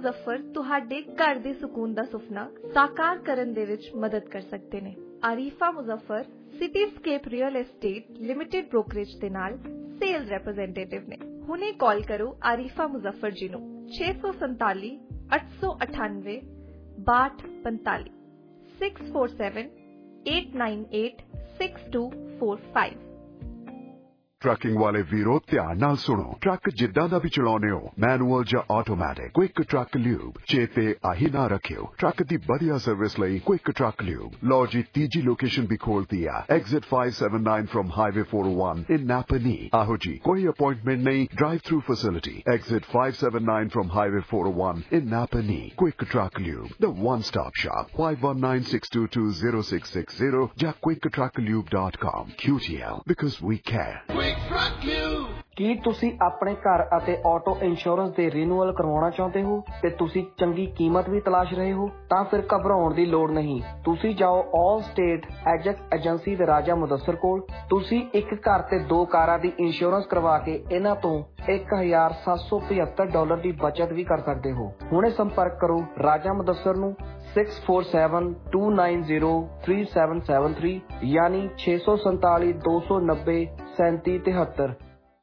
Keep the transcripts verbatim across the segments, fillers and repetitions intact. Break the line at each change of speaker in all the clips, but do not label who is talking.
ਮੁਜ਼ੱਫਰ ਤੁਹਾਡੇ ਘਰ ਦੇ ਸਕੂਨ ਦਾ ਸੁਪਨਾ ਸਾਕਾਰ ਕਰਨ ਦੇ ਵਿੱਚ ਮਦਦ ਕਰ ਸਕਦੇ ਨੇ। Arifa Muzaffar cityscape real estate limited brokerage ਦੇ ਨਾਲ ਸੇਲਸ ਰੈਪਰੈਜ਼ੈਂਟੇਟਿਵ ਨੇ। ਹੁਣੇ ਕਾਲ ਕਰੋ ਆਰੀਫਾ ਮੁਜ਼ੱਫਰ ਜੀ ਨੂੰ ਛੇ ਸੌ ਸੰਤਾਲੀ ਅੱਠ ਸੌ ਅਠਾਨਵੇਂ ਬਾਹਠ ਪੰਤਾਲੀ six four seven eight nine eight six two four five.
Trucking वाले वीरो ध्यान नाल सुनो। ट्रक जिद्दां दा भी चलाउने हो, मैनुअल जां ऑटोमैटिक, क्विक ट्रक ल्यूब चेते आही ना रखियो। ट्रक दी बढ़िया सर्विस लई क्विक ट्रक ल्यूब। लो जी तीजी लोकेशन भी खोलती है, exit five seven nine from highway four oh one in Napanee. आहो जी कोई अपॉइंटमेंट नहीं, drive through facility, exit five seven nine from highway four oh one in Napanee. Quick truck lube, the one stop shop. Five one nine six two two zero six six zero ਜਾਂ quick truck lube dot com। Q T L because we care।
ਕੀ ਤੁਸੀਂ ਆਪਣੇ ਘਰ ਅਤੇ auto insurance ਦੇ renewal ਕਰਵਾਉਣਾ ਚਾਹੁੰਦੇ ਹੋ ਤੇ ਤੁਸੀਂ ਚੰਗੀ ਕੀਮਤ ਵੀ ਤਲਾਸ਼ ਰਹੇ ਹੋ? ਤਾਂ ਫਿਰ ਘਬਰਾਉਣ ਦੀ ਲੋੜ ਨਹੀਂ। ਤੁਸੀਂ ਜਾਓ ਆਲ ਸਟੇਟ ਐਜੈਕਟ ਏਜੰਸੀ ਦੇ ਰਾਜਾ ਮੁਦੱਸਰ ਕੋਲ। ਤੁਸੀਂ ਇੱਕ ਘਰ ਤੇ ਦੋ ਕਾਰਾਂ ਦੀ ਇੰਸ਼ੋਰੈਂਸ ਕਰਵਾ ਕੇ ਇਹਨਾਂ ਤੋਂ ਇੱਕ ਹਜ਼ਾਰ ਸੱਤ ਸੌ ਪਝੱਤਰ ਡਾਲਰ ਦੀ ਬਚਤ ਵੀ ਕਰ ਸਕਦੇ ਹੋ। ਹੁਣੇ ਸੰਪਰਕ ਕਰੋ ਰਾਜਾ ਮੁਦੱਸਰ ਨੂੰ six four seven two nine zero three seven seven three ਯਾਨੀ ਛੇ ਸੌ ਸੰਤਾਲੀ ਦੋ ਸੌ ਨੱਬੇ ਸੈਂਤੀ ਤਿਹੱਤਰ।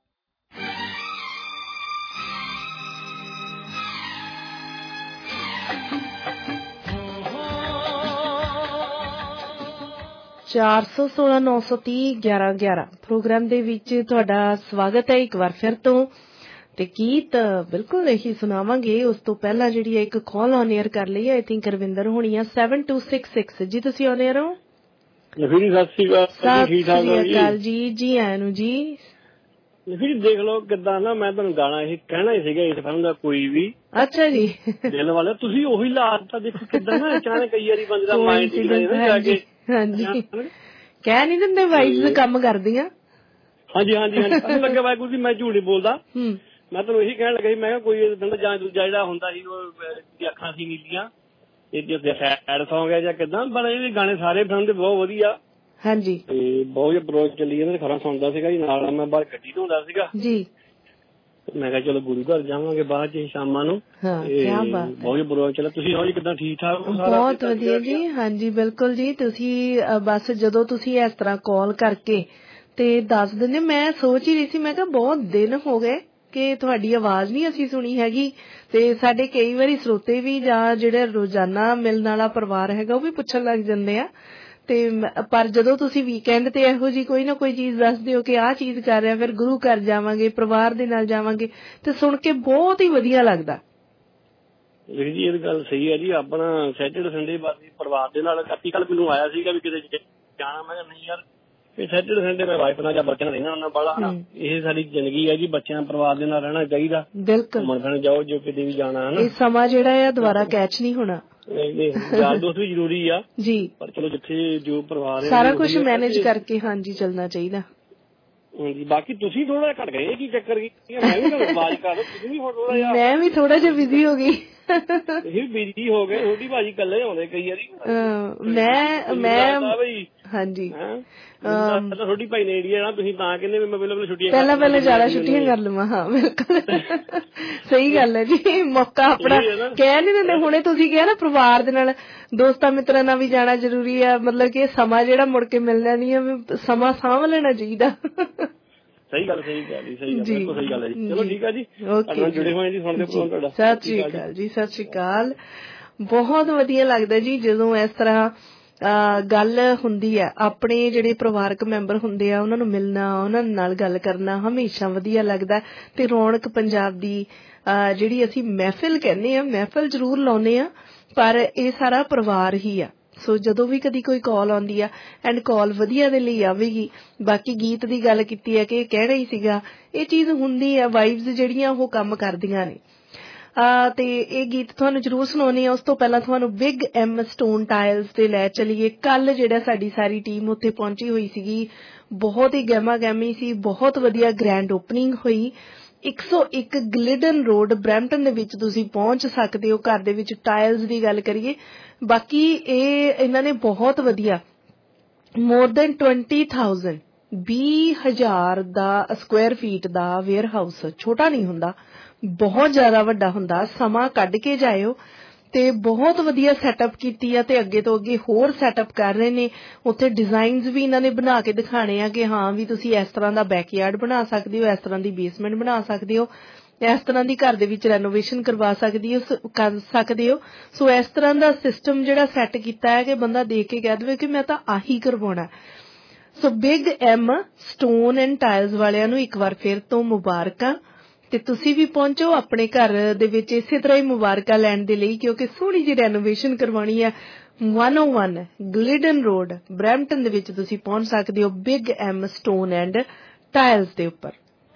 ਚਾਰ ਸੌ ਸੋਲਾਂ ਨੌ ਸੌ ਤੀਹ ਗਿਆਰਾਂ ਗਿਆਰਾਂ ਪ੍ਰੋਗਰਾਮ ਦੇ ਵਿੱਚ ਤੁਹਾਡਾ ਸਵਾਗਤ ਹੈ ਇੱਕ ਵਾਰ ਫਿਰ ਤੋਂ। ਤੇ ਗੀਤ ਬਿਲਕੁਲ ਇਹੀ ਸੁਣਾਵਾਂਗੇ। ਉਸ ਤੋਂ ਪਹਿਲਾਂ ਜਿਹੜੀ ਹੈ ਇੱਕ ਕਾਲ ਔਨ 에ਅਰ ਕਰ ਲਈ ਹੈ, ਆਈ ਥਿੰਕ ਰਵਿੰਦਰ ਹੋਣੀ ਆ ਸੈਵਨ ਟੂ ਸਿਕਸ ਸਿਕਸ। ਜੀ ਤੁਸੀਂ ਔਨ 에ਅਰ ਹੋ? ਸਤਿ ਸ੍ਰੀ ਅਕਾਲ ਜੀ, ਜੀ ਆਇਆਂ ਨੂੰ ਜੀ।
ਫਿਰ ਦੇਖ ਲਓ ਕਿੱਦਾਂ ਨਾ, ਮੈਂ ਤੁਹਾਨੂੰ ਗਾਣਾ ਇਹ ਕਹਿਣਾ ਹੀ ਸੀਗਾ ਇਸ ਫਿਲਮ ਦਾ ਕੋਈ ਵੀ।
ਅੱਛਾ ਜੀ,
ਦਿਲ ਵਾਲੇ ਤੁਸੀਂ ਉਹੀ ਲਾਤਾ। ਦੇਖੋ ਕਿੱਦਾਂ ਨਾ ਅਚਾਨਕ ਕਈ ਵਾਰੀ ਬੰਦੇ ਦਾ ਮਾਈਂਡ ਜਾ ਕੇ
ਹਾਂਜੀ ਕਹਿ ਨੀ ਦਿੰਦੇ ਵਾਈਫ ਕੰਮ ਕਰਦੀਆਂ।
ਹਾਂਜੀ ਹਾਂਜੀ ਹਾਂਜੀ ਲੱਗਿਆ ਵਾਹਿਗੁਰੂ ਜੀ, ਮੈਂ ਝੂਠ ਨਹੀਂ ਬੋਲਦਾ। ਮੈਂ ਤੁਹਾਨੂੰ ਇਹੀ ਕਹਿਣ ਲੱਗਾ ਸੀ, ਮੈਂ ਕਿਹਾ ਕੋਈ ਜਾਂ ਦੂਜਾ ਜਿਹੜਾ ਹੁੰਦਾ ਸੀ ਉਹ ਅੱਖਾਂ ਸੀ ਨੀਲੀਆਂ ਇਹ ਸੈਡ ਸੌਂਗ ਹੈ ਜਾਂ ਕਿੱਦਾਂ, ਪਰ ਇਹ ਗਾਣੇ ਸਾਰੇ ਫਿਲਮ ਦੇ ਬਹੁਤ ਵਧੀਆ। ਹਾਂਜੀ ਤੇ ਬਹੁਤ ਅਪਰੋਚ ਚੱਲੀ ਜਾਂਦਾ, ਖਰਾ ਸੁਣਦਾ ਸੀਗਾ ਜੀ ਨਾਲ। ਮੈਂ ਬਾਹਰ ਗੱਡੀ ਧੋਂਦਾ ਸੀਗਾ ਜੀ, ਮੈਂ ਕਿਹਾ ਚਲੋ ਗੁਰੂ ਘਰ ਜਾਵਾਂਗੇ ਬਾਅਦ ਚ ਸ਼ਾਮਾਂ ਨੂੰ। ਬਹੁਤ ਅਪਰੋਚ ਚੱਲਿਆ। ਤੁਸੀਂ ਹੋ ਜੀ ਕਿੱਦਾਂ? ਠੀਕ ਠਾਕ?
ਬਹੁਤ ਵਧੀਆ ਜੀ। ਹਾਂਜੀ ਬਿਲਕੁਲ ਜੀ। ਤੁਸੀਂ ਬਸ ਜਦੋਂ ਤੁਸੀਂ ਇਸ ਤਰ੍ਹਾਂ ਕਾਲ ਕਰਕੇ ਤੇ ਦੱਸ ਦਿੰਦੇ, ਮੈਂ ਸੋਚ ਹੀ ਰਹੀ ਸੀ, ਮੈਂ ਕਿਹਾ ਬਹੁਤ ਦਿਨ ਹੋ ਗਏ ਕਿ ਤੁਹਾਡੀ ਆਵਾਜ਼ ਨਹੀਂ ਅਸੀਂ ਸੁਣੀ ਹੈਗੀ। ਤੇ ਸਾਡੇ ਕਈ ਵਾਰੀ ਸਰੋਤੇ ਵੀ ਜਾਂ ਜਿਹੜੇ ਰੋਜ਼ਾਨਾ ਮਿਲਣ ਵਾਲਾ ਪਰਿਵਾਰ ਹੈਗਾ ਉਹ ਵੀ ਪੁੱਛਣ ਲੱਗ ਜਾਂਦੇ ਆ। ਤੇ ਪਰ ਜਦੋਂ ਤੁਸੀਂ ਵੀਕਐਂਡ ਤੇ ਇਹੋ ਜਿਹੀ ਕੋਈ ਨਾ ਕੋਈ ਚੀਜ਼ ਦੱਸਦੇ ਹੋ ਕਿ ਆਹ ਚੀਜ਼ ਕਰ ਰਿਹਾ, ਫਿਰ ਗੁਰੂ ਘਰ ਜਾਵਾਂਗੇ, ਪਰਿਵਾਰ ਦੇ ਨਾਲ ਜਾਵਾਂਗੇ, ਤੇ ਸੁਣ ਕੇ ਬਹੁਤ ਹੀ ਵਧੀਆ ਲੱਗਦਾ।
ਜੀ ਇਹ ਗੱਲ ਸਹੀ ਹੈ ਜੀ। ਆਪਣਾ ਸੈਟਰਡੇ ਸੰਡੇ ਬਸ ਪਰਿਵਾਰ ਦੇ ਨਾਲ। ਕਾਪੀ ਕੱਲ ਮੈਨੂੰ ਆਇਆ ਸੀਗਾ ਵੀ ਕਿਤੇ ਜਾਣਾ, ਮੈਂ ਕਿਹਾ ਨਹੀਂ ਯਾਰ ਇਹ ਸੈਟਰਡੇ ਸੰਡੇ ਮੈਂ ਵਾਈਫ ਨਾਲ ਜਾਂ ਬੱਚਿਆਂ ਨਾਲ ਰਹਿਣਾ ਉਹਨਾਂ ਵਾਲਾ। ਇਹ ਸਾਡੀ ਜ਼ਿੰਦਗੀ ਹੈ ਜੀ, ਬੱਚਿਆਂ ਪਰਿਵਾਰ ਦੇ ਨਾਲ ਰਹਿਣਾ ਚਾਹੀਦਾ। ਬਿਲਕੁਲ ਘੁੰਮਣ ਫਿਰਨ ਜਾਓ ਜੋ ਕਿਤੇ ਵੀ ਜਾਣਾ ਹੈ ਨਾ। ਇਹ ਸਮਾਂ ਜਿਹੜਾ ਆ ਦੁਬਾਰਾ ਕੈਚ ਨਹੀਂ ਹੋਣਾ। ਯਾਰ ਦੋਸਤ ਵੀ ਜ਼ਰੂਰੀ ਆ ਜੀ, ਪਰ ਚਲੋ ਜਿੱਥੇ ਜੋ ਪਰਿਵਾਰ ਸਾਰਾ ਕੁਝ ਮੈਨੇਜ ਕਰਕੇ ਹਾਂਜੀ ਚੱਲਣਾ ਚਾਹੀਦਾ। ਹਾਂਜੀ ਬਾਕੀ ਤੁਸੀਂ ਥੋੜਾ ਜਿਹਾ ਘੱਟ ਗਏ, ਕੀ ਚੱਕਰ ਕੀ? ਮੈਂ ਵੀ ਆਵਾਜ਼ ਕਰ ਦੋ, ਤੁਸੀਂ ਵੀ ਥੋੜਾ ਜਿਹਾ। ਮੈਂ ਵੀ ਥੋੜਾ ਜਿਹਾ ਬਿਜ਼ੀ ਹੋ ਗਈ। ਤੁਸੀਂ ਬਿਜ਼ੀ ਹੋ ਗਏ, ਰੋਟੀ ਭਾਜੀ ਇਕੱਲੇ ਆਉਂਦੇ ਕਈ ਵਾਰੀ। ਮੈਂ ਮੈਂ ਹਾਂਜੀ ਰੋਟੀ ਭਾਈ ਨੇ ਏਰੀਆ ਨਾ, ਤੁਸੀਂ ਤਾਂ ਕਹਿੰਦੇ ਮੈਂ ਪਹਿਲਾਂ ਛੁੱਟੀਆਂ ਪਹਿਲਾਂ ਪਹਿਲਾਂ ਜ਼ਿਆਦਾ ਛੁੱਟੀਆਂ ਕਰ ਲਵਾਂ। ਹਾਂ ਬਿਲਕੁਲ ਸਹੀ ਗੱਲ ਹੈ ਜੀ। ਮੌਕਾ ਆਪਣਾ ਕਹਿ ਨੀ ਦਿੰਦੇ। ਹੁਣੇ ਤੁਸੀਂ ਕਿਹਾ ਨਾ ਪਰਿਵਾਰ ਦੇ ਨਾਲ ਦੋਸਤਾਂ ਮਿੱਤਰਾਂ ਨਾਲ ਵੀ ਜਾਣਾ ਜ਼ਰੂਰੀ ਆ, ਮਤਲਬ ਕਿ ਸਮਾਂ ਜਿਹੜਾ ਮੁੜ ਕੇ ਮਿਲਣਾ ਨਹੀਂ ਆ, ਸਮਾਂ ਸਾਂਭ ਲੈਣਾ ਚਾਹੀਦਾ। ਸਹੀ ਗੱਲ ਸਹੀ ਗੱਲ ਜੀ, ਸਹੀ ਗੱਲ ਬਿਲਕੁਲ ਸਹੀ ਗੱਲ ਹੈ ਜੀ। ਚਲੋ ਠੀਕ ਹੈ ਜੀ, ਜੁੜੇ ਹੋਏ ਜੀ, ਸੁਣਦੇ ਤੁਹਾਡਾ। ਸਤਿ ਸ੍ਰੀ ਅਕਾਲ ਜੀ, ਸਤਿ ਸ੍ਰੀ ਅਕਾਲ। ਬਹੁਤ ਵਧੀਆ ਲੱਗਦਾ ਜੀ ਜਦੋਂ ਇਸ ਤਰ੍ਹਾਂ ਗੱਲ ਹੁੰਦੀ ਹੈ। ਆਪਣੇ ਜਿਹੜੇ ਪਰਿਵਾਰਕ ਮੈਂਬਰ ਹੁੰਦੇ ਆ ਉਹਨਾਂ ਨੂੰ ਮਿਲਣਾ, ਉਹਨਾਂ ਨਾਲ ਗੱਲ ਕਰਨਾ ਹਮੇਸ਼ਾ ਵਧੀਆ ਲੱਗਦਾ। ਤੇ ਰੌਣਕ ਪੰਜਾਬ ਦੀ ਜਿਹੜੀ ਅਸੀਂ ਮਹਿਫਿਲ ਕਹਿੰਦੇ ਆ, ਮਹਿਫਿਲ ਜ਼ਰੂਰ ਲਾਉਂਦੇ ਆ ਪਰ ਇਹ ਸਾਰਾ ਪਰਿਵਾਰ ਹੀ ਆ। ਸੋ ਜਦੋਂ ਵੀ ਕਦੀ ਕੋਈ ਕਾਲ ਆਉਂਦੀ ਆ ਐਂਡ ਕਾਲ ਵਧੀਆ ਦੇ ਲਈ ਆਵੇਗੀ। ਬਾਕੀ ਗੀਤ ਦੀ ਗੱਲ ਕੀਤੀ ਹੈ ਕਿ ਇਹ ਕਹਿਣਾ ਹੀ ਸੀਗਾ, ਇਹ ਚੀਜ਼ ਹੁੰਦੀ ਆ। ਵਾਈਫਜ਼ ਜਿਹੜੀਆਂ ਉਹ ਕੰਮ ਕਰਦੀਆਂ ਨੇ ਤੇ ਇਹ ਗੀਤ ਤੁਹਾਨੂੰ ਜ਼ਰੂਰ ਸੁਣਾਉਣੀ ਆ। ਉਸ ਤੋਂ ਪਹਿਲਾਂ ਤੁਹਾਨੂੰ ਬਿਗ ਐਮ ਸਟੋਨ ਟਾਇਲਸ ਤੇ ਲੈ ਚਲੀਏ। ਕੱਲ ਜਿਹੜਾ ਸਾਡੀ ਸਾਰੀ ਟੀਮ ਉੱਥੇ ਪਹੁੰਚੀ ਹੋਈ ਸੀਗੀ, ਬਹੁਤ ਹੀ ਗਹਿਮਾ ਗਹਿਮੀ ਸੀ, ਬਹੁਤ ਵਧੀਆ ਗ੍ਰੈਂਡ ਓਪਨਿੰਗ ਹੋਈ। ਇੱਕ ਸੌ ਇੱਕ ਗਲਿਡਨ ਰੋਡ ਬਰੈਂਪਟਨ ਦੇ ਵਿੱਚ ਤੁਸੀਂ ਪਹੁੰਚ ਸਕਦੇ ਹੋ। ਘਰ ਦੇ ਵਿੱਚ ਟਾਇਲਸ ਦੀ ਗੱਲ ਕਰੀਏ, ਬਾਕੀ ਇਹ ਇਹਨਾਂ ਨੇ ਬਹੁਤ ਵਧੀਆ ਮੋਰ ਦੈਨ ਟਵੰਟੀ ਥਾਊਜੈਂਡ ਵੀਹ ਹਜ਼ਾਰ ਦਾ ਸਕੁਆਇਰ ਫੀਟ ਦਾ ਵੇਅਰ ਹਾਊਸ, ਛੋਟਾ ਨਹੀਂ ਹੁੰਦਾ,
ਬਹੁਤ ਜ਼ਿਆਦਾ ਵੱਡਾ ਹੁੰਦਾ, ਸਮਾਂ ਕੱਢ ਕੇ ਜਾਇਓ। ਤੇ ਬਹੁਤ ਵਧੀਆ ਸੈਟਅਪ ਕੀਤੀ ਆ ਤੇ ਅੱਗੇ ਤੋਂ ਅੱਗੇ ਹੋਰ ਸੈਟਅਪ ਕਰ ਰਹੇ ਨੇ। ਉੱਥੇ ਡਿਜ਼ਾਈਨਸ ਵੀ ਇਹਨਾਂ ਨੇ ਬਣਾ ਕੇ ਦਿਖਾਣੇ ਆ ਕਿ ਹਾਂ ਵੀ ਤੁਸੀਂ ਇਸ ਤਰ੍ਹਾਂ ਦਾ ਬੈਕਯਾਰਡ ਬਣਾ ਸਕਦੇ ਹੋ, ਇਸ ਤਰ੍ਹਾਂ ਦੀ ਬੇਸਮੈਂਟ ਬਣਾ ਸਕਦੇ ਹੋ, ਇਸ ਤਰ੍ਹਾਂ ਦੀ ਘਰ ਦੇ ਵਿੱਚ ਰੈਨੋਵੇਸ਼ਨ ਕਰਵਾ ਸਕਦੀ ਹੋ ਕਰ ਸਕਦੇ ਹੋ। ਸੋ ਇਸ ਤਰ੍ਹਾਂ ਦਾ ਸਿਸਟਮ ਜਿਹੜਾ ਸੈੱਟ ਕੀਤਾ ਹੈ ਕਿ ਬੰਦਾ ਦੇਖ ਕੇ ਕਹਿ ਦੇਵੇ ਕਿ ਮੈਂ ਤਾਂ ਆਹੀ ਕਰਵਾਉਣਾ। So big M stone and tiles ਵਾਲਿਆਂ ਨੂੰ ਇੱਕ ਵਾਰ ਫਿਰ ਤੋਂ ਮੁਬਾਰਕਾਂ ਤੇ ਤੁਸੀਂ ਵੀ ਪਹੁੰਚੋ ਆਪਣੇ ਘਰ ਦੇ ਵਿੱਚ ਇਸੇ ਤਰ੍ਹਾਂ ਹੀ ਮੁਬਾਰਕਾਂ ਲੈਣ ਦੇ ਲਈ, ਕਿਉਂਕਿ ਸੋਹਣੀ ਜਿਹੀ ਰੈਨੋਵੇਸ਼ਨ ਕਰਵਾਉਣੀ ਹੈ। ਇੱਕ ਸੌ ਇੱਕ ਗਲਿਡਨ ਰੋਡ ਬਰੈਂਪਟਨ ਦੇ ਵਿੱਚ ਤੁਸੀਂ ਪਹੁੰਚ ਸਕਦੇ ਹੋ big M stone and tiles ਦੇ ਉੱਪਰ।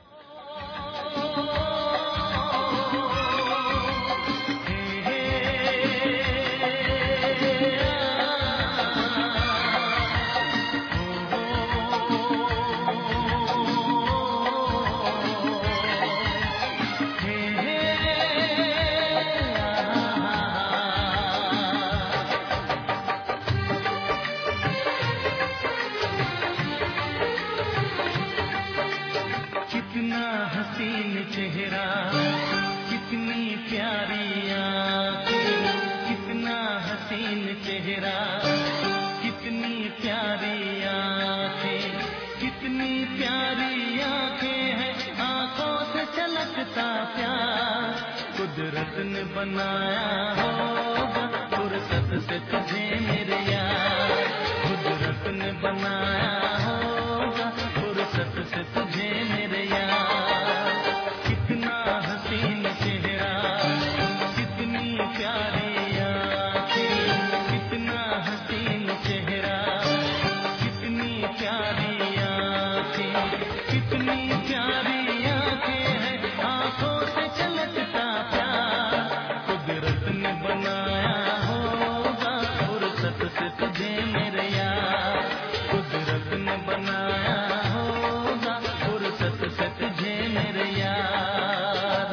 कुदरत ने बनाया होगा फुर्सत से तुझे मेरे यार, कुदरत ने बनाया होगा फुर्सत से तुझे मेरे यार। कितना हसीन चेहरा, कितनी प्यारी आँखें, कितना हसीन चेहरा, कितनी प्यारी आँखें, कितनी प्यारी आँखें हैं, आँखों से छलकता प्यार। कुदरत ने बनाया होगा फुर्सत से तुझे मेरे यार, कुदरत ने बनाया होगा फुर्सत से तुझे मेरे यार।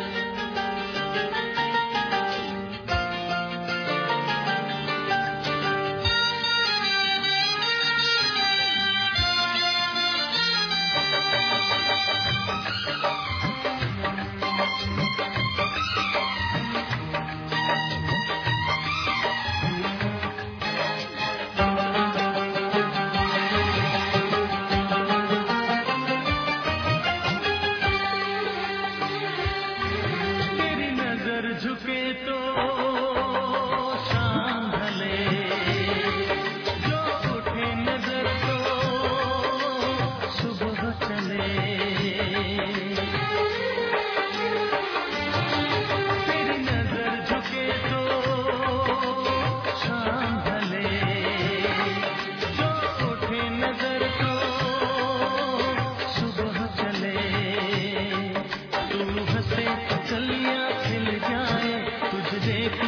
तेरी नजर झुके तो शाम ढले, जो उठे नजर तो सुबह चले। तेरी नजर झुके तो शाम ढले, जो उठे नजर तो सुबह चले। तू हंसे कलियां खिल जाए, तुझे देख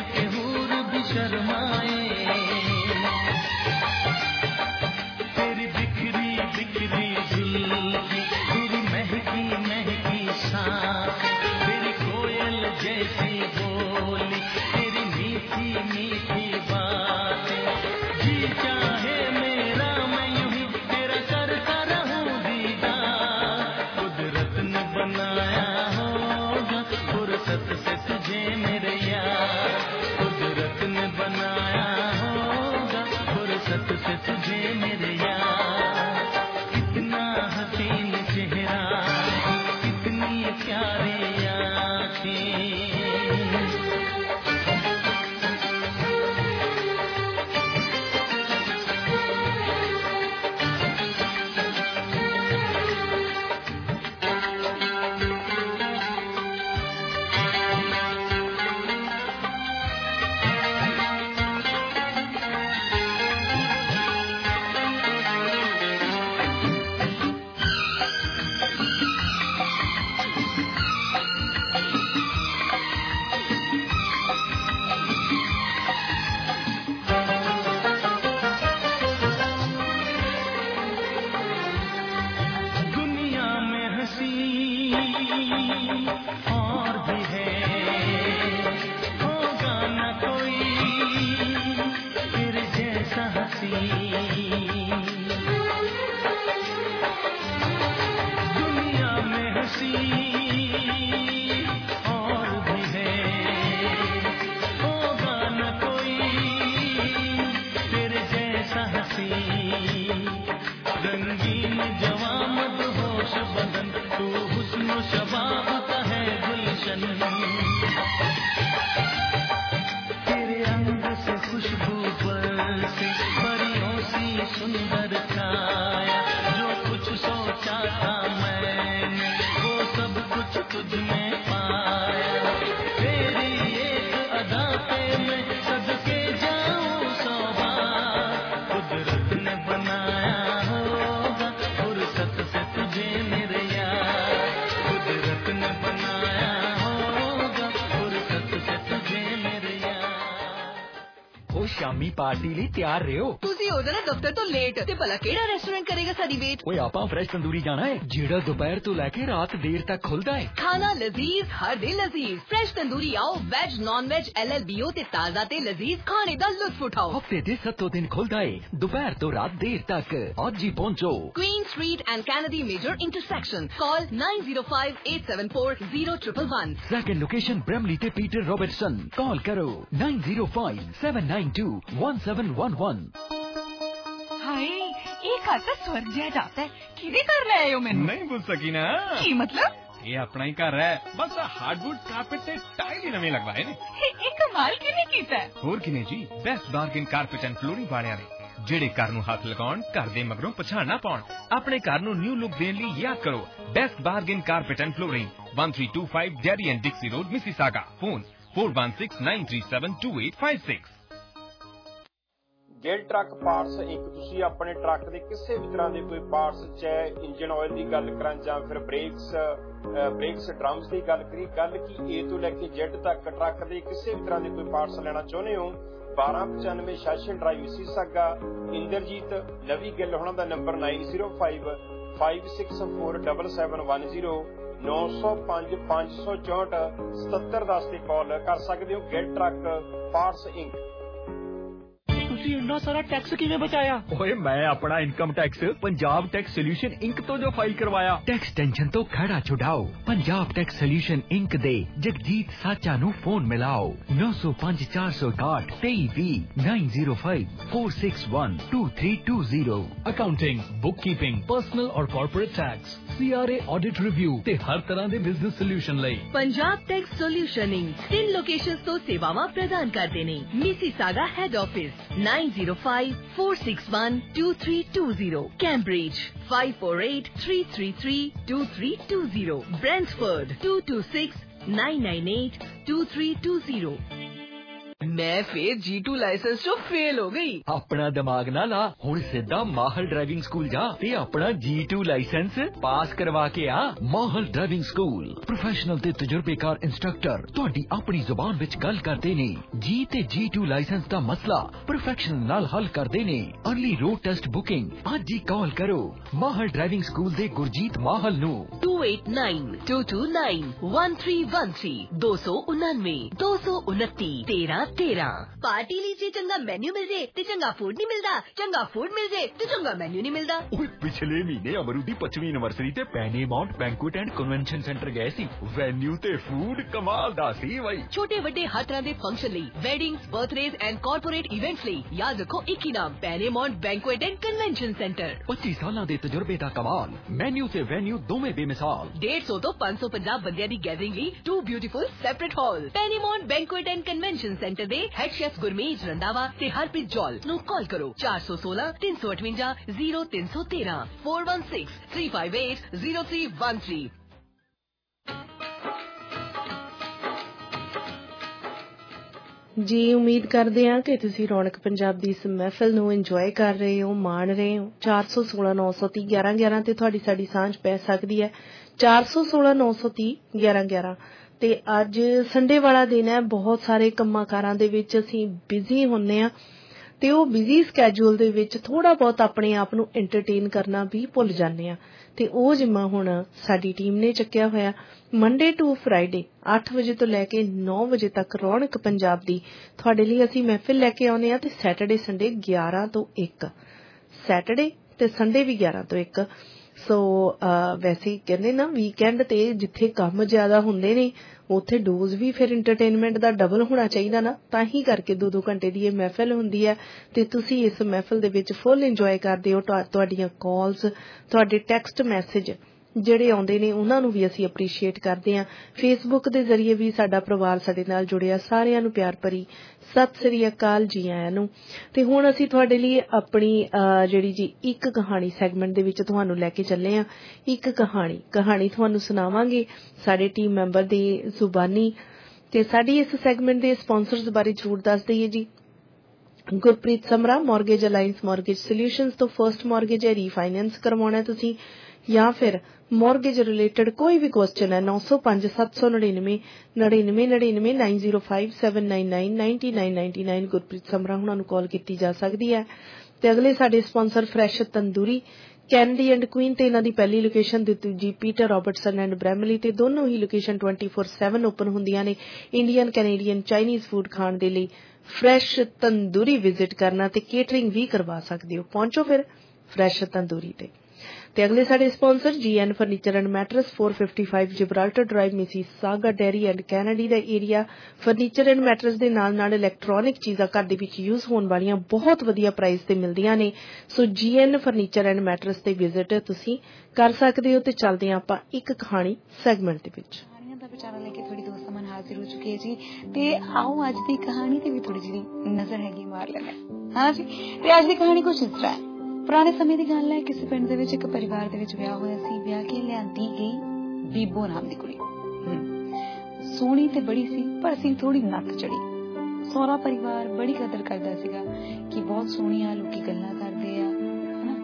ਉਹ ਸ਼ਾਮੀ ਪਾਰਟੀ ਲਈ ਤਿਆਰ ਰਹੋ।
ਤੁਸੀਂ ਹੋ ਜਾਣਾ ਦਫ਼ਤਰ ਤੋਂ ਲੇਟ ਤੇ ਭਲਾ ਕਿਹੜਾ ਰੈਸਟੋਰੈਂਟ ਕਰੇਗਾ ਸਾਡੀ ਵੇਟ।
ਓਏ ਆਪਾਂ ਫਰੈਸ਼ ਤੰਦੂਰੀ ਜਾਣਾ ਹੈ ਜਿਹੜਾ ਦੁਪਹਿਰ ਤੋਂ ਲੈ ਕੇ ਰਾਤ ਦੇਰ ਤੱਕ ਖੁੱਲਦਾ ਹੈ।
ਖਾਣਾ ਲਜ਼ੀਜ਼ ਹਰ ਦਿਨ ਲਜ਼ੀਜ਼। ਫਰੈਸ਼ ਤੰਦੂਰੀ ਆਓ, veg non veg L L B O ਤੇ ਤਾਜ਼ਾ ਤੇ ਲਜ਼ੀਜ਼ ਖਾਣੇ ਦਾ ਲੁਤਫ ਉਠਾਓ।
ਹਫਤੇ ਦੇ ਸੱਤੋਂ ਦਿਨ ਖੁੱਲਦਾ ਹੈ ਦੁਪਹਿਰ ਤੋਂ ਰਾਤ ਦੇਰ ਤੱਕ। ਅੱਜ ਹੀ ਪਹੁੰਚੋ।
Queen Street and Kennedy Major Intersection. Call nine zero five eight seven four zero one one one.
Second location Bramley ਤੇ ਪੀਟਰ ਰੋਬਰਟਸਨ। ਕਾਲ ਕਰੋ nine zero five seven nine two one seven one one।
हाय ये घर तो स्वर्ग जैसा जाता है। किधे कर रहे हो मैंने?
नहीं पूछ सकी ना।
की मतलब?
ये अपना ही घर है, बस हार्डवुड कारपेट ते टाइल ही नवे लगवाए ने।
ये कमाल किने कीता है?
होर किने जी, best bargain carpet and flooring वालियां ने ਜਿਹੜੇ ਘਰ ਨੂੰ ਹੱਥ ਲਗਾਉਣ, ਘਰ ਦੇ ਮਗਰੋਂ ਪਛਾਣ ਨਾ ਪਾਉਣ। ਆਪਣੇ ਘਰ ਨੂੰ ਨਿਊ ਲੁੱਕ ਦੇਣ ਲਈ ਯਾਦ ਕਰੋ best bargain carpet and flooring one three two five Derry and Dixie Road, Mississauga. Phone four one six nine three seven two eight five six।
Gill truck parts inc. ਤੁਸੀਂ ਆਪਣੇ ਟਰੱਕ ਦੇ ਕਿਸੇ ਵੀ ਤਰ੍ਹਾਂ ਦੇ ਕੋਈ ਪਾਰਟਸ, ਚਾਹੇ ਇੰਜਨ ਆਇਲ ਦੀ ਗੱਲ ਕਰਾਂ ਜਾਂ ਫਿਰ ਬ੍ਰੇਕਸ ਬ੍ਰੇਕਸ ਡਰਮਸ ਦੀ ਗੱਲ ਕਰੀ, ਗੱਲ ਕੀ ਏ ਤੋਂ ਲੈ ਕੇ ਜ਼ੈਡ ਤੱਕ ਟਰੱਕ ਦੇ ਕਿਸੇ ਵੀ ਤਰ੍ਹਾਂ ਦੇ ਕੋਈ ਪਾਰਟਸ ਲੈਣਾ ਚਾਹੁੰਦੇ ਹੋ, ਬਾਰਾਂ ਪਚਾਨਵੇਂ session drive Mississauga. Inderjit Lovey Gill ਹੋਣਾ ਦਾ number nine zero five five six four seven seven one zero ਨੌ ਸੌ ਪੰਜ ਪੰਜ ਸੌ ਚੌਂਹਠ ਸਤੱਤਰ ਦਸ ਤੇ ਕਾਲ ਕਰ ਸਕਦੇ ਹੋ। Gill truck parts inc.
ਤੁਸੀਂ ਇੰਨਾ ਸਾਰਾ ਟੈਕਸ ਕਿਵੇਂ ਬਚਾਇਆ? ਓਏ ਮੈਂ ਆਪਣਾ income tax Punjab tax solution inc ਤੋਂ ਜੋ ਫਾਈਲ ਕਰਵਾਇਆ। ਟੈਕਸ ਟੈਨਸ਼ਨ ਤੋਂ ਖੜਾ ਛੁਡਾਓ। ਪੰਜਾਬ ਟੈਕਸ ਸੋਲਿਊਸ਼ਨ ਇੰਕ ਦੇ ਜਗਜੀਤ ਸਾਚਾ ਨੂੰ ਫੋਨ ਮਿਲਾਓ nine zero five four zero eight three three nine zero five four six one two three two zero। Accounting, bookkeeping, personal ਔਰ corporate tax, C R A audit review ਤੇ ਹਰ ਤਰ੍ਹਾਂ ਦੇ business solution ਲਈ
Punjab tax solution inc ਤਿੰਨ locations ਤੋਂ ਸੇਵਾਵਾਂ ਪ੍ਰਦਾਨ ਕਰਦੇ ਨੇ। Mississauga head office nine zero five four six one two three two zero, Cambridge five four eight three three three two three two zero, Brentford two two six nine nine eight two three two zero। मैं फिर G two licence तो fail हो गई।
अपना दिमाग ना ला, हुण सीधा माहल ड्राइविंग स्कूल जा ते अपना जी टू लाइसेंस पास करवा के आ। माहल ड्राइविंग स्कूल प्रोफेशनल ते तजुर्बेकार इंस्ट्रक्टर तुहाडी अपनी जुबान विच गल करदे ने। जी ते जी टू लाइसेंस दा मसला प्रोफेशनल नाल हल करदे ने। अर्ली रोड टेस्ट बुकिंग अज ही कॉल करो माहल ड्राइविंग स्कूल दे गुरजीत माहल नू
two eight nine two two nine one three one three दो सौ उन्नानवे दो सौ उनतीस तेरह तेरह। पार्टी लीजिए चंगा मेन्यू मिल जाए ते चंगा फूड नहीं मिलता, चंगा फूड मिल जाए ते चंगा मेन्यू नहीं मिलता।
ओए पिछले महीने अमरू दी पचवीं एनिवर्सरी ते Pennymount banquet and convention centre गए सी। वेन्यू ते फूड कमाल दा सी भाई।
छोटे वड्डे हर तरह दे फंक्शन ਲਈ weddings, birthdays and corporate events ਲਈ याद रखो एक ही नाम Pennymount banquet and convention centre.
पच्चीस साल दे तजुर्बे दा कमाल, मेन्यू ते वेन्यू दोवें बेमिसाल।
डेढ़ सौ तो पाँच सौ पचास ਬੰਦਿਆਂ ਦੀ ਗੈਦਰਿੰਗ ਲਈ two beautiful separate hall. Pennymount banquet and convention centre ਦੇ ਹੈਡ ਸ਼ੈਫ ਗੁਰਮੀਤ ਰੰਦਾਵਾ ਤੇ ਹਰਪ੍ਰੀਤ ਜੌਲ ਨੂੰ ਕਾਲ ਕਰੋ ਚਾਰ ਸੌ ਸੋਲਾਂ ਤਿੰਨ ਸੌ ਅਠਵੰਜਾ ਜ਼ੀਰੋ ਤਿੰਨ ਸੌ ਤੇਰਾਂ four one six three five eight zero three one three।
ਜੀ ਉਮੀਦ ਕਰਦੇ ਹਾਂ ਕਿ ਤੁਸੀਂ ਰੌਣਕ ਪੰਜਾਬ ਦੀ ਇਸ ਮਹਿਫਿਲ ਨੂੰ ਇੰਜੋਏ ਕਰ ਰਹੇ ਹੋ, ਮਾਣ ਰਹੇ ਹੋ। ਚਾਰ ਸੌ ਸੋਲਾਂ ਨੌ ਸੌ ਤੀਹ ਗਿਆਰਾਂ ਗਿਆਰਾਂ ਤੇ ਤੁਹਾਡੀ ਸਾਡੀ ਸਾਂਝ ਪੈ ਸਕਦੀ ਹੈ। ਚਾਰ ਸੌ ਸੋਲਾਂ ਨੌ ਸੌ ਤੀਹ ਗਿਆਰਾਂ ਗਿਆਰਾਂ ਤੇ ਅੱਜ ਸੰਡੇ ਵਾਲਾ ਦਿਨ ਹੈ। ਬਹੁਤ ਸਾਰੇ ਕੰਮਾਂ ਕਾਰਾਂ ਦੇ ਵਿੱਚ ਅਸੀਂ ਬਿਜ਼ੀ ਹੁੰਦੇ ਹਾਂ ਤੇ ਉਹ ਬਿਜ਼ੀ ਸਕੈਜੂਲ ਦੇ ਵਿੱਚ ਥੋੜਾ ਬਹੁਤ ਆਪਣੇ ਆਪ ਨੂੰ ਐਂਟਰਟੇਨ ਕਰਨਾ ਵੀ ਭੁੱਲ ਜਾਂਦੇ ਹਾਂ ਤੇ ਉਹ ਜਿੰਮਾ ਹੁਣ ਸਾਡੀ ਟੀਮ ਨੇ ਚੱਕਿਆ ਹੋਇਆ। ਮੰਡੇ ਟੂ ਫਰਾਈਡੇ ਅੱਠ ਵਜੇ ਤੋਂ ਲੈ ਕੇ ਨੌ ਵਜੇ ਤੱਕ ਰੌਣਕ ਪੰਜਾਬ ਦੀ ਤੁਹਾਡੇ ਲਈ ਅਸੀਂ ਮਹਿਫਿਲ ਲੈ ਕੇ ਆਉਂਦੇ ਹਾਂ ਤੇ ਸੈਟਰਡੇ ਸੰਡੇ ਗਿਆਰਾਂ ਤੋਂ ਇੱਕ, ਸੈਟਰਡੇ ਤੇ ਸੰਡੇ ਵੀ ਗਿਆਰਾਂ ਤੋਂ ਇੱਕ। ਸੋ ਵੈਸੇ ਕਹਿੰਦੇ ਨਾ ਵੀਕਐਂਡ ਤੇ ਜਿੱਥੇ ਕੰਮ ਜ਼ਿਆਦਾ ਹੁੰਦੇ ਨੇ ਉੱਥੇ ਡੋਜ਼ ਵੀ ਫਿਰ ਇੰਟਰਟੇਨਮੈਂਟ ਦਾ ਡਬਲ ਹੋਣਾ ਚਾਹੀਦਾ ਨਾ, ਤਾਂ ਹੀ ਕਰਕੇ ਦੋ ਦੋ ਘੰਟੇ ਦੀ ਇਹ ਮਹਿਫਿਲ ਹੁੰਦੀ ਹੈ ਤੇ ਤੁਸੀਂ ਇਸ ਮਹਿਫਿਲ ਦੇ ਵਿੱਚ ਫੁੱਲ ਇੰਜੋਏ ਕਰਦੇ ਹੋ। ਤੁਹਾਡੀਆਂ ਕਾਲਸ, ਤੁਹਾਡੇ ਟੈਕਸਟ ਮੈਸੇਜ ਜਿਹੜੇ ਆਉਂਦੇ ਨੇ ਉਹਨਾਂ ਨੂੰ ਵੀ ਅਸੀਂ ਅਪਰੀਸ਼ੀਏਟ ਕਰਦੇ ਹਾਂ। ਫੇਸਬੁੱਕ ਦੇ ਜ਼ਰੀਏ ਵੀ ਸਾਡਾ ਪਰਿਵਾਰ ਸਾਡੇ ਨਾਲ ਜੁੜਿਆ। ਸਾਰਿਆਂ ਨੂੰ ਪਿਆਰ ਭਰੀ ਸਤਿ ਸ੍ਰੀ ਅਕਾਲ ਜੀ ਆਇਆਂ ਨੂੰ। ਤੇ ਹੁਣ ਅਸੀਂ ਤੁਹਾਡੇ ਲਈ ਆਪਣੀ ਜਿਹੜੀ ਜੀ ਇੱਕ ਕਹਾਣੀ ਸੈਗਮੈਂਟ ਦੇ ਵਿੱਚ ਤੁਹਾਨੂੰ ਲੈ ਕੇ ਚੱਲੇ ਹਾਂ। ਇੱਕ ਕਹਾਣੀ ਕਹਾਣੀ ਤੁਹਾਨੂੰ ਸੁਣਾਵਾਂਗੇ ਸਾਡੇ ਟੀਮ ਮੈਂਬਰ ਦੀ ਜ਼ੁਬਾਨੀ। ਤੇ ਸਾਡੀ ਇਸ ਸੈਗਮੈਂਟ ਦੇ ਸਪਾਂਸਰਸ ਬਾਰੇ ਜ਼ਰੂਰ ਦੱਸ ਦਈਏ ਜੀ। Gurpreet Samra mortgage alliance mortgage solutions ਤੋਂ ਫਰਸਟ ਮੌਰਗੇਜ ਹੈ, ਰੀਫਾਈਨੈਂਸ ਕਰਵਾਉਣਾ ਤੁਸੀਂ ਜਾਂ ਫਿਰ ਮੌਰਗੇਜ ਰਿਲੇਟਡ ਕੋਈ ਵੀ ਕੁਐਸਚਨ ਹੈ ਨੌ ਸੌ ਪੰਜ ਸੱਤ ਸੌ ਨੜਿਨਵੇਂ ਨੜਿਨਵੇਂ ਨੜਿਨਵੇਂ nine zero five seven nine nine ninety nine ninety nine Gurpreet Samra ਹੁਣਾਂ ਨੂੰ ਕਾਲ ਕੀਤੀ ਜਾ ਸਕਦੀ ਹੈ। ਤੇ ਅਗਲੇ ਸਾਡੇ sponsor fresh tandoori Kennedy and Queen ਤੇ ਇਹਨਾਂ ਦੀ ਪਹਿਲੀ ਲੋਕੇਸ਼ਨ ਤੇ ਦੂਜੀ ਪੀਟਰ ਰਾਬਰਟਸਨ ਐਂਡ ਬ੍ਰੈਮਲੀ ਤੇ ਦੋਨੋਂ ਹੀ location twenty four seven open ਹੁੰਦੀਆਂ ਨੇ। ਇੰਡੀਅਨ ਕੈਨੇਡੀਅਨ ਚਾਈਨੀਜ਼ ਫੂਡ ਖਾਣ ਦੇ ਲਈ ਫਰੈਸ਼ ਤੰਦੂਰੀ ਵਿਜ਼ਿਟ ਕਰਨਾ ਤੇ ਕੇਟਰਿੰਗ ਵੀ ਕਰਵਾ ਸਕਦੇ ਹੋ। ਪਹੁੰਚੋ ਫਿਰ ਫਰੈਸ਼ ਤੰਦੂਰੀ ਤੇ। ਤੇ ਅਗਲੇ ਸਾਡੇ ਸਪਾਂਸਰ ਜੀ N furniture and mattress four fifty-five Gibraltar drive Mississauga Derry and Kennedy ਦਾ ਏਰੀਆ। ਫਰਨੀਚਰ ਐਂਡ ਮੈਟਰਸ ਦੇ ਨਾਲ ਨਾਲ ਇਲੈਕਟ੍ਰੋਨਿਕ ਚੀਜ਼ਾਂ ਘਰ ਦੇ ਵਿੱਚ ਯੂਜ਼ ਹੋਣ ਵਾਲੀਆਂ ਬਹੁਤ ਵਧੀਆ ਪ੍ਰਾਈਸ ਤੇ ਮਿਲਦੀਆਂ ਨੇ। ਸੋ ਜੀ ਐਨ ਫਰਨੀਚਰ ਐਂਡ ਮੈਟਰਸ ਤੇ ਵਿਜ਼ਿਟ ਤੁਸੀਂ ਕਰ ਸਕਦੇ ਹੋ। ਤੇ ਚੱਲਦੇ ਹਾਂ ਆਪਾਂ ਇੱਕ ਕਹਾਣੀ ਸੈਗਮੈਂਟ ਦੇ ਵਿੱਚ।
ਦਾ ਵਿਚਾਰਾ ਲੈ ਕੇ ਥੋੜੀ ਦੋਸਤ ਮਨ ਹਾਜ਼ਰ ਹੋ ਚੁੱਕੀ ਹੈ ਜੀ। ਤੇ ਆਓ ਅੱਜ ਦੀ ਕਹਾਣੀ ਤੇ ਵੀ ਥੋੜੀ ਜਿਹੀ ਨਜ਼ਰ ਹੈਗੀ ਮਾਰ ਲੈਣਾ ਹਾਂ ਜੀ। ਤੇ ਅੱਜ ਦੀ ਕਹਾਣੀ ਕੁਛ ਇਸ ਤਰ੍ਹਾਂ ਹੈ। ਪੁਰਾਣੇ ਸਮੇਂ ਦੀ ਗੱਲ ਹੈ। ਕਿਸੇ ਪਿੰਡ ਦੇ ਵਿੱਚ ਇੱਕ ਪਰਿਵਾਰ ਦੇ ਵਿੱਚ ਵਿਆਹ ਹੋਇਆ ਸੀ। ਵਿਆਹ ਕੇ ਲਿਆਂਦੀ ਗਈ ਬੀਬੋ ਨਾਮ ਦੀ ਕੁੜੀ। ਸੋਹਣੀ ਤੇ ਬੜੀ ਸੀ ਪਰ ਸੀ ਥੋੜੀ ਨੱਕ ਚੜੀ। ਸਹੁਰਾ ਪਰਿਵਾਰ ਬੜੀ ਕਦਰ ਕਰਦਾ ਸੀਗਾ ਕਿ ਬਹੁਤ ਸੋਹਣੀ ਆ, ਲੋਕੀ ਗੱਲਾਂ ਕਰਦੇ ਆ ਹਨਾ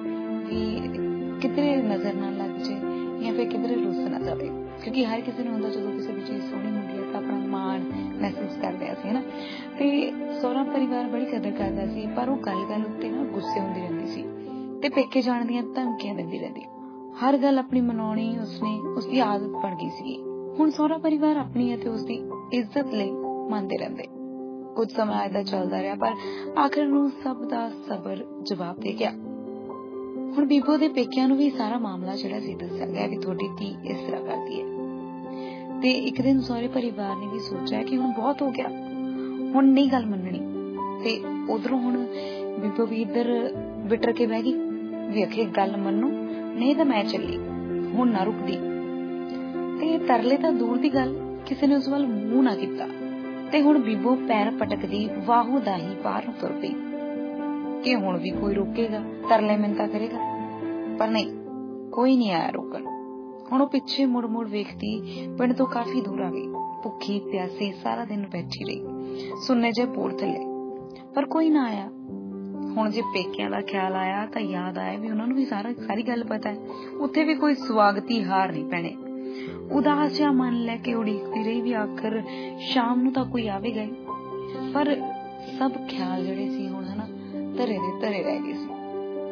ਵੀ ਕਿਧਰੇ ਨਜ਼ਰ ਨਾ ਲੱਗ ਜੇ ਜਾਂ ਫਿਰ ਕਿਧਰੇ ਰੁੱਸ ਨਾ ਜਾਵੇ, ਕਿਉਂਕਿ ਹਰ ਕਿਸੇ ਨੂੰ ਹੁੰਦਾ ਜਦੋਂ ਕਿਸੇ ਦੀ ਚੀਜ਼ ਸੋਹਣੀ ਹੁੰਦੀ ਹੈ ਤਾਂ ਆਪਣਾ ਮਾਣ ਮਹਿਸੂਸ ਕਰਦੇ ਸੀ ਹਨਾ। ਤੇ ਸਹੁਰਾ ਪਰਿਵਾਰ ਬੜੀ ਕਦਰ ਕਰਦਾ ਸੀ ਪਰ ਉਹ ਗੱਲ ਗੱਲ ਉੱਤੇ ਨਾ ਗੁੱਸੇ ਹੁੰਦੀ ਰਹਿੰਦੀ ਸੀ ਤੇ ਪੇਕੇ ਜਾਣ ਦੀਆਂ ਧਮਕੀਆਂ ਦਿੰਦੀ ਰਹਿੰਦੀ। ਹਰ ਗੱਲ ਆਪਣੀ ਮਨਾਉਣੀ ਉਸਨੇ ਉਸਦੀ ਆਦਤ ਬਣ ਗਈ ਸੀ। ਹੁਣ ਸਹੁਰਾ ਪਰਿਵਾਰ ਆਪਣੀ ਅਤੇ ਉਸਦੀ ਇੱਜ਼ਤ ਲਈ ਮੰਨਦੇ ਰਹਿੰਦੇ। ਕੁਝ ਸਮਾਂ ਏਦਾਂ ਚੱਲਦਾ ਰਿਹਾ ਪਰ ਆਖਿਰ ਨੂੰ ਸਭ ਦਾ ਸਬਰ ਜਵਾਬ ਦੇ ਗਿਆ। ਹੁਣ ਬੀਬੋ ਦੇ ਪੇਕਿਆਂ ਨੂੰ ਵੀ ਸਾਰਾ ਮਾਮਲਾ ਜਿਹੜਾ ਸੀ ਦੱਸਿਆ ਗਿਆ ਵੀ ਤੁਹਾਡੀ ਧੀ ਇਸ ਤਰ੍ਹਾਂ ਕਰਦੀ ਹੈ। ਤੇ ਇੱਕ ਦਿਨ ਸਹੁਰੇ ਪਰਿਵਾਰ ਨੇ ਵੀ ਸੋਚਿਆ ਕਿ ਹੁਣ ਬਹੁਤ ਹੋ ਗਿਆ, ਹੁਣ ਨਹੀਂ ਗੱਲ ਮੰਨਣੀ। ਤੇ ਉਧਰੋਂ ਹੁਣ ਬੀਬੋ ਵੀ ਇੱਧਰ ਵਿਟਰ ਕੇ ਬਹਿ ਗਈ ਵੀ ਅਖੇ ਗੱਲ ਮੰਨੋ ਨਹੀਂ ਤਾਂ ਮੈਂ ਚੱਲੀ, ਹੁਣ ਨਾ ਰੁਕਦੀ। ਤੇ ਤਰਲੇ ਤਾਂ ਦੂਰ ਦੀ ਗੱਲ, ਕਿਸੇ ਨੇ ਉਸ ਵੱਲ ਮੂੰਹ ਨਾ ਕੀਤਾ। ਤੇ ਹੁਣ ਬੀਬੋ ਪੈਰ ਪਟਕਦੀ ਵਾਹੂ ਦਾ ਹੀ ਬਾਹਰ ਨੂੰ ਤੁਰ ਪਈ ਕਿ ਹੁਣ ਵੀ ਕੋਈ ਰੋਕੇਗਾ, ਤਰਲੇ ਮਿੰਤਾ ਕਰੇਗਾ। ਪਰ ਨਹੀਂ, ਕੋਈ ਨਹੀਂ ਆਇਆ ਰੋਕਣ। ਹੁਣ ਉਹ ਪਿੱਛੇ ਮੁੜ ਮੁੜ ਵੇਖਦੀ ਪਿੰਡ ਤੋਂ ਕਾਫੀ ਦੂਰ ਆ ਗਈ। ਭੁੱਖੀ ਪਿਆਸੀ ਸਾਰਾ ਦਿਨ ਬੈਠੀ ਰਹੀ ਸੁੰਨੇ ਜਿਹੇ ਪੋੜ ਥੱਲੇ, ਪਰ ਕੋਈ ਨਾ ਆਇਆ। ਹੁਣ ਜੇ ਪੇਕਿਆਂ ਦਾ ਖਿਆਲ ਆਇਆ ਤਾਂ ਯਾਦ ਆਇਆ ਵੀ ਉਹਨਾਂ ਨੂੰ ਵੀ ਸਾਰਾ ਸਾਰੀ ਗੱਲ ਪਤਾ ਹੈ, ਉੱਥੇ ਵੀ ਕੋਈ ਸਵਾਗਤੀ ਹਾਰ ਨਹੀਂ ਪੈਣੇ। ਉਦਾਸ ਜਿਹਾ ਮਨ ਲੈ ਕੇ ਉਡੀਕਦੀ ਰਹੀ ਵੀ ਆਖਰ ਸ਼ਾਮ ਨੂੰ ਤਾਂ ਕੋਈ ਆਵੇਗਾ ਹੀ। ਪਰ ਸਭ ਖਿਆਲ ਜਿਹੜੇ ਸੀ ਹੁਣ ਹਨਾ ਧਰੇ ਦੇ ਧਰੇ ਰਹਿ ਗਏ ਸੀ।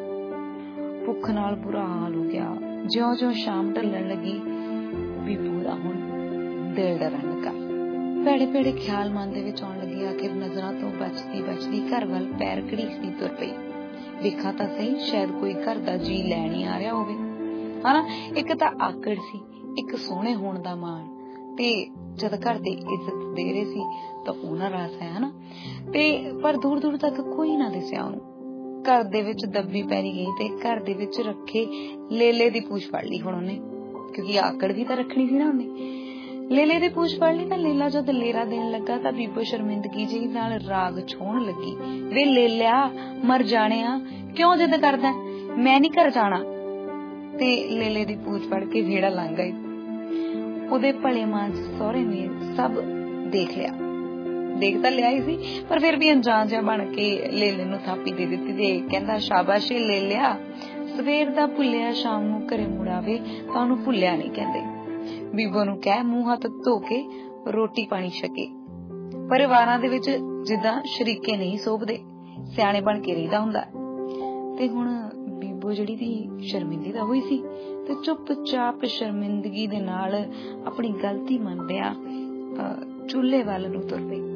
ਭੁੱਖ ਨਾਲ ਬੁਰਾ ਹਾਲ ਹੋ ਗਿਆ। ਜਿਉਂ ਜਿਉਂ ਸ਼ਾਮ ਢਲਣ ਲੱਗੀ ਬੀਬੂ ਦਾ ਹੁਣ ਦਿਲ ਡਰਨ ਲੱਗਾ। ਭੈੜੇ ਭੈੜੇ ਖਿਆਲ ਮਨ ਦੇ ਵਿੱਚ ਆਉਣ ਲੱਗੇ। ਆਖਿਰ ਨਜ਼ਰਾਂ ਤੋਂ ਬਚਦੀ ਬਚਦੀ ਘਰ ਵੱਲ ਪੈਰ ਘੜੀਸਦੀ ਤੁਰ ਪਈ। ਵੇਖਾਂ ਤਾਂ ਸਹੀ, ਸ਼ਾਇਦ ਕੋਈ ਘਰ ਦਾ ਜੀ ਲੈਣ ਹੀ ਆ ਰਿਹਾ ਹੋਵੇ ਹਨਾ। ਇੱਕ ਤਾਂ ਆਕੜ ਸੀ, ਇੱਕ ਸੋਹਣੇ ਹੋਣ ਦਾ ਮਾਣ, ਤੇ ਜਦ ਘਰ ਦੀ ਇੱਜ਼ਤ ਦੇ ਰਹੇ ਸੀ ਤਾਂ ਉਹਨਾਂ ਰਾਸ ਹੈ ਹਨਾ। ਤੇ ਪਰ ਦੂਰ ਦੂਰ ਤੱਕ ਕੋਈ ਨਾ ਦਿਸਿਆ ਉਹਨੂੰ। ਘਰ ਦੇ ਵਿੱਚ ਦੱਬੀ ਪੈਰੀ ਗਈ ਤੇ ਘਰ ਦੇ ਵਿੱਚ ਰੱਖੇ ਲੇਲੇ ਦੀ ਪੂਛ ਫੜ ਲਈ ਹੁਣ ਉਹਨੇ, ਕਿਉਂਕਿ ਆਕੜ ਵੀ ਤਾਂ ਰੱਖਣੀ ਸੀ ਨਾ ਉਹਨੇ। ਲੇਲੇ ਦੀ ਪੂਛ ਫੜ ਲਈ ਤਾਂ ਲੇਲਾ ਜਦ ਲੇਰਾ ਦੇਣ ਲੱਗਾ ਤਾਂ ਬੀਬੋ ਸ਼ਰਮਿੰਦਗੀ ਜਿਹੀ ਨਾਲ ਰਾਗ ਛੋਹਣ ਲੱਗੀ। ਵੇ ਲੇਲਿਆ ਮਰ ਜਾਣਿਆ, ਕਿਉਂ ਜਿੱਦ ਕਰਦਾ, ਮੈਂ ਨੀ ਘਰ ਜਾਣਾ। ਤੇ ਲੇਲੇ ਦੀ ਪੂਛ ਫੜ ਕੇ ਵਿਹੜਾ ਲੰਘ ਗਈ। ਉਹਦੇ ਭਲੇ ਮਾਨ ਸਹੁਰੇ ਨੇ ਸਭ ਦੇਖ ਲਿਆ, ਦੇਖ ਤਾਂ ਲਿਆ ਹੀ ਸੀ ਪਰ ਫਿਰ ਵੀ ਅਣਜਾਣ ਜਿਹਾ ਬਣ ਕੇ ਲੇਲੇ ਨੂੰ ਥਾਪੀ ਦੇ ਦਿੱਤੀ ਤੇ ਕਹਿੰਦਾ ਸ਼ਾਬਾਸ਼ ਲੈ ਲਿਆ, ਸਵੇਰ ਦਾ ਭੁੱਲਿਆ ਸ਼ਾਮ ਨੂੰ ਘਰੇ ਮੁੜ ਆਵੇ ਤਾਂ ਉਹਨੂੰ ਭੁੱਲਿਆ ਨਹੀਂ ਕਹਿੰਦੇ। ਬੀਬੋ ਨੂੰ ਕਹਿ ਮੂੰਹ ਹੱਥ ਧੋ ਕੇ ਰੋਟੀ ਪਾਣੀ ਛਕੇ। ਪਰਿਵਾਰਾਂ ਦੇ ਵਿੱਚ ਜਿੱਦਾਂ ਸ਼ਰੀਕੇ ਨਹੀਂ ਸੋਭਦੇ, ਸਿਆਣੇ ਬਣ ਕੇ ਰਹਿਦਾ ਹੁੰਦਾ। ਤੇ ਹੁਣ ਬੀਬੋ ਜਿਹੜੀ ਦੀ ਸ਼ਰਮਿੰਦੀ ਤਾਂ ਹੋਈ ਸੀ ਤੇ ਚੁੱਪ ਚਾਪ ਸ਼ਰਮਿੰਦਗੀ ਦੇ ਨਾਲ ਆਪਣੀ ਗਲਤੀ ਮੰਨਦਿਆਂ ਚੁੱਲ੍ਹੇ ਵੱਲ ਨੂੰ ਤੁਰ ਪਈ।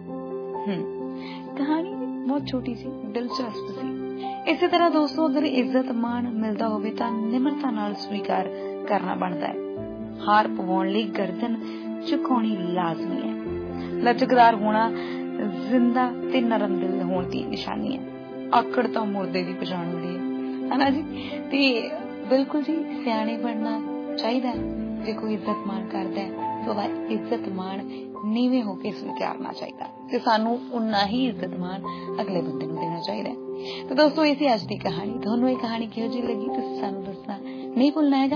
ਹਮ ਕਹਾਣੀ ਬਹੁਤ ਛੋਟੀ ਸੀ, ਦਿਲਚਸਪ ਸੀ। ਇਸੇ ਤਰ੍ਹਾਂ ਦੋਸਤੋ ਅਗਰ ਇੱਜ਼ਤ ਮਾਣ ਮਿਲਦਾ ਹੋਵੇ ਤਾਂ ਨਿਮਰਤਾ ਨਾਲ ਸਵੀਕਾਰ ਕਰਨਾ ਬਣਦਾ ਹੈ। ਹਾਰ ਪਵਾਉਣ ਲਈ ਗਰਦਨ ਝੁਕਾਉਣੀ ਲਾਜ਼ਮੀ ਹੈ। ਲਚਕਦਾਰ ਹੋਣਾ ਜ਼ਿੰਦਾ ਤੇ ਨਰਮ ਦਿਲ ਹੋਣ ਦੀ ਨਿਸ਼ਾਨੀ ਹੈ। ਆਕੜ ਤਾਂ ਮੁਰਦੇ ਦੀ ਪਛਾਣ ਹੁੰਦੀ ਹੈ ਹਨਾ ਜੀ। ਤੇ ਬਿਲਕੁਲ ਜੀ ਸਿਆਣੇ ਬਣਨਾ ਚਾਹੀਦਾ। ਜੇ ਕੋਈ ਇੱਜ਼ਤ ਮਾਣ ਕਰਦਾ ਹੈ ਤਾਂ ਉਹਦਾ ਇੱਜ਼ਤ ਮਾਣ ਨੀਵੇਂ ਹੋ ਕੇ ਸਵੀਕਾਰਨਾ ਚਾਹੀਦਾ ਤੇ ਸਾਨੂੰ ਉਨਾ ਹੀ ਇੱਜ਼ਤ ਮਾਣ ਅਗਲੇ ਬੰਦੇ ਨੂੰ ਦੇਣਾ ਚਾਹੀਦਾ। ਤੇ ਦੋਸਤੋ ਇਹ ਸੀ ਅੱਜ ਦੀ ਕਹਾਣੀ। ਤੁਹਾਨੂੰ ਇਹ ਕਹਾਣੀ ਕਿਹੋ ਜਿਹੀ ਲੱਗੀ ਤੁਸੀਂ ਸਾਨੂੰ ਦੱਸਣਾ ਨਹੀਂ ਭੁੱਲਣਾ ਹੈਗਾ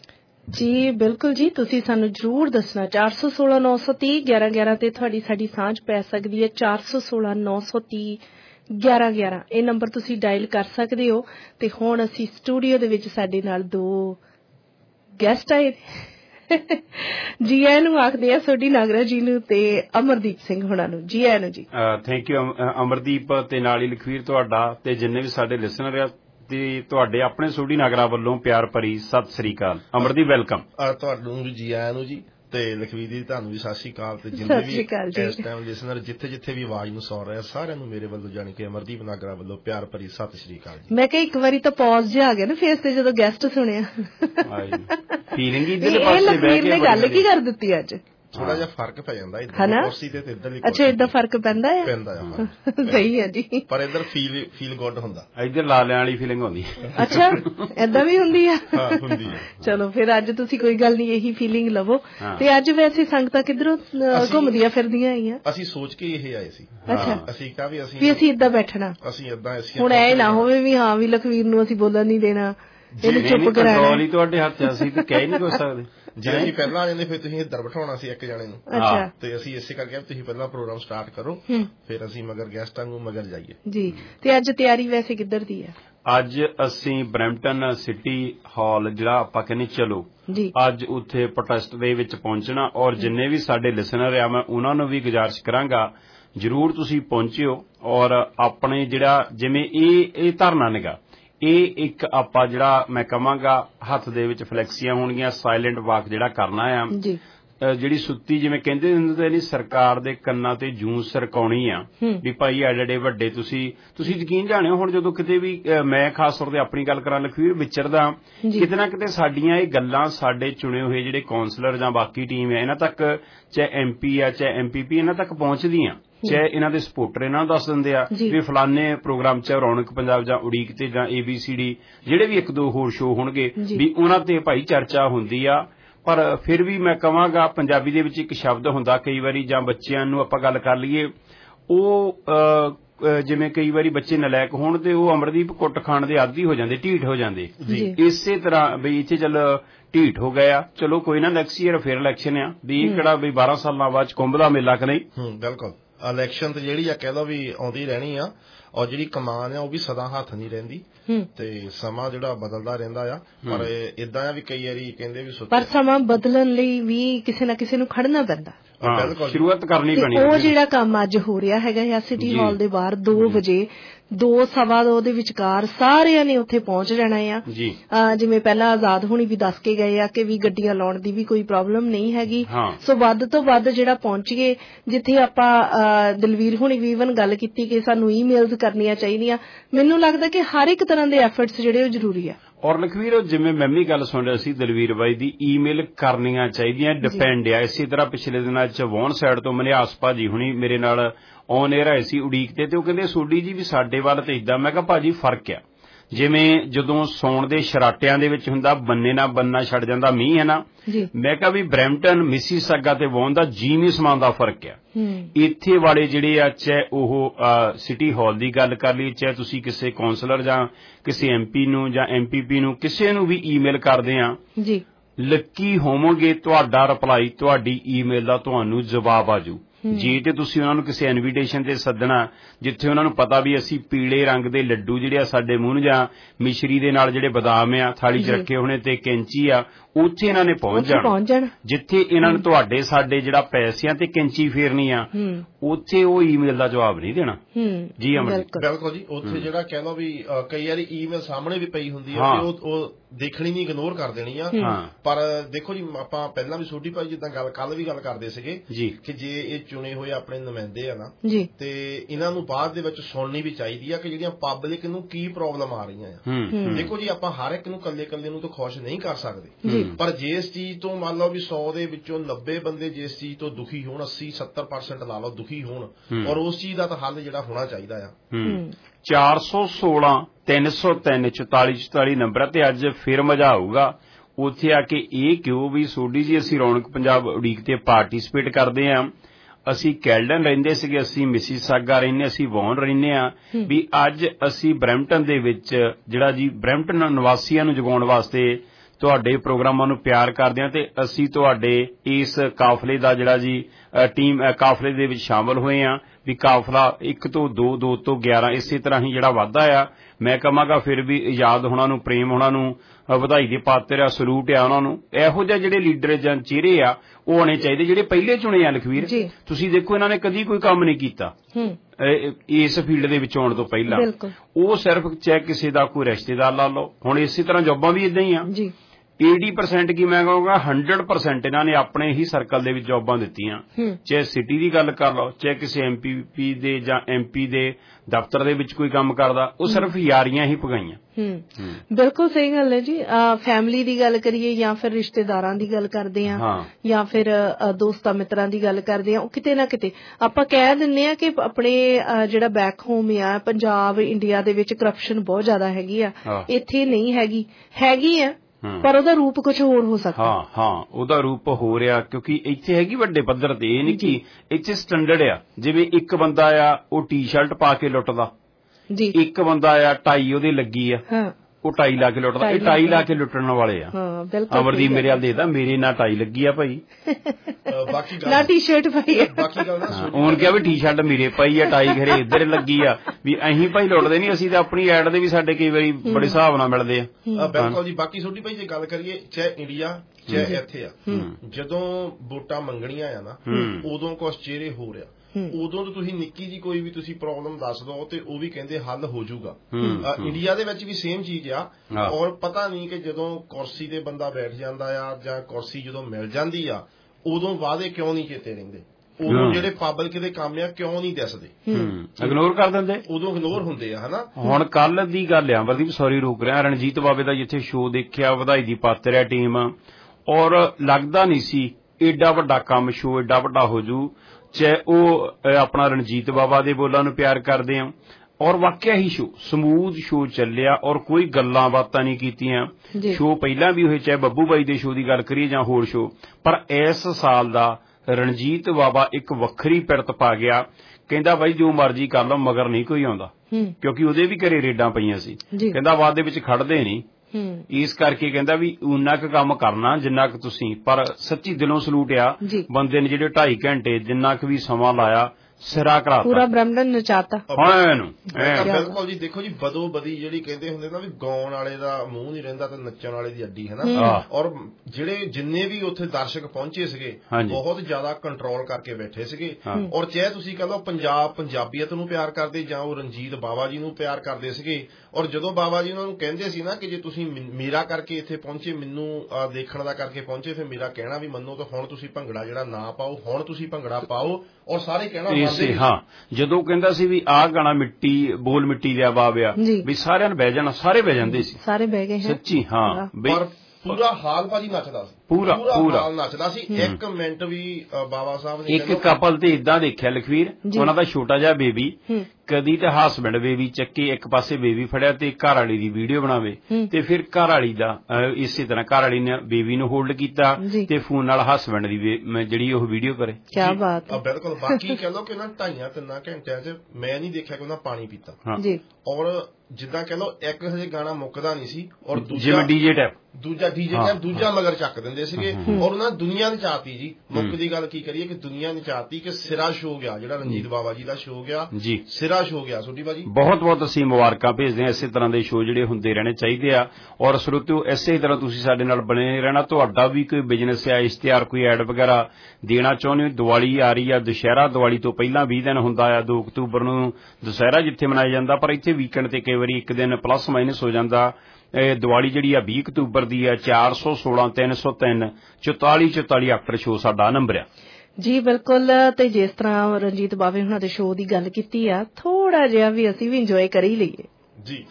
ਜੀ। ਬਿਲਕੁਲ ਜੀ, ਤੁਸੀਂ ਸਾਨੂੰ ਜ਼ਰੂਰ ਦੱਸਣਾ। ਚਾਰ ਸੌ ਸੋਲਾਂ ਨੌ ਸੌ ਤੀਹ ਗਿਆਰਾਂ ਗਿਆਰਾਂ ਤੇ ਤੁਹਾਡੀ ਸਾਡੀ ਸਾਂਝ ਪੈ ਸਕਦੀ ਹੈ। ਚਾਰ ਸੌ ਸੋਲਾਂ ਨੌ ਸੌ ਤੀਹ ਗਿਆਰਾਂ ਗਿਆਰਾਂ ਇਹ ਨੰਬਰ ਤੁਸੀਂ ਡਾਇਲ ਕਰ ਸਕਦੇ ਹੋ। ਤੇ ਹੁਣ ਅਸੀਂ ਸਟੂਡੀਓ ਦੇ ਵਿੱਚ ਸਾਡੇ ਨਾਲ ਦੋ ਗੈਸਟ ਆਏ ਜੀ ਆਇਆਂ ਨੂੰ ਆਖਦੇ ਆ ਸੋਢੀ ਨਾਗਰਾ ਜੀ ਨੂੰ ਤੇ ਅਮਰਦੀਪ ਸਿੰਘ ਹੋਣਾ ਨੂੰ ਜੀ ਆਇਆਂ ਨੂੰ ਜੀ।
ਥੈਂਕ ਯੂ ਅਮਰਦੀਪ ਤੇ ਨਾਲ ਹੀ ਲਖਵੀਰ ਤੁਹਾਡਾ ਤੇ ਜਿੰਨੇ ਵੀ ਸਾਡੇ ਲਿਸਨਰ ਆ ਤੇ ਤੁਹਾਡੇ ਆਪਣੇ ਸੋਢੀ ਨਾਗਰਾ ਵੱਲੋਂ ਪਿਆਰ ਭਰੀ ਸਤਿ ਸ੍ਰੀ ਅਕਾਲ। ਅਮਰਦੀਪ ਵੈਲਕਮ।
ਤੁਹਾਨੂੰ ਵੀ ਜੀ ਆਇਆਂ ਨੂੰ ਜੀ ਤੇ ਲਖਵੀਰ ਜੀ ਤੁਹਾਨੂੰ ਵੀ ਸਤਿ ਸ੍ਰੀ ਅਕਾਲ ਤੇ ਜਿੰਨੇ ਵੀ ਇਸ ਟਾਈਮ ਲਿਸਨਰ ਜਿੱਥੇ ਜਿੱਥੇ ਵੀ ਆਵਾਜ਼ ਨੂੰ ਸੁਣ ਰਹੇ ਸਾਰਿਆਂ ਨੂੰ ਮੇਰੇ ਵੱਲੋਂ ਜਾਣੀ ਕਿ ਅਮਰਦੀਪ ਨਾਗਰਾ ਵੱਲੋਂ ਪਿਆਰ ਭਰੀ ਸਤਿ ਸ੍ਰੀ ਅਕਾਲ ਜੀ। ਮੈਂ ਕਿਹਾ ਇੱਕ ਵਾਰੀ ਤਾਂ ਪੌਜ਼ ਜਿਹਾ ਆ ਗਿਆ ਨਾ ਫੇਸ ਤੇ ਜਦੋਂ ਗੈਸਟ ਸੁਣਿਆ
ਫੀਲਿੰਗ ਇਧਰਲੇ ਪਾਸੇ ਬਹਿ ਕੇ
ਗੱਲ ਕੀ ਕਰ ਦਿੱਤੀ ਅੱਜ
ਥੋੜਾ ਜਿਹਾ ਫਰਕ ਪੈ ਜਾਂਦਾ ਇੱਧਰ ਕੁਰਸੀ ਤੇ ਇੱਧਰਲੀ
ਅੱਛਾ ਏਦਾਂ ਫਰਕ ਪੈਂਦਾ ਹੈ
ਪੈਂਦਾ ਹੈ
ਸਹੀ ਹੈ ਜੀ
ਪਰ ਇੱਧਰ ਫੀਲ ਫੀਲ ਗੁੱਡ ਹੁੰਦਾ
ਇੱਧਰ ਲਾ ਲੈਣ ਵਾਲੀ ਫੀਲਿੰਗ ਹੁੰਦੀ
ਅੱਛਾ ਏਦਾਂ ਵੀ ਹੁੰਦੀ ਆ
ਹਾਂ ਹੁੰਦੀ ਹੈ।
ਚਲੋ ਫਿਰ ਅੱਜ ਤੁਸੀਂ ਕੋਈ ਗੱਲ ਨਹੀਂ ਇਹੀ ਫੀਲਿੰਗ ਲਵੋ ਤੇ ਅੱਜ ਵੈਸੇ ਸੰਗਤਾਂ ਕਿੱਧਰੋਂ ਘੁੰਮਦੀਆਂ ਫਿਰਦੀਆਂ ਆਈਆਂ
ਅਸੀਂ ਸੋਚ ਕੇ ਇਹ ਆਏ ਸੀ ਅਸੀਂ ਕਿਹਾ ਵੀ ਅਸੀਂ
ਵੀ ਅਸੀਂ ਏਦਾਂ ਬੈਠਣਾ
ਅਸੀਂ ਏਦਾਂ
ਹੁਣ ਇਹ ਨਾ ਹੋਵੇ ਵੀ ਹਾਂ ਵੀ ਲਖਵੀਰ ਨੂੰ ਅਸੀਂ ਬੋਲਣ ਨਹੀਂ ਦੇਣਾ ਇਹਨੂੰ ਚੁੱਪ ਕਰਾਉਣਾ
ਨਹੀਂ ਤੁਹਾਡੇ ਹੱਥ ਅਸੀਂ ਤਾਂ ਕਹਿ ਨਹੀਂ ਕੁਝ ਸਕਦੇ
ਜੇ ਅਸੀਂ ਪਹਿਲਾਂ ਆ ਜਾਂਦੇ ਫਿਰ ਤੁਸੀਂ ਇੱਧਰ ਬਿਠਾਉਣਾ ਸੀ ਇੱਕ ਜਣੇ ਨੂੰ ਤੇ ਅਸੀਂ ਇਸੇ ਕਰਕੇ ਤੁਸੀਂ ਪਹਿਲਾਂ ਪ੍ਰੋਗਰਾਮ ਸਟਾਰਟ ਕਰੋ ਫਿਰ ਅਸੀਂ ਮਗਰ ਗੈਸਟਾਂ ਨੂੰ ਮਗਰ ਜਾਈਏ ਜੀ।
ਤੇ ਅੱਜ ਤਿਆਰੀ ਵੈਸੇ ਕਿੱਧਰ ਦੀ ਆ?
ਅੱਜ ਅਸੀਂ ਬਰੈਂਪਟਨ ਸਿਟੀ ਹਾਲ ਜਿਹੜਾ ਆਪਾਂ ਕਹਿੰਦੇ ਚਲੋ ਅੱਜ ਉੱਥੇ ਪ੍ਰੋਟੈਸਟ ਦੇ ਵਿੱਚ ਪਹੁੰਚਣਾ ਔਰ ਜਿੰਨੇ ਵੀ ਸਾਡੇ ਲਿਸਨਰ ਆ ਮੈਂ ਉਹਨਾਂ ਨੂੰ ਵੀ ਗੁਜ਼ਾਰਿਸ਼ ਕਰਾਂਗਾ ਜ਼ਰੂਰ ਤੁਸੀਂ ਪਹੁੰਚਿਓ ਔਰ ਆਪਣੇ ਜਿਹੜਾ ਜਿਵੇਂ ਇਹ ਇਹ ਧਰਨਾ ਨਿਗਾ ਇਹ ਇੱਕ ਆਪਾਂ ਜਿਹੜਾ ਮੈਂ ਕਹਾਂਗਾ ਹੱਥ ਦੇ ਵਿੱਚ ਫਲੈਕਸੀਆਂ ਹੋਣਗੀਆਂ ਸਾਇਲੈਂਟ ਵਾਕ ਜਿਹੜਾ ਕਰਨਾ ਆ ਜਿਹੜੀ ਸੁੱਤੀ ਜਿਵੇਂ ਕਹਿੰਦੇ ਹੁੰਦੇ ਨਹੀਂ ਸਰਕਾਰ ਦੇ ਕੰਨਾਂ ਤੇ ਜੂੰ ਸਰਕਾਉਣੀ ਆ ਵੀ ਭਾਈ ਐਡੇ ਵੱਡੇ ਤੁਸੀਂ ਤੁਸੀਂ ਯਕੀਨ ਜਾਣਿਓ ਹੁਣ ਜਦੋਂ ਕਿਤੇ ਵੀ ਮੈਂ ਖਾਸ ਤੌਰ ਤੇ ਆਪਣੀ ਗੱਲ ਕਰਾਂ ਲਖਵੀਰ ਵਿਚਰਦਾ ਕਿਤੇ ਨਾ ਕਿਤੇ ਸਾਡੀਆਂ ਇਹ ਗੱਲਾਂ ਸਾਡੇ ਚੁਣੇ ਹੋਏ ਜਿਹੜੇ ਕਾਉਂਸਲਰ ਜਾਂ ਬਾਕੀ ਟੀਮ ਹੈ ਇਹਨਾਂ ਤੱਕ ਚਾਹੇ ਐਮਪੀ ਆ ਚਾਹੇ ਐਮਪੀਪੀ ਇਹਨਾਂ ਤੱਕ ਪਹੁੰਚਦੀਆਂ ਚਾਹੇ ਇਹਨਾਂ ਦੇ ਸਪੋਰਟਰ ਇਹਨਾਂ ਨੂੰ ਦੱਸ ਦਿੰਦੇ ਆ ਵੀ ਫਲਾਨੇ ਪ੍ਰੋਗਰਾਮ ਚ ਰੌਣਕ ਪੰਜਾਬ ਜਾਂ ਉਡੀਕ ਤੇ ਜਾਂ ਏਬੀਸੀਡੀ ਜਿਹੜੇ ਵੀ ਇੱਕ ਦੋ ਹੋਰ ਸ਼ੋਅ ਹੋਣਗੇ ਵੀ ਉਹਨਾਂ ਤੇ ਭਾਈ ਚਰਚਾ ਹੁੰਦੀ ਆ ਪਰ ਫਿਰ ਵੀ ਮੈਂ ਕਹਾਂਗਾ ਪੰਜਾਬੀ ਦੇ ਵਿੱਚ ਇੱਕ ਸ਼ਬਦ ਹੁੰਦਾ ਕਈ ਵਾਰੀ ਜਾਂ ਬੱਚਿਆਂ ਨੂੰ ਆਪਾਂ ਗੱਲ ਕਰ ਲਈਏ ਉਹ ਜਿਵੇਂ ਕਈ ਵਾਰੀ ਬੱਚੇ ਨਲਾਇਕ ਹੋਣ ਤੇ ਉਹ ਅਮਰਦੀਪ ਕੁੱਟ ਖਾਣ ਦੇ ਆਦੀ ਹੋ ਜਾਂਦੇ ਢੀਠ ਹੋ ਜਾਂਦੇ ਇਸੇ ਤਰ੍ਹਾਂ ਬਈ ਇੱਥੇ ਚੱਲ ਢੀਠ ਹੋ ਗਿਆ ਚਲੋ ਕੋਈ ਨਾ ਨੈਕਸਟ ਈਅਰ ਫਿਰ ਇਲੈਕਸ਼ਨ ਆ ਵੀ ਇਹ ਕਿਹੜਾ ਬਈ ਬਾਰਾਂ ਸਾਲਾਂ ਬਾਅਦ ਕੁੰਭ ਦਾ ਮੇਲਾ ਕਿ ਨਹੀਂ
ਬਿਲਕੁਲ ਇਲੈਕਸ਼ਨ ਤੇ ਜਿਹੜੀ ਆ ਕਹਿ ਲਓ ਵੀ ਆਉਂਦੀ ਰਹਿਣੀ ਆ ਔਰ ਜਿਹੜੀ ਕਮਾਨ ਆ ਉਹ ਵੀ ਸਦਾ ਹੱਥ ਨਹੀਂ ਰਹਿੰਦੀ ਤੇ ਸਮਾਂ ਜਿਹੜਾ ਬਦਲਦਾ ਰਹਿੰਦਾ ਆ ਪਰ ਇਦਾਂ ਆ ਵੀ ਕਈ ਵਾਰੀ ਕਹਿੰਦੇ ਵੀ
ਪਰ ਸਮਾਂ ਬਦਲਣ ਲਈ ਵੀ ਕਿਸੇ ਨਾ ਕਿਸੇ ਨੂੰ ਖੜਨਾ ਪੈਂਦਾ
ਸ਼ੁਰੂਆਤ ਕਰਨੀ ਪੈਣੀ
ਉਹ ਜਿਹੜਾ ਕੰਮ ਅੱਜ ਹੋ ਰਿਹਾ ਹੈਗਾ ਸਿਟੀ ਹਾਲ ਦੇ ਬਾਹਰ ਦੋ ਵਜੇ ਦੋ ਸਵਾ ਦੋ ਦੇ ਵਿਚਕਾਰ ਸਾਰਿਆਂ ਨੇ ਉੱਥੇ ਪਹੁੰਚ ਜਾਣਾ ਆ ਜਿਵੇਂ ਪਹਿਲਾਂ ਆਜ਼ਾਦ ਹੋਣੀ ਵੀ ਦੱਸ ਕੇ ਗਏ ਆ ਕਿ ਵੀ ਗੱਡੀਆਂ ਲਾਉਣ ਦੀ ਵੀ ਕੋਈ ਪ੍ਰੋਬਲਮ ਨਹੀਂ ਹੈਗੀ ਸੋ ਵੱਧ ਤੋਂ ਵੱਧ ਜਿਹੜਾ ਪਹੁੰਚੀਏ ਜਿੱਥੇ ਆਪਾਂ ਦਲਵੀਰ ਹੋਣੀ ਵੀ ਇਵਨ ਗੱਲ ਕੀਤੀ ਕਿ ਸਾਨੂੰ ਈਮੇਲਸ ਕਰਨੀਆਂ ਚਾਹੀਦੀਆਂ ਮੈਨੂੰ ਲੱਗਦਾ ਕਿ ਹਰ ਇੱਕ ਤਰ੍ਹਾਂ ਦੇ ਐਫਰਟਸ ਜਿਹੜੇ ਉਹ ਜ਼ਰੂਰੀ ਆ
ਔਰ ਲਖਵੀਰ ਜਿਵੇਂ ਮੈਂ ਵੀ ਗੱਲ ਸੁਣ ਰਿਹਾ ਸੀ ਦਲਵੀਰ ਬਾਈ ਦੀ ਈਮੇਲ ਕਰਨੀਆਂ ਚਾਹੀਦੀਆਂ ਡਿਪੈਂਡ ਆ ਇਸੇ ਤਰ੍ਹਾਂ ਪਿਛਲੇ ਦਿਨਾਂ ਚ ਵੌਨ ਸਾਈਡ ਤੋਂ ਮਨਿਆਸ ਭਾਜੀ ਹੁਣੀ ਮੇਰੇ ਨਾਲ ਔਨ 에ਅਰ ਆਏ ਸੀ ਉਡੀਕ ਤੇ ਤੇ ਉਹ ਕਹਿੰਦੇ ਸੋਢੀ ਜੀ ਵੀ ਸਾਡੇ ਵੱਲ ਤੇ ਇਦਾਂ ਮੈਂ ਕਿਹਾ ਭਾਜੀ ਫਰਕ ਆ ਜਿਵੇਂ ਜਦੋਂ ਸੌਣ ਦੇ ਸ਼ਰਾਟਿਆਂ ਦੇ ਵਿੱਚ ਹੁੰਦਾ ਬੰਨੇ ਨਾ ਬੰਨਾ ਛੱਡ ਜਾਂਦਾ ਮੀਂਹ ਹੈ ਨਾ ਮੈਂ ਕਿਹਾ ਵੀ ਬਰੈਂਪਟਨ ਮਿਸੀਸਾਗਾ ਤੇ ਵੌਨ ਦਾ ਜੀਵੀ ਸਮਾਨ ਦਾ ਫਰਕ ਆ ਇੱਥੇ ਵਾਲੇ ਜਿਹੜੇ ਆ ਚਾਹੇ ਉਹ ਸਿਟੀ ਹਾਲ ਦੀ ਗੱਲ ਕਰ ਲਈ ਚਾਹੇ ਤੁਸੀਂ ਕਿਸੇ ਕਾਉਂਸਲਰ ਜਾਂ ਕਿਸੇ ਐਮਪੀ ਨੂੰ ਜਾਂ ਐਮਪੀਪੀ ਨੂੰ ਕਿਸੇ ਨੂੰ ਵੀ ਈਮੇਲ ਕਰਦੇ ਆ ਲੱਕੀ ਹੋਵੋਗੇ ਤੁਹਾਡਾ ਰਿਪਲਾਈ ਤੁਹਾਡੀ ਈਮੇਲ ਦਾ ਤੁਹਾਨੂੰ ਜਵਾਬ ਆਜੂ ਜੇ ਤੇ ਤੁਸੀਂ ਉਹਨਾਂ ਨੂੰ ਕਿਸੇ ਇਨਵੀਟੇਸ਼ਨ ਤੇ ਸੱਦਣਾ ਜਿੱਥੇ ਉਹਨਾਂ ਨੂੰ ਪਤਾ ਵੀ ਅਸੀਂ ਪੀਲੇ ਰੰਗ ਦੇ ਲੱਡੂ ਜਿਹੜੇ ਆ ਸਾਡੇ ਮੂੰਹ ਜਾਂ ਮਿਸ਼ਰੀ ਦੇ ਨਾਲ ਜਿਹੜੇ ਬਦਾਮ ਆ ਥਾਲੀ ਚ ਰੱਖੇ ਹੋਣੇ ਤੇ ਕੈਂਚੀ ਆ ਉੱਥੇ ਇਹਨਾਂ ਨੇ ਪਹੁੰਚ ਜਾਣਾ ਜਿੱਥੇ ਇਹਨਾਂ ਨੂੰ ਤੁਹਾਡੇ ਸਾਡੇ ਜਿਹੜਾ ਪੈਸਿਆਂ ਤੇ ਕੈਂਚੀ ਫੇਰਨੀ ਆ ਉੱਥੇ ਉਹ ਈਮੇਲ ਦਾ ਜਵਾਬ ਨਹੀਂ ਦੇਣਾ ਜੀ ਅਮਰਜੀਤ
ਬਿਲਕੁਲ ਜੀ ਉੱਥੇ ਜਿਹੜਾ ਕਹਿ ਲਓ ਵੀ ਕਈ ਵਾਰੀ ਈਮੇਲ ਸਾਹਮਣੇ ਵੀ ਪਈ ਹੁੰਦੀ ਆ ਉਹ ਦੇਖਣੀ ਨਹੀਂ ਇਗਨੋਰ ਕਰ ਦੇਣੀ ਆ ਪਰ ਦੇਖੋ ਜੀ ਆਪਾਂ ਪਹਿਲਾਂ ਵੀ ਸੋਢੀ ਭਾਈ ਜਿੱਦਾਂ ਗੱਲ ਕੱਲ ਵੀ ਗੱਲ ਕਰਦੇ ਸੀਗੇ ਕਿ ਜੇ ਇਹ ਚੁਣੇ ਹੋਏ ਆਪਣੇ ਨੁਮਾਇੰਦੇ ਆ ਨਾ ਤੇ ਇਹਨਾਂ ਨੂੰ ਬਾਅਦ ਦੇ ਵਿੱਚ ਸੁਣਨੀ ਵੀ ਚਾਹੀਦੀ ਆ ਕਿ ਜਿਹੜੀਆਂ ਪਬਲਿਕ ਨੂੰ ਕੀ ਪ੍ਰੋਬਲਮ ਆ ਰਹੀਆਂ ਆ ਦੇਖੋ ਜੀ ਆਪਾਂ ਹਰ ਇੱਕ ਨੂੰ ਕੱਲੇ ਕੱਲੇ ਨੂੰ ਤਾਂ ਖੁਸ਼ ਨਹੀਂ ਕਰ ਸਕਦੇ ਪਰ ਜਿਸ ਚੀਜ਼ ਤੋਂ ਮੰਨ ਲਓ ਵੀ ਸੌ ਦੇ ਵਿੱਚੋਂ ਨੱਬੇ ਬੰਦੇ ਜਿਸ ਚੀਜ਼ ਤੋਂ ਦੁਖੀ ਹੋਣ ਅੱਸੀ ਸੱਤਰ ਪਰਸੈਂਟ ਲਾ ਲਓ ਦੁਖੀ ਹੋਣ ਔਰ ਉਸ ਚੀਜ਼ ਦਾ ਤਾਂ ਹੱਲ ਜਿਹੜਾ ਹੋਣਾ ਚਾਹੀਦਾ ਆ
ਚਾਰ ਸੌ ਸੋਲਾਂ ਤਿੰਨ ਸੌ ਤਿੰਨ ਚੁਤਾਲੀ ਚੁਤਾਲੀ ਨੰਬਰ ਤੇ ਅੱਜ ਫਿਰ ਮਜ਼ਾ ਆਊਗਾ ਉੱਥੇ ਆ ਕੇ ਇਹ ਕਿਉਂ ਵੀ ਸੋਢੀ ਜੀ ਅਸੀਂ ਰੌਣਕ ਪੰਜਾਬ ਉਡੀਕ ਤੇ ਪਾਰਟੀਸਪੇਟ ਕਰਦੇ ਆਂ ਅਸੀਂ ਕੈਲਡਨ ਰਹਿੰਦੇ ਸੀਗੇ ਅਸੀਂ ਮਿਸੀਸਾਗਾ ਰਹਿੰਦੇ ਅਸੀਂ ਵੌਨ ਰਹਿੰਦੇ ਆ ਵੀ ਅੱਜ ਅਸੀਂ ਬਰੈਂਪਟਨ ਦੇ ਵਿੱਚ ਜਿਹੜਾ ਜੀ ਬਰੈਂਪਟਨ ਨਿਵਾਸੀਆਂ ਨੂੰ ਜਗਾਉਣ ਵਾਸਤੇ ਤੁਹਾਡੇ ਪ੍ਰੋਗਰਾਮਾਂ ਨੂੰ ਪਿਆਰ ਕਰਦੇ ਹਾਂ ਤੇ ਅਸੀਂ ਤੁਹਾਡੇ ਇਸ ਕਾਫਲੇ ਦਾ ਜਿਹੜਾ ਜੀ ਟੀਮ ਕਾਫਲੇ ਦੇ ਵਿੱਚ ਸ਼ਾਮਲ ਹੋਏ ਆ ਵੀ ਕਾਫਲਾ ਇੱਕ ਤੋਂ ਦੋ ਦੋ ਤੋਂ ਗਿਆਰਾਂ ਇਸੇ ਤਰ੍ਹਾਂ ਹੀ ਜਿਹੜਾ ਵਾਧਾ ਆ। ਮੈਂ ਕਹਾਂਗਾ ਫਿਰ ਵੀ ਆਜ਼ਾਦ ਹੋਣਾ ਨੂੰ, ਪ੍ਰੇਮ ਹੋਣਾ ਨੂੰ ਵਧਾਈ ਦੇ ਪਾਤਰ ਆ, ਸਲੂਟ ਆ ਉਹਨਾਂ ਨੂੰ। ਇਹੋ ਜਿਹੇ ਜਿਹੜੇ ਲੀਡਰ ਜਾਂ ਚਿਹਰੇ ਆ ਉਹ ਹੋਣੇ ਚਾਹੀਦੇ ਜਿਹੜੇ ਪਹਿਲੇ ਚੁਣੇ ਆ। ਲਖਵੀਰ ਤੁਸੀਂ ਦੇਖੋ ਇਹਨਾਂ ਨੇ ਕਦੀ ਕੋਈ ਕੰਮ ਨਹੀਂ ਕੀਤਾ ਇਸ ਫੀਲਡ ਦੇ ਵਿੱਚ ਆਉਣ ਤੋਂ ਪਹਿਲਾਂ। ਉਹ ਸਿਰਫ ਚਾਹੇ ਕਿਸੇ ਦਾ ਕੋਈ ਰਿਸ਼ਤੇਦਾਰ ਲਾ ਲਓ, ਹੁਣ ਇਸੇ ਤਰ੍ਹਾਂ ਜੋਬਾਂ ਵੀ ਇਦਾਂ ਹੀ ਆ। eighty percent ਕੀ ਮੈਂ ਕਹਾਂਗਾ one hundred percent ਇਹਨਾਂ ਨੇ ਆਪਣੇ ਹੀ ਸਰਕਲ ਦੇ ਵਿੱਚ ਜੋਬਾਂ ਦਿੱਤੀਆਂ। ਚਾਹੇ ਸਿਟੀ ਦੀ ਗੱਲ ਕਰ ਲਓ, ਚਾਹੇ ਕਿਸੇ ਐਮ ਪੀ ਪੀ ਦੇ ਜਾਂ ਐਮ ਪੀ ਦੇ ਦਫ਼ਤਰ ਦੇ ਵਿੱਚ ਕੋਈ ਕੰਮ ਕਰਦਾ, ਉਹ ਸਿਰਫ ਯਾਰੀਆਂ ਹੀ ਪਗਾਈਆਂ।
ਬਿਲਕੁਲ ਸਹੀ ਗੱਲ ਹੈ ਜੀ। ਫੈਮਿਲੀ ਦੀ ਗੱਲ ਕਰੀਏ ਜਾਂ ਫਿਰ ਰਿਸ਼ਤੇਦਾਰਾਂ ਦੀ ਗੱਲ ਕਰਦੇ ਆ ਜਾਂ ਫਿਰ ਦੋਸਤਾਂ ਮਿੱਤਰਾਂ ਦੀ ਗੱਲ ਕਰਦੇ ਆ, ਉਹ ਕਿਤੇ ਨਾ ਕਿਤੇ ਆਪਾਂ ਕਹਿ ਦਿੰਦੇ ਆ ਕਿ ਆਪਣੇ ਜਿਹੜਾ ਬੈਕ ਹੋਮ ਆ ਪੰਜਾਬ ਇੰਡੀਆ ਦੇ ਵਿੱਚ ਕਰਪਸ਼ਨ ਬਹੁਤ ਜ਼ਿਆਦਾ ਹੈਗੀ ਆ। ਇੱਥੇ ਨਹੀਂ ਹੈਗੀ, ਹੈਗੀ ਆ ਪਰ ਉਹਦਾ ਰੂਪ ਕੁਝ ਹੋਰ ਹੋ ਸਕਦਾ।
ਹਾਂ ਹਾਂ ਉਹਦਾ ਰੂਪ ਹੋ ਰਿਹਾ ਕਿਉਂਕਿ ਇੱਥੇ ਹੈਗੀ ਵੱਡੇ ਪੱਧਰ ਤੇ। ਇਹ ਨਹੀਂ ਕਿ ਇੱਥੇ ਸਟੈਂਡਰਡ ਆ, ਜਿਵੇਂ ਇੱਕ ਬੰਦਾ ਆ ਉਹ ਟੀ ਸ਼ਰਟ ਪਾ ਕੇ ਲੁੱਟਦਾ, ਇੱਕ ਬੰਦਾ ਆ ਟਾਈ ਉਹਦੇ ਲੱਗੀ ਆ ਉਹ ਟਾਈ ਲਾ ਕੇ ਲੁੱਟਦਾ। ਇਹ ਟਾਈ ਲਾ ਕੇ ਲੁੱਟਣ ਵਾਲੇ ਆ। ਅਮਰਦੀਪ ਮੇਰੇ ਵੱਲ ਦੇਦਾ, ਮੇਰੇ ਨਾਲ ਟਾਈ ਲੱਗੀ ਆ ਭਾਈ,
ਬਾਕੀ
ਨਾ ਟੀ ਸ਼ਰਟ ਪਾਈ ਆ।
ਬਾਕੀ ਗੱਲ
ਹੁਣ ਕਿਹਾ ਵੀ ਟੀ ਸ਼ਰਟ ਮੇਰੇ ਪਾਈ ਆ, ਟਾਈ ਘਰੇ ਇੱਧਰ ਲੱਗੀ ਆ, ਵੀ ਅਸੀਂ ਭਾਈ ਲੁੱਟਦੇ ਨਹੀਂ, ਅਸੀਂ ਤਾਂ ਆਪਣੀ ਐਡ ਦੇ ਵੀ ਸਾਡੇ ਕਈ ਵਾਰੀ ਬੜੇ ਹਿਸਾਬ ਨਾਲ ਮਿਲਦੇ ਆ।
ਬਿਲਕੁਲ ਜੀ। ਬਾਕੀ ਛੋਟੀ ਭਾਈ ਜੇ ਗੱਲ ਕਰੀਏ ਚਾਹੇ ਇੰਡੀਆ ਚਾਹੇ ਇੱਥੇ ਆ, ਜਦੋਂ ਵੋਟਾਂ ਮੰਗਣੀਆਂ ਆ ਨਾ ਉਦੋਂ ਕੁਛ ਚਿਹਰੇ ਹੋ ਰਿਹਾ, ਉਦੋਂ ਤੋਂ ਤੁਸੀਂ ਨਿੱਕੀ ਜੀ ਕੋਈ ਵੀ ਤੁਸੀਂ ਪ੍ਰੋਬਲਮ ਦੱਸ ਦੋ ਤੇ ਉਹ ਵੀ ਕਹਿੰਦੇ ਹੱਲ ਹੋ ਜਾਊਗਾ। ਇੰਡੀਆ ਦੇ ਵਿੱਚ ਵੀ ਸੇਮ ਚੀਜ਼ ਆ। ਔਰ ਪਤਾ ਨਹੀਂ ਕਿ ਜਦੋਂ ਕੁਰਸੀ ਤੇ ਬੰਦਾ ਬੈਠ ਜਾਂਦਾ ਆ ਜਾਂ ਕੁਰਸੀ ਜਦੋਂ ਮਿਲ ਜਾਂਦੀ ਆ ਉਦੋਂ ਵਾਅਦੇ ਕਿਉਂ ਨਹੀਂ ਕੀਤੇ ਰਹਿੰਦੇ, ਉਦੋਂ ਜਿਹੜੇ ਪਬਲਿਕ ਦੇ ਕੰਮ ਆ ਕਿਉਂ ਨਹੀਂ ਦਿਸਦੇ,
ਇਗਨੋਰ ਕਰ ਦਿੰਦੇ,
ਉਦੋਂ ਇਗਨੋਰ ਹੁੰਦੇ ਆ ਹਨਾ।
ਹੁਣ ਕੱਲ ਦੀ ਗੱਲ ਆ ਅਮਰਦੀਪ, ਸੌਰੀ ਰੋਕ ਰਿਹਾ, ਰਣਜੀਤ ਬਾਵੇ ਦਾ ਜਿੱਥੇ ਸ਼ੋਅ ਦੇਖਿਆ, ਵਧਾਈ ਦੀ ਪਾਤਰ ਆ ਟੀਮ, ਔਰ ਲੱਗਦਾ ਨਹੀਂ ਸੀ ਏਡਾ ਵੱਡਾ ਕੰਮ ਸ਼ੋਅ ਏਡਾ ਵੱਡਾ ਹੋ ਜੂ, ਚਾਹੇ ਉਹ ਆਪਣਾ ਰਣਜੀਤ ਬਾਵਾ ਦੇ ਬੋਲਾਂ ਨੂੰ ਪਿਆਰ ਕਰਦੇ ਆ। ਔਰ ਵਾਕਿਆ ਹੀ ਸ਼ੋਅ ਸਮੂਥ ਸ਼ੋਅ ਚੱਲਿਆ ਔਰ ਕੋਈ ਗੱਲਾਂ ਬਾਤਾਂ ਨਹੀਂ ਕੀਤੀਆਂ। ਸ਼ੋਅ ਪਹਿਲਾਂ ਵੀ ਹੋਏ, ਚਾਹੇ ਬੱਬੂ ਬਾਈ ਦੇ ਸ਼ੋਅ ਦੀ ਗੱਲ ਕਰੀਏ ਜਾਂ ਹੋਰ ਸ਼ੋਅ, ਪਰ ਇਸ ਸਾਲ ਦਾ ਰਣਜੀਤ ਬਾਵਾ ਇੱਕ ਵੱਖਰੀ ਪਿਰਤ ਪਾ ਗਿਆ। ਕਹਿੰਦਾ ਬਾਈ ਜੋ ਮਰਜ਼ੀ ਕਰ ਲਓ ਮਗਰ ਨਹੀਂ ਕੋਈ ਆਉਂਦਾ, ਕਿਉਂਕਿ ਉਹਦੇ ਵੀ ਘਰੇ ਰੇਡਾਂ ਪਈਆਂ ਸੀ। ਕਹਿੰਦਾ ਬਾਅਦ ਦੇ ਵਿੱਚ ਖੜਦੇ ਨਹੀਂ, ਇਸ ਕਰਕੇ ਕਹਿੰਦਾ ਵੀ ਉਨਾ ਕੁ ਕੰਮ ਕਰਨਾ ਜਿੰਨਾ ਕੁ ਤੁਸੀਂ, ਪਰ ਸੱਚੀ ਦਿਲੋਂ ਸਲੂਟ ਆ ਬੰਦੇ ਨੇ ਜਿਹੜੇ ਢਾਈ ਘੰਟੇ ਜਿੰਨਾ ਕੁ ਵੀ ਸਮਾਂ ਲਾਇਆ ਸਿਰਾ ਕਰਾਤਾ, ਪੂਰਾ
ਬ੍ਰਹਮੰਡ ਨਚਾਤਾ।
ਬਿਲਕੁਲ ਜੀ। ਦੇਖੋ ਜੀ ਬਦੋ ਬਦੀ ਜਿਹੜੀ ਕਹਿੰਦੇ ਹੁੰਦੇ ਨਾ ਵੀ ਗਾਉਣ ਵਾਲੇ ਦਾ ਮੂੰਹ ਨਹੀਂ ਰਹਿੰਦਾ ਤੇ ਨੱਚਣ ਵਾਲੇ ਦੀ ਅੱਡੀ ਹੈ ਨਾ। ਔਰ ਜਿਹੜੇ ਜਿੰਨੇ ਵੀ ਉੱਥੇ ਦਰਸ਼ਕ ਪਹੁੰਚੇ ਸੀਗੇ ਬਹੁਤ ਜ਼ਿਆਦਾ ਕੰਟਰੋਲ ਕਰਕੇ ਬੈਠੇ ਸੀਗੇ। ਔਰ ਚਾਹੇ ਤੁਸੀਂ ਕਹ ਲਓ ਪੰਜਾਬ ਪੰਜਾਬੀਅਤ ਨੂੰ ਪਿਆਰ ਕਰਦੇ ਜਾਂ ਉਹ ਰਣਜੀਤ ਬਾਵਾ ਜੀ ਨੂੰ ਪਿਆਰ ਕਰਦੇ ਸੀਗੇ। ਔਰ ਜਦੋਂ ਬਾਬਾ ਜੀ ਉਹਨਾਂ ਨੂੰ ਕਹਿੰਦੇ ਸੀ ਨਾ ਕਿ ਜੇ ਤੁਸੀਂ ਮੇਰਾ ਕਰਕੇ ਇੱਥੇ ਪਹੁੰਚੇ, ਮੈਨੂੰ ਦੇਖਣ ਦਾ ਕਰਕੇ ਪਹੁੰਚੇ, ਫਿਰ ਮੇਰਾ ਕਹਿਣਾ ਵੀ ਮੰਨੋ ਤਾਂ ਹੁਣ ਤੁਸੀਂ ਭੰਗੜਾ ਜਿਹੜਾ ਨਾ ਪਾਓ, ਹੁਣ ਤੁਸੀਂ ਭੰਗੜਾ ਪਾਓ। ਔਰ ਸਾਰੇ ਕਹਿਣਾ
ਇਸੇ ਹਾਂ ਜਦੋਂ ਕਹਿੰਦਾ ਸੀ ਵੀ ਆਹ ਗਾਣਾ ਮਿੱਟੀ ਬੋਲ ਮਿੱਟੀ ਦਾ ਬਾਬਿਆ ਵੀ ਸਾਰਿਆਂ ਨੂੰ ਬਹਿ ਜਾਣਾ, ਸਾਰੇ ਬਹਿ ਜਾਂਦੇ ਸੀ,
ਸਾਰੇ ਬਹਿ ਗਏ
ਸੱਚੀ। ਹਾਂ
ਪੂਰਾ ਹਾਲ ਭਾਜੀ ਨੱਚਦਾ ਸੀ,
ਪੂਰਾ ਪੂਰਾ
ਹਾਲ ਨੱਚਦਾ ਸੀ। ਇੱਕ ਮਿੰਟ ਵੀ ਬਾਬਾ ਸਾਹਿਬ ਨੇ
ਇੱਕ ਕਪਲ ਤੇ ਇਦਾਂ ਦੇਖਿਆ ਲਖਵੀਰ, ਉਹਨਾਂ ਦਾ ਛੋਟਾ ਜਿਹਾ ਬੇਬੀ, ਕਦੀ ਤਾਂ ਹਸਬੈਂਡ ਬੇਬੀ ਚੱਕੇ ਇੱਕ ਪਾਸੇ ਬੇਬੀ ਫੜਿਆ ਤੇ ਘਰ ਵਾਲੀ ਦੀ ਵੀਡੀਓ ਬਣਾਵੇ, ਤੇ ਫਿਰ ਘਰ ਵਾਲੀ ਦਾ ਇਸੇ ਤਰ੍ਹਾਂ ਘਰ ਵਾਲੀ ਨੇ ਬੇਬੀ ਨੂੰ ਹੋਲਡ ਕੀਤਾ ਤੇ ਫੋਨ ਨਾਲ ਹਸਬੈਂਡ ਦੀ ਜਿਹੜੀ ਉਹ ਵੀਡੀਓ ਕਰੇ।
ਕਿਆ ਬਾਤ ਹੈ।
ਬਿਲਕੁਲ। ਬਾਕੀ ਕਹਿ ਲਓ ਕਿ ਨਾ ਢਾਈਆਂ ਤਿੰਨਾਂ ਘੰਟਿਆਂ ਚ ਮੈਂ ਨਹੀਂ ਦੇਖਿਆ ਕਿ ਉਹਨਾਂ ਪਾਣੀ ਪੀਤਾ। ਔਰ ਜਿੱਦਾਂ ਕਹਿ ਲਓ ਇੱਕ ਹਜੇ ਗਾਣਾ ਮੁੱਕਦਾ ਨਹੀਂ ਸੀ ਔਰ
ਜਿਵੇਂ ਡੀਜੇ ਟੈਪ
ਦੂਜਾ ਡੀਜੇ ਟੈਪ ਦੂਜਾ ਮਗਰ ਚੱਕ ਦਿੰਦੇ ਸੀਗੇ। ਔਰ ਉਹਨਾਂ ਦੁਨੀਆ ਨਚਾਤੀ ਜੀ। ਮੁੱਕ ਦੀ ਗੱਲ ਕੀ ਕਰੀਏ ਕਿ ਦੁਨੀਆ ਨਚਾਤੀ ਕਿ ਸਿਰਾ ਸ਼ੋ ਗਿਆ ਜਿਹੜਾ ਰਣਜੀਤ ਬਾਵਾ ਜੀ ਦਾ ਸ਼ੋ ਗਿਆ ਜੀ, ਸਿਰਾ ਸ਼ੋ ਗਿਆ। ਛੋਟੀ ਬਾਜੀ
ਬਹੁਤ ਬਹੁਤ ਅਸੀਂ ਮੁਬਾਰਕਾਂ ਭੇਜਦੇ ਹਾਂ। ਇਸੇ ਤਰ੍ਹਾਂ ਦੇ ਸ਼ੋ ਜਿਹੜੇ ਹੁੰਦੇ ਰਹਿਣੇ ਚਾਹੀਦੇ ਆ। ਔਰ ਸਰੋਤਿਓ ਇਸੇ ਤਰ੍ਹਾਂ ਤੁਸੀਂ ਸਾਡੇ ਨਾਲ ਬਣੇ ਰਹਿਣਾ। ਤੁਹਾਡਾ ਵੀ ਕੋਈ ਬਿਜ਼ਨਸ ਆ, ਇਸ਼ਤਿਹਾਰ, ਕੋਈ ਐਡ ਵਗੈਰਾ ਦੇਣਾ ਚਾਹੁੰਦੇ ਹੋ, ਦੀਵਾਲੀ ਆ ਰਹੀ ਆ, ਦੁਸ਼ਹਿਰਾ ਦੀਵਾਲੀ ਤੋਂ ਪਹਿਲਾਂ ਵੀਹ ਦਿਨ ਹੁੰਦਾ ਆ, ਦੋ ਅਕਤੂਬਰ ਨੂੰ ਦੁਸ਼ਹਿਰਾ ਜਿੱਥੇ ਮਨਾਇਆ ਜਾਂਦਾ, ਪਰ ਇੱਥੇ ਵੀਕਐਂਡ ਤੇ ਕਈ ਵਾਰੀ ਇੱਕ ਦਿਨ ਪਲੱਸ ਮਾਈਨਸ ਹੋ ਜਾਂਦਾ। ਦੀਵਾਲੀ ਜਿਹੜੀ ਆ ਵੀਹ ਅਕਤੂਬਰ ਦੀ ਆ। ਚਾਰ ਸੌ ਸੋਲਾਂ ਤਿੰਨ ਸੌ ਤਿੰਨ ਚੁਤਾਲੀ ਚੁਤਾਲੀ ਆਫਟਰ ਸ਼ੋ ਸਾਡਾ ਨੰਬਰ ਆ
ਜੀ। ਬਿਲਕੁਲ। ਤੇ ਜਿਸ ਤਰ੍ਹਾਂ ਰਣਜੀਤ ਬਾਵੇ ਹੁਣਾਂ ਦੇ ਸ਼ੋਅ ਦੀ ਗੱਲ ਕੀਤੀ ਆ, ਥੋੜਾ ਜਿਹਾ ਵੀ ਅਸੀਂ ਵੀ ਇੰਜੋਏ ਕਰ ਹੀ ਲਈਏ
ਜੀ।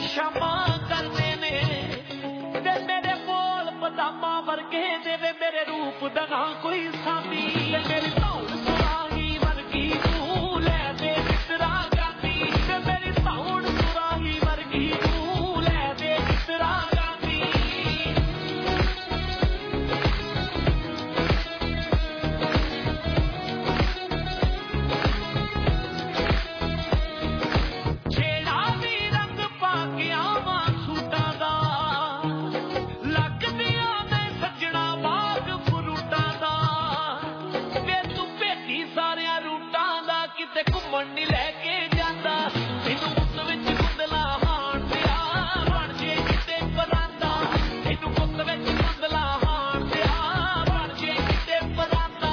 ਸ਼ਾਮਾਂ ਕਰਦੇ ਨੇ ਤੇ ਮੇਰੇ ਬੋਲ ਬਦਾਮਾਂ ਵਰਗੇ ਨੇ ਵੇ ਮੇਰੇ ਰੂਪ ਦਾ ਨਾ ਕੋਈ ਸਾਮੀ ਮੇਰੀ ਧੌਣ ਸੁਰਾਹੀ ਵਰਗੀ ਤੂੰ ਲੈ ਦੇ ਕਿਤਰਾ ਗਾਂਦੀ ਤੇ ਮੇਰੀ ਧੌਣ ਸੁਰਾਹੀ ਵਰਗੀ ਤੂੰ ਲੈ ਦੇ ਕਿਤਰਾ ਗਾਂਦੀ ਛੇੜਾ ਵੀ ਰੰਗ ਪਾ ਕੇ ਆਵਾਂ ਸੂਟਾਂ ਦਾ ਲੱਗਦੀਆਂ ਮੈਂ ਸੱਜਣਾ ਬਾਗ ਫਰੂਟਾਂ ਦਾ ਵੇ ਤੂੰ ਭੇਟੀ ਸਾਰਿਆਂ ਰੂਟਾਂ ਦਾ ਕਿਤੇ ਘੁੰਮਣ ਨਹੀਂ ਲੈ ਕੇ ਜਾਂਦਾ ਤੈਨੂੰ ਗੁੱਤ ਵਿੱਚ ਗੁੰਦਲਾ ਹਾਣ ਦਿਆ ਬਣ ਜੇ ਕਿਤੇ ਪਰਾਂਦਾ ਤੈਨੂੰ ਗੁੱਤ ਵਿੱਚ ਗੁੰਦਲਾ ਹਾਣ ਦਿਆ ਬਣ ਜੇ ਕਿਤੇ ਪਰਾਂਦਾ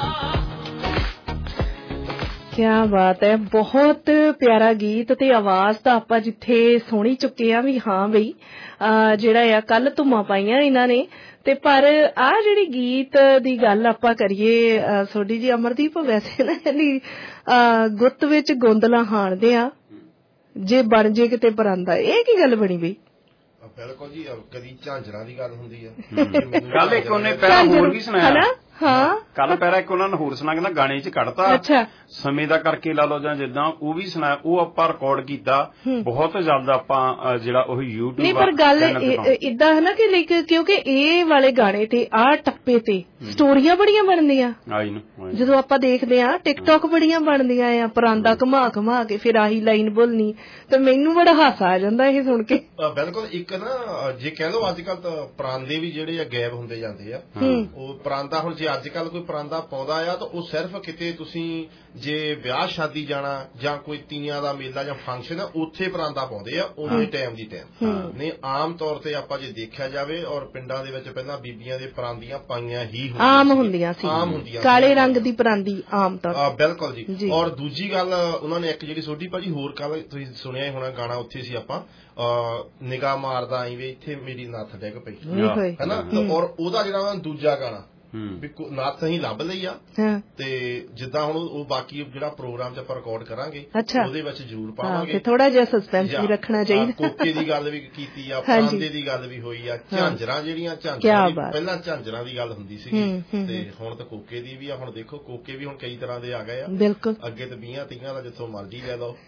ਕਿਆ ਬਾਤ ਹੈ, ਬਹੁਤ ਪਿਆਰਾ ਗੀਤ ਤੇ ਆਵਾਜ਼ ਤਾਂ ਆਪਾਂ ਜਿੱਥੇ ਸੁਣੀ ਚੁੱਕੇ ਆ ਵੀ ਹਾਂ ਬਈ ਅਹ ਜਿਹੜਾ ਆ ਕੱਲ ਧੁੰਮਾਂ ਪਾਈਆਂ ਇਹਨਾਂ ਨੇ ਤੇ ਪਰ ਆ ਜਿਹੜੀ ਗੀਤ ਦੀ ਗੱਲ ਆਪਾਂ ਕਰੀਏ ਅਹ ਸੋਢੀ ਜੀ ਅਮਰਦੀਪ ਵੈਸੇ ਨਾ ਇਹਦੀ ਅਹ ਗੁੱਤ ਵਿੱਚ ਗੋਂਦਲਾ ਹਾਣਦੇ ਆ ਜੇ ਬਣ ਜੇ ਕਿਤੇ ਪਰਾਂਦਾ ਇਹ ਕੀ ਗੱਲ ਬਣੀ ਬਈ
ਬਿਲਕੁਲ ਜੀ ਕਦੀ ਝਾਂਜਰਾਂ ਦੀ ਗੱਲ ਹੁੰਦੀ ਆ
ਕੱਲ ਇੱਕ ਉਹਨੇ ਪਹਿਲਾਂ ਹੋਰ ਵੀ ਸੁਣਾਇਆ
ਹਾਂ
ਕੱਲ ਪਹਿਲਾਂ ਇੱਕ ਉਹਨਾਂ ਨੇ ਹੋਰ ਸੁਣਾ ਕਹਿੰਦਾ ਗਾਣੇ 'ਚ ਕੱਢਤਾ ਸਮੇਂ ਦਾ ਕਰਕੇ ਲਾ ਲਓ ਜਾਂ ਜਿੱਦਾਂ ਉਹ ਵੀ ਸੁਣਾਇਆ ਉਹ ਆਪਾਂ ਰਿਕਾਰਡ ਕੀਤਾ ਬਹੁਤ ਜ਼ਿਆਦਾ ਆਪਾਂ ਜਿਹੜਾ ਉਹ YouTube
ਨਹੀਂ ਪਰ ਗੱਲ ਇਦਾਂ ਹੈ ਨਾ ਕਿ ਲਾਈਕ ਕਿਉਂਕਿ ਇਹ ਵਾਲੇ ਗਾਣੇ ਤੇ ਆਹ ਟੱਪੇ ਤੇ ਸਟੋਰੀਆਂ ਬੜੀਆਂ ਬਣਦੀਆਂ ਜਦੋਂ ਆਪਾਂ ਦੇਖਦੇ ਆ ਟਿਕਟੌਕ ਬੜੀਆਂ ਬਣਦੀਆਂ ਆ ਪਰਾਂਦਾ ਘੁਮਾ ਘੁਮਾ ਕੇ ਫਿਰ ਆਹੀ ਲਾਈਨ ਬੋਲਣੀ ਤੇ ਮੈਨੂੰ ਬੜਾ ਹਾਸਾ ਆ ਜਾਂਦਾ ਇਹ ਸੁਣ ਕੇ
ਬਿਲਕੁਲ ਇੱਕ ਨਾ ਜੇ ਕਹਿ ਲਓ ਅੱਜ ਕੱਲ ਤਾਂ ਪਰਾਂਦੇ ਵੀ ਜਿਹੜੇ ਆ ਗਾਇਬ ਹੁੰਦੇ ਜਾਂਦੇ ਆ ਉਹ ਪਰਾਂਦਾ ਹੁਣ ਜੇ ਅੱਜ ਕੱਲ ਕੋਈ ਪਰਾਂਦਾ ਪਾਉਂਦਾ ਆ ਤਾਂ ਉਹ ਸਿਰਫ ਕਿਤੇ ਤੁਸੀਂ ਜੇ ਵਿਆਹ ਸ਼ਾਦੀ ਜਾਣਾ ਜਾਂ ਕੋਈ ਤੀਆਂ ਦਾ ਮੇਲਾ ਜਾਂ ਫੰਕਸ਼ਨ ਆ ਉੱਥੇ ਪਰਾਂਦਾ ਪਾਉਂਦੇ ਆ ਉਹਦੇ ਟਾਈਮ ਦੀ ਟਾਈਮ ਨਹੀਂ ਆਮ ਤੌਰ ਤੇ ਆਪਾਂ ਜੇ ਦੇਖਿਆ ਜਾਵੇ ਔਰ ਪਿੰਡਾਂ ਦੇ ਵਿੱਚ ਪਹਿਲਾਂ ਬੀਬੀਆਂ ਦੇ ਪਰਾਂਦੀਆਂ ਪਾਈਆਂ ਹੀ
ਆਮ ਹੁੰਦੀਆਂ ਸੀ
ਆਮ ਹੁੰਦੀਆਂ
ਕਾਲੇ ਰੰਗ ਦੀ ਪਰਾਂਦੀ ਆਮ ਤੌਰ
ਤੇ ਬਿਲਕੁਲ ਜੀ ਔਰ ਦੂਜੀ ਗੱਲ ਉਹਨਾਂ ਨੇ ਇੱਕ ਜਿਹੜੀ ਸੋਢੀ ਭਾਜੀ ਹੋਰ ਕੱਲ ਤੁਸੀਂ ਸੁਣਿਆ ਹੀ ਹੋਣਾ ਗਾਣਾ ਉੱਥੇ ਸੀ ਆਪਾਂ ਨਿਗਾਹ ਮਾਰਦਾ ਆਈ ਵੇ ਇੱਥੇ ਮੇਰੀ ਨੱਥ ਡਿੱਗ ਪਈ ਹੈਨਾ ਔਰ ਉਹਦਾ ਜਿਹੜਾ ਦੂਜਾ ਗਾਣਾ ਵੀ ਨੱਥ ਅਸੀਂ ਲੱਭ ਲਈ ਆ ਤੇ ਜਿੱਦਾਂ ਹੁਣ ਉਹ ਬਾਕੀ ਜਿਹੜਾ ਪ੍ਰੋਗਰਾਮ ਚ ਆਪਾਂ ਰਿਕਾਰਡ ਕਰਾਂਗੇ ਉਹਦੇ ਵਿੱਚ ਜ਼ਰੂਰ ਪਾਵਾਂਗੇ
ਥੋੜਾ ਜਿਹਾ ਸਸਪੈਂਸ ਵੀ ਰੱਖਣਾ ਚਾਹੀਦਾ
ਕੋਕੇ ਦੀ ਗੱਲ ਵੀ ਕੀਤੀ ਆ ਪਰਾਂਦੇ ਦੀ ਗੱਲ ਵੀ ਹੋਈ ਆ ਝਾਂਜਰਾਂ ਜਿਹੜੀਆਂ ਝਾਂਜਰਾਂ ਪਹਿਲਾਂ ਝਾਂਜਰਾਂ ਦੀ ਗੱਲ ਹੁੰਦੀ ਸੀਗੀ ਤੇ ਹੁਣ ਤਾਂ ਕੋਕੇ ਦੀ ਵੀ ਆ ਹੁਣ ਦੇਖੋ ਕੋਕੇ ਵੀ ਹੁਣ ਕਈ ਤਰ੍ਹਾਂ ਦੇ ਆ ਗਏ ਆ
ਬਿਲਕੁਲ
ਅੱਗੇ ਤਾਂ ਵੀਹਾਂ ਤੀਹਾਂ ਦਾ ਜਿੱਥੋਂ ਮਰਜ਼ੀ ਲੈ ਲਓ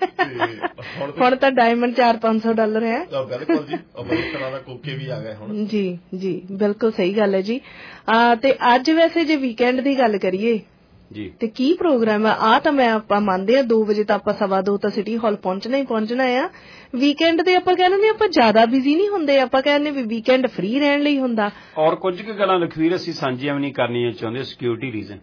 ਹੁਣ ਤਾਂ ਡਾਇਮੰਡ ਚਾਰ ਪੰਜ ਸੌ ਡਾਲਰ ਹੈ
ਬਿਲਕੁਲ ਜੀ ਬਹੁਤ ਤਰ੍ਹਾਂ ਦਾ ਕੋਕੇ ਵੀ ਆ ਗਏ ਹੁਣ
ਜੀ ਜੀ ਬਿਲਕੁਲ ਸਹੀ ਗੱਲ ਹੈ ਜੀ ਤੇ ਅੱਜ ਵੈਸੇ ਜੇ ਵੀਕਐਂਡ ਦੀ ਗੱਲ ਕਰੀਏ
ਜੀ
ਤੇ ਕੀ ਪ੍ਰੋਗਰਾਮ ਆ ਆ ਤਾਂ ਮੈਂ ਆਪਾਂ ਮੰਨਦੇ ਆ ਦੋ ਵਜੇ ਤਾਂ ਆਪਾਂ ਸਵਾ ਦੋ ਤਾਂ ਸਿਟੀ ਹਾਲ ਪਹੁੰਚਣਾ ਹੀ ਪਹੁੰਚਣਾ ਆ ਵੀਕਐਂਡ ਤੇ ਆਪਾਂ ਕਹਿੰਦੇ ਆਪਾਂ ਜ਼ਿਆਦਾ ਬਿਜ਼ੀ ਨਹੀਂ ਹੁੰਦੇ ਆਪਾਂ ਕਹਿੰਦੇ ਵੀ ਵੀਕਐਂਡ ਫ੍ਰੀ ਰਹਿਣ ਲਈ ਹੁੰਦਾ
ਔਰ ਕੁਝ ਕੁ ਗੱਲਾਂ ਲਖਵੀਰ ਅਸੀਂ ਸਾਂਝੀਆਂ ਵੀ ਨਹੀਂ ਕਰਨੀਆਂ ਚਾਹੁੰਦੇ ਸਿਕਿਉਰਿਟੀ ਰੀਜ਼ਨ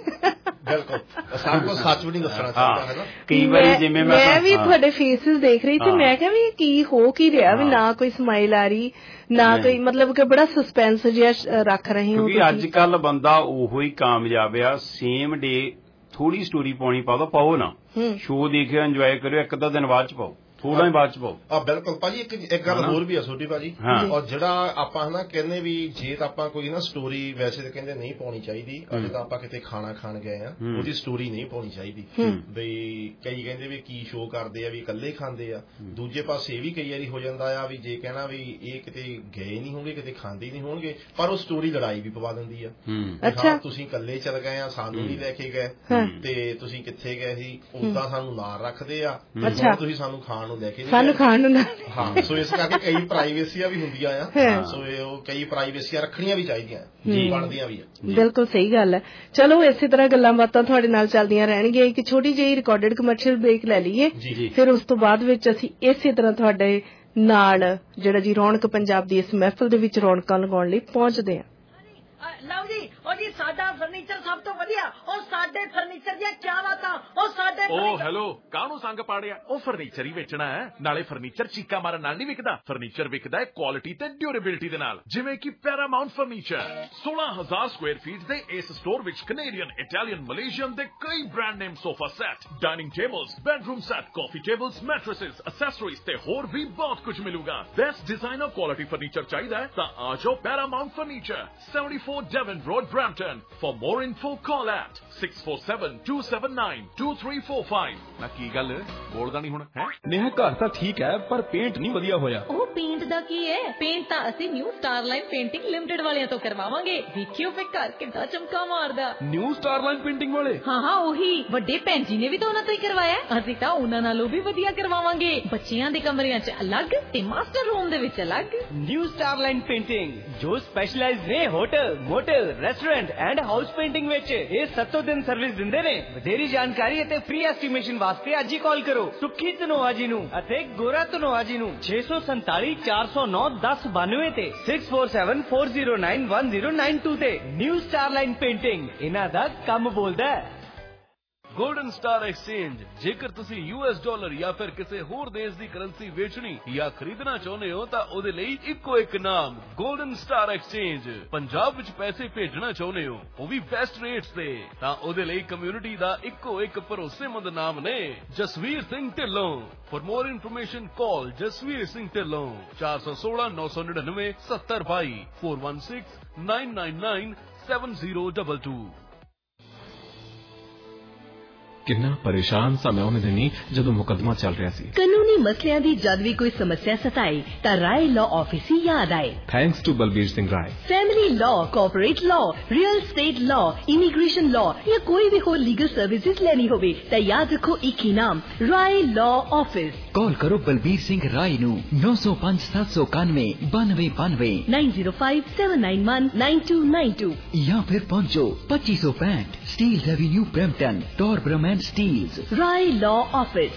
ਬਿਲਕੁਲ ਸਭ ਕੁਝ ਸੱਚ ਵੀ ਨਹੀਂ ਦੱਸਣਾ ਚਾਹੀਦਾ ਹੈ ਨਾ
ਕਈ ਵਾਰੀ ਜਿਵੇਂ ਮੈਂ
ਮੈਂ ਵੀ ਤੁਹਾਡੇ ਫੇਸਿਸ ਦੇਖ ਰਹੀ ਤੇ ਮੈਂ ਕਿਹਾ ਵੀ ਕੀ ਹੋ ਕੀ ਰਿਹਾ ਵੀ ਨਾ ਕੋਈ ਸਮਾਈਲ ਆ ਰਹੀ ਨਾ ਕੋਈ ਮਤਲਬ ਕਿ ਬੜਾ ਸਸਪੈਂਸ ਜਿਹਾ ਰੱਖ ਰਹੇ ਹੋ
ਕਿਉਂਕਿ ਅੱਜ ਕੱਲ ਬੰਦਾ ਉਹੋ ਹੀ ਕਾਮਯਾਬ ਆ ਸੇਮ ਡੇ ਥੋੜੀ ਸਟੋਰੀ ਪਾਉਣੀ ਪਾਓ ਪਾਓ ਨਾ ਸ਼ੋਅ ਦੇਖਿਓ ਇੰਜੋਏ ਕਰਿਓ ਇੱਕ ਅੱਧਾ ਦਿਨ ਬਾਅਦ ਚ ਪਾਓ ਥੋੜਾ ਹੀ ਬਾਅਦ ਚ ਪਾਓ
ਆ ਬਿਲਕੁਲ ਭਾਜੀ ਇੱਕ ਇੱਕ ਗੱਲ ਹੋਰ ਵੀ ਆ ਛੋਟੀ ਭਾਜੀ ਔਰ ਜਿਹੜਾ ਆਪਾਂ ਹਨਾ ਕਹਿੰਦੇ ਵੀ ਜੇ ਤਾਂ ਆਪਾਂ ਕੋਈ ਨਾ ਸਟੋਰੀ ਵੈਸੇ ਤਾਂ ਕਹਿੰਦੇ ਨਹੀਂ ਪਾਉਣੀ ਚਾਹੀਦੀ ਜਿੱਦਾਂ ਆਪਾਂ ਕਿਤੇ ਖਾਣਾ ਖਾਣ ਗਏ ਆ ਉਹਦੀ ਸਟੋਰੀ ਨਹੀਂ ਪਾਉਣੀ ਚਾਹੀਦੀ ਬਈ ਕਈ ਕਹਿੰਦੇ ਵੀ ਕੀ ਸ਼ੋਅ ਕਰਦੇ ਆ ਵੀ ਇਕੱਲੇ ਖਾਂਦੇ ਆ ਦੂਜੇ ਪਾਸੇ ਇਹ ਵੀ ਕਈ ਵਾਰੀ ਹੋ ਜਾਂਦਾ ਆ ਵੀ ਜੇ ਕਹਿਣਾ ਵੀ ਇਹ ਕਿਤੇ ਗਏ ਨਹੀਂ ਹੋਣਗੇ ਕਿਤੇ ਖਾਂਦੇ ਨਹੀਂ ਹੋਣਗੇ ਪਰ ਉਹ ਸਟੋਰੀ ਲੜਾਈ ਵੀ ਪਵਾ ਦਿੰਦੀ ਆ ਹਾਂ ਤੁਸੀਂ ਇਕੱਲੇ ਚਲ ਗਏ ਆ ਸਾਨੂੰ ਨਹੀਂ ਲੈ ਕੇ ਗਏ ਤੇ ਤੁਸੀਂ ਕਿੱਥੇ ਗਏ ਸੀ ਉਦਾਂ ਸਾਨੂੰ ਨਾਲ ਰੱਖਦੇ ਆ ਤੁਸੀਂ ਸਾਨੂੰ ਖਾਣ
ਸਾਨੂੰ ਖਾਣ ਨੂੰ
ਹਾਂ ਸੋ ਇਸ ਕਰਕੇ ਕਈ ਪ੍ਰਾਈਵੇਸੀਆਂ ਵੀ ਹੁੰਦੀਆਂ ਆ ਸੋ ਇਹ ਉਹ ਕਈ ਪ੍ਰਾਈਵੇਸੀਆਂ ਰੱਖਣੀਆਂ ਵੀ ਚਾਹੀਦੀਆਂ ਬਣਦੀਆਂ ਵੀ ਆ
ਬਿਲਕੁਲ ਸਹੀ ਗੱਲ ਹੈ ਚਲੋ ਇਸੇ ਤਰ੍ਹਾਂ ਗੱਲਾਂ ਬਾਤਾਂ ਤੁਹਾਡੇ ਨਾਲ ਚੱਲਦੀਆਂ ਰਹਿਣਗੀਆਂ ਇੱਕ ਛੋਟੀ ਜਿਹੀ ਰਿਕਾਰਡਡ ਕਮਰਸ਼ੀਅਲ ਬ੍ਰੇਕ ਲੈ ਲਈਏ ਫਿਰ ਉਸ ਤੋਂ ਬਾਅਦ ਵਿੱਚ ਅਸੀਂ ਇਸੇ ਤਰ੍ਹਾਂ ਤੁਹਾਡੇ ਨਾਲ ਜਿਹੜਾ ਜੀ ਰੌਣਕ ਪੰਜਾਬ ਦੀ ਇਸ ਮਹਿਫਲ ਦੇ ਵਿੱਚ ਰੌਣਕਾਂ ਲਗਾਉਣ ਲਈ ਪਹੁੰਚਦੇ ਹਾਂ
ਲਓ ਜੀ ਉਹ ਜੀ ਸਾਡਾ ਫਰਨੀਚਰ ਸਭ ਤੋਂ ਵਧੀਆ ਉਹ ਸਾਡੇ ਫਰਨੀਚਰ ਦੀਆਂ ਕੀ ਬਾਤਾਂ ਉਹ ਸਾਡੇ
ਉਹ ਹੈਲੋ ਕਾਹਨੂੰ ਸੰਗ ਪਾੜਿਆ ਉਹ ਫਰਨੀਚਰ ਹੀ ਵੇਚਣਾ ਹੈ ਨਾਲੇ ਫਰਨੀਚਰ ਚੀਕਾ ਮਾਰਨ ਨਾਲ ਨਹੀਂ ਵਿਕਦਾ ਫਰਨੀਚਰ ਵਿਕਦਾ ਹੈ ਕੁਆਲਿਟੀ ਤੇ ਡਿਊਰੇਬਿਲਿਟੀ ਦੇ ਨਾਲ ਜਿਵੇਂ ਕਿ ਪੈਰਾਮਾਉਂਟ ਫਰਨੀਚਰ ਸੋਲਾਂ ਹਜ਼ਾਰ ਸਕੁਆਇਰ ਫੀਟ ਦੇ ਇਸ ਸਟੋਰ ਵਿੱਚ ਕੈਨੇਡੀਅਨ ਇਟਾਲੀਅਨ ਮਲੇਸ਼ੀਅਨ ਦੇ ਕਈ brand name sofa set dining tables bedroom set coffee tables mattresses accessories ਤੇ ਹੋਰ ਵੀ ਬਹੁਤ ਕੁਝ ਮਿਲੂਗਾ ਬੈਸਟ ਡਿਜ਼ਾਈਨਰ ਕੁਆਲਿਟੀ ਫਰਨੀਚਰ ਚਾਹੀਦਾ ਹੈ ਤਾਂ ਆ ਜਾਓ Paramount furniture seventy-four Devon Road, Brampton. For more info, call at six four seven, two seven nine, two three four five. ਨਾ ਕੀ ਗੱਲ ਬੋਲਦਾ ਨਹੀਂ ਹੁਣ ਹੈ?
ਨੇਹਾ ਘਰ ਤਾਂ ਠੀਕ ਹੈ ਪਰ ਪੇਂਟ ਨਹੀਂ ਵਧੀਆ ਹੋਇਆ।
ਉਹ ਪੇਂਟ ਦਾ ਕੀ ਹੈ? ਪੇਂਟ ਤਾਂ ਅਸੀਂ ਨਿਊ ਸਟਾਰਲਾਈਨ ਪੇਂਟਿੰਗ ਲਿਮਟਿਡ ਵਾਲਿਆਂ ਤੋਂ ਕਰਵਾਵਾਂਗੇ। ਦੇਖਿਓ ਫੇ ਘਰ ਕਿੱਦਾਂ ਚਮਕਾ ਮਾਰਦਾ।
ਨਿਊ ਸਟਾਰਲਾਈਨ ਪੇਂਟਿੰਗ ਵਾਲੇ?
ਹਾਂ ਹਾਂ ਉਹੀ। ਵੱਡੇ ਭੈਣ ਜੀ ਨੇ ਵੀ ਤਾਂ ਉਹਨਾਂ ਤੋਂ ਹੀ ਕਰਵਾਇਆ। ਅਸੀਂ ਤਾਂ ਉਹਨਾਂ ਨਾਲੋਂ ਵੀ ਵਧੀਆ ਕਰਵਾਵਾਂਗੇ। ਬੱਚਿਆਂ ਦੇ ਕਮਰਿਆਂ 'ਚ ਅਲੱਗ ਤੇ ਮਾਸਟਰ ਰੂਮ ਦੇ ਵਿੱਚ ਅਲੱਗ।
ਨਿਊ ਸਟਾਰਲਾਈਨ ਪੇਂਟਿੰਗ ਜੋ ਸਪੈਸ਼ਲਾਈਜ਼ ਨੇ hotel, motel, restaurant and house painting ਵਿੱਚ। ਇਹ ਸੱਤੋਂ ਦਿਨ ਸਰਵਿਸ ਦਿੰਦੇ ਨੇ। ਵਧੇਰੀ ਜਾਣਕਾਰੀ ਅਤੇ ਫ੍ਰੀ ਐਸਟੀਮੇਸ਼ਨ ਵਾਸਤੇ ਅੱਜ ਹੀ ਕਾਲ ਕਰੋ ਸੁੱਖੀ ਧਨੋਆ ਜੀ ਨੂੰ ਅਤੇ ਗੋਰਾ ਧਨੋਆ ਜੀ ਨੂੰ ਛੇ ਸੌ ਸੰਤਾਲੀ ਚਾਰ ਸੌ ਨੌ ਦਸ ਬਾਨਵੇਂ ਤੇ six four seven four zero nine one zero nine two ਤੇ। ਨਿਊ ਸਟਾਰਲਾਈਨ ਪੇਂਟਿੰਗ ਇਹਨਾਂ ਦਾ ਕੰਮ ਬੋਲਦਾ ਹੈ।
ਗੋਲਡਨ ਸਟਾਰ ਐਕਸਚੇਂਜ ਜੇਕਰ ਤੁਸੀਂ ਯੂ ਐਸ ਡਾਲਰ ਜਾਂ ਫਿਰ ਕਿਸੇ ਹੋਰ ਦੇਸ਼ ਦੀ ਕਰੰਸੀ ਵੇਚਣੀ ਜਾਂ ਖਰੀਦਣਾ ਚਾਹੁੰਦੇ ਹੋ ਤਾਂ ਉਹਦੇ ਲਈ ਇੱਕੋ ਇੱਕ ਨਾਮ ਗੋਲਡਨ ਸਟਾਰ ਐਕਸਚੇਂਜ। ਪੰਜਾਬ ਵਿੱਚ ਪੈਸੇ ਭੇਜਣਾ ਚਾਹੁੰਦੇ ਹੋ ਉਹ ਵੀ ਬੈਸਟ ਰੇਟਸ ਤੇ ਤਾਂ ਉਹਦੇ ਲਈ ਕਮਿਊਨਿਟੀ ਦਾ ਇੱਕੋ ਇੱਕ ਭਰੋਸੇਮੰਦ ਨਾਮ ਨੇ Jasvir Singh Dhillon. For more information call Jasvir Singh Dhillon चार सौ सोलह नौ सौ निन्यानवे सत्तर बाई four one six nine nine nine seven zero double two.
ਕਿੰਨਾ ਪਰੇਸ਼ਾਨ ਸਾਂ ਮੈਂ ਉਹਨੇ ਦਿਨੀ ਜਦੋਂ ਮੁਕੱਦਮਾ ਚੱਲ ਰਿਹਾ ਸੀ।
ਕਾਨੂੰਨੀ ਮਸਲਿਆਂ ਦੀ ਜਦ ਵੀ ਕੋਈ ਸਮੱਸਿਆ ਸਤਾਏ ਤਾਂ ਰਾਏ ਲਾਅ ਆਫਿਸ ਹੀ ਯਾਦ ਆਏ।
Thanks to Balbir Singh Rai.
Family law, corporate law, real estate law, immigration law ਜਾਂ ਕੋਈ ਵੀ ਹੋਰ ਲੀਗਲ ਸਰਵਿਸਿਜ਼ ਲੈਣੀ ਹੋਵੇ ਤਾਂ ਯਾਦ ਰੱਖੋ ਇੱਕ ਹੀ ਨਾਮ ਰਾਏ ਲਾਅ ਆਫਿਸ।
कॉल करो बलबीर सिंह राय नू नौ सौ पांच सात सौ इक्यानवे बानवे बानवे
nine zero five seven nine one nine two nine two
या फिर पहुंचो पच्चीस सौ पैंठ Steele avenue Brampton Torbram and Steeles.
Rai law office.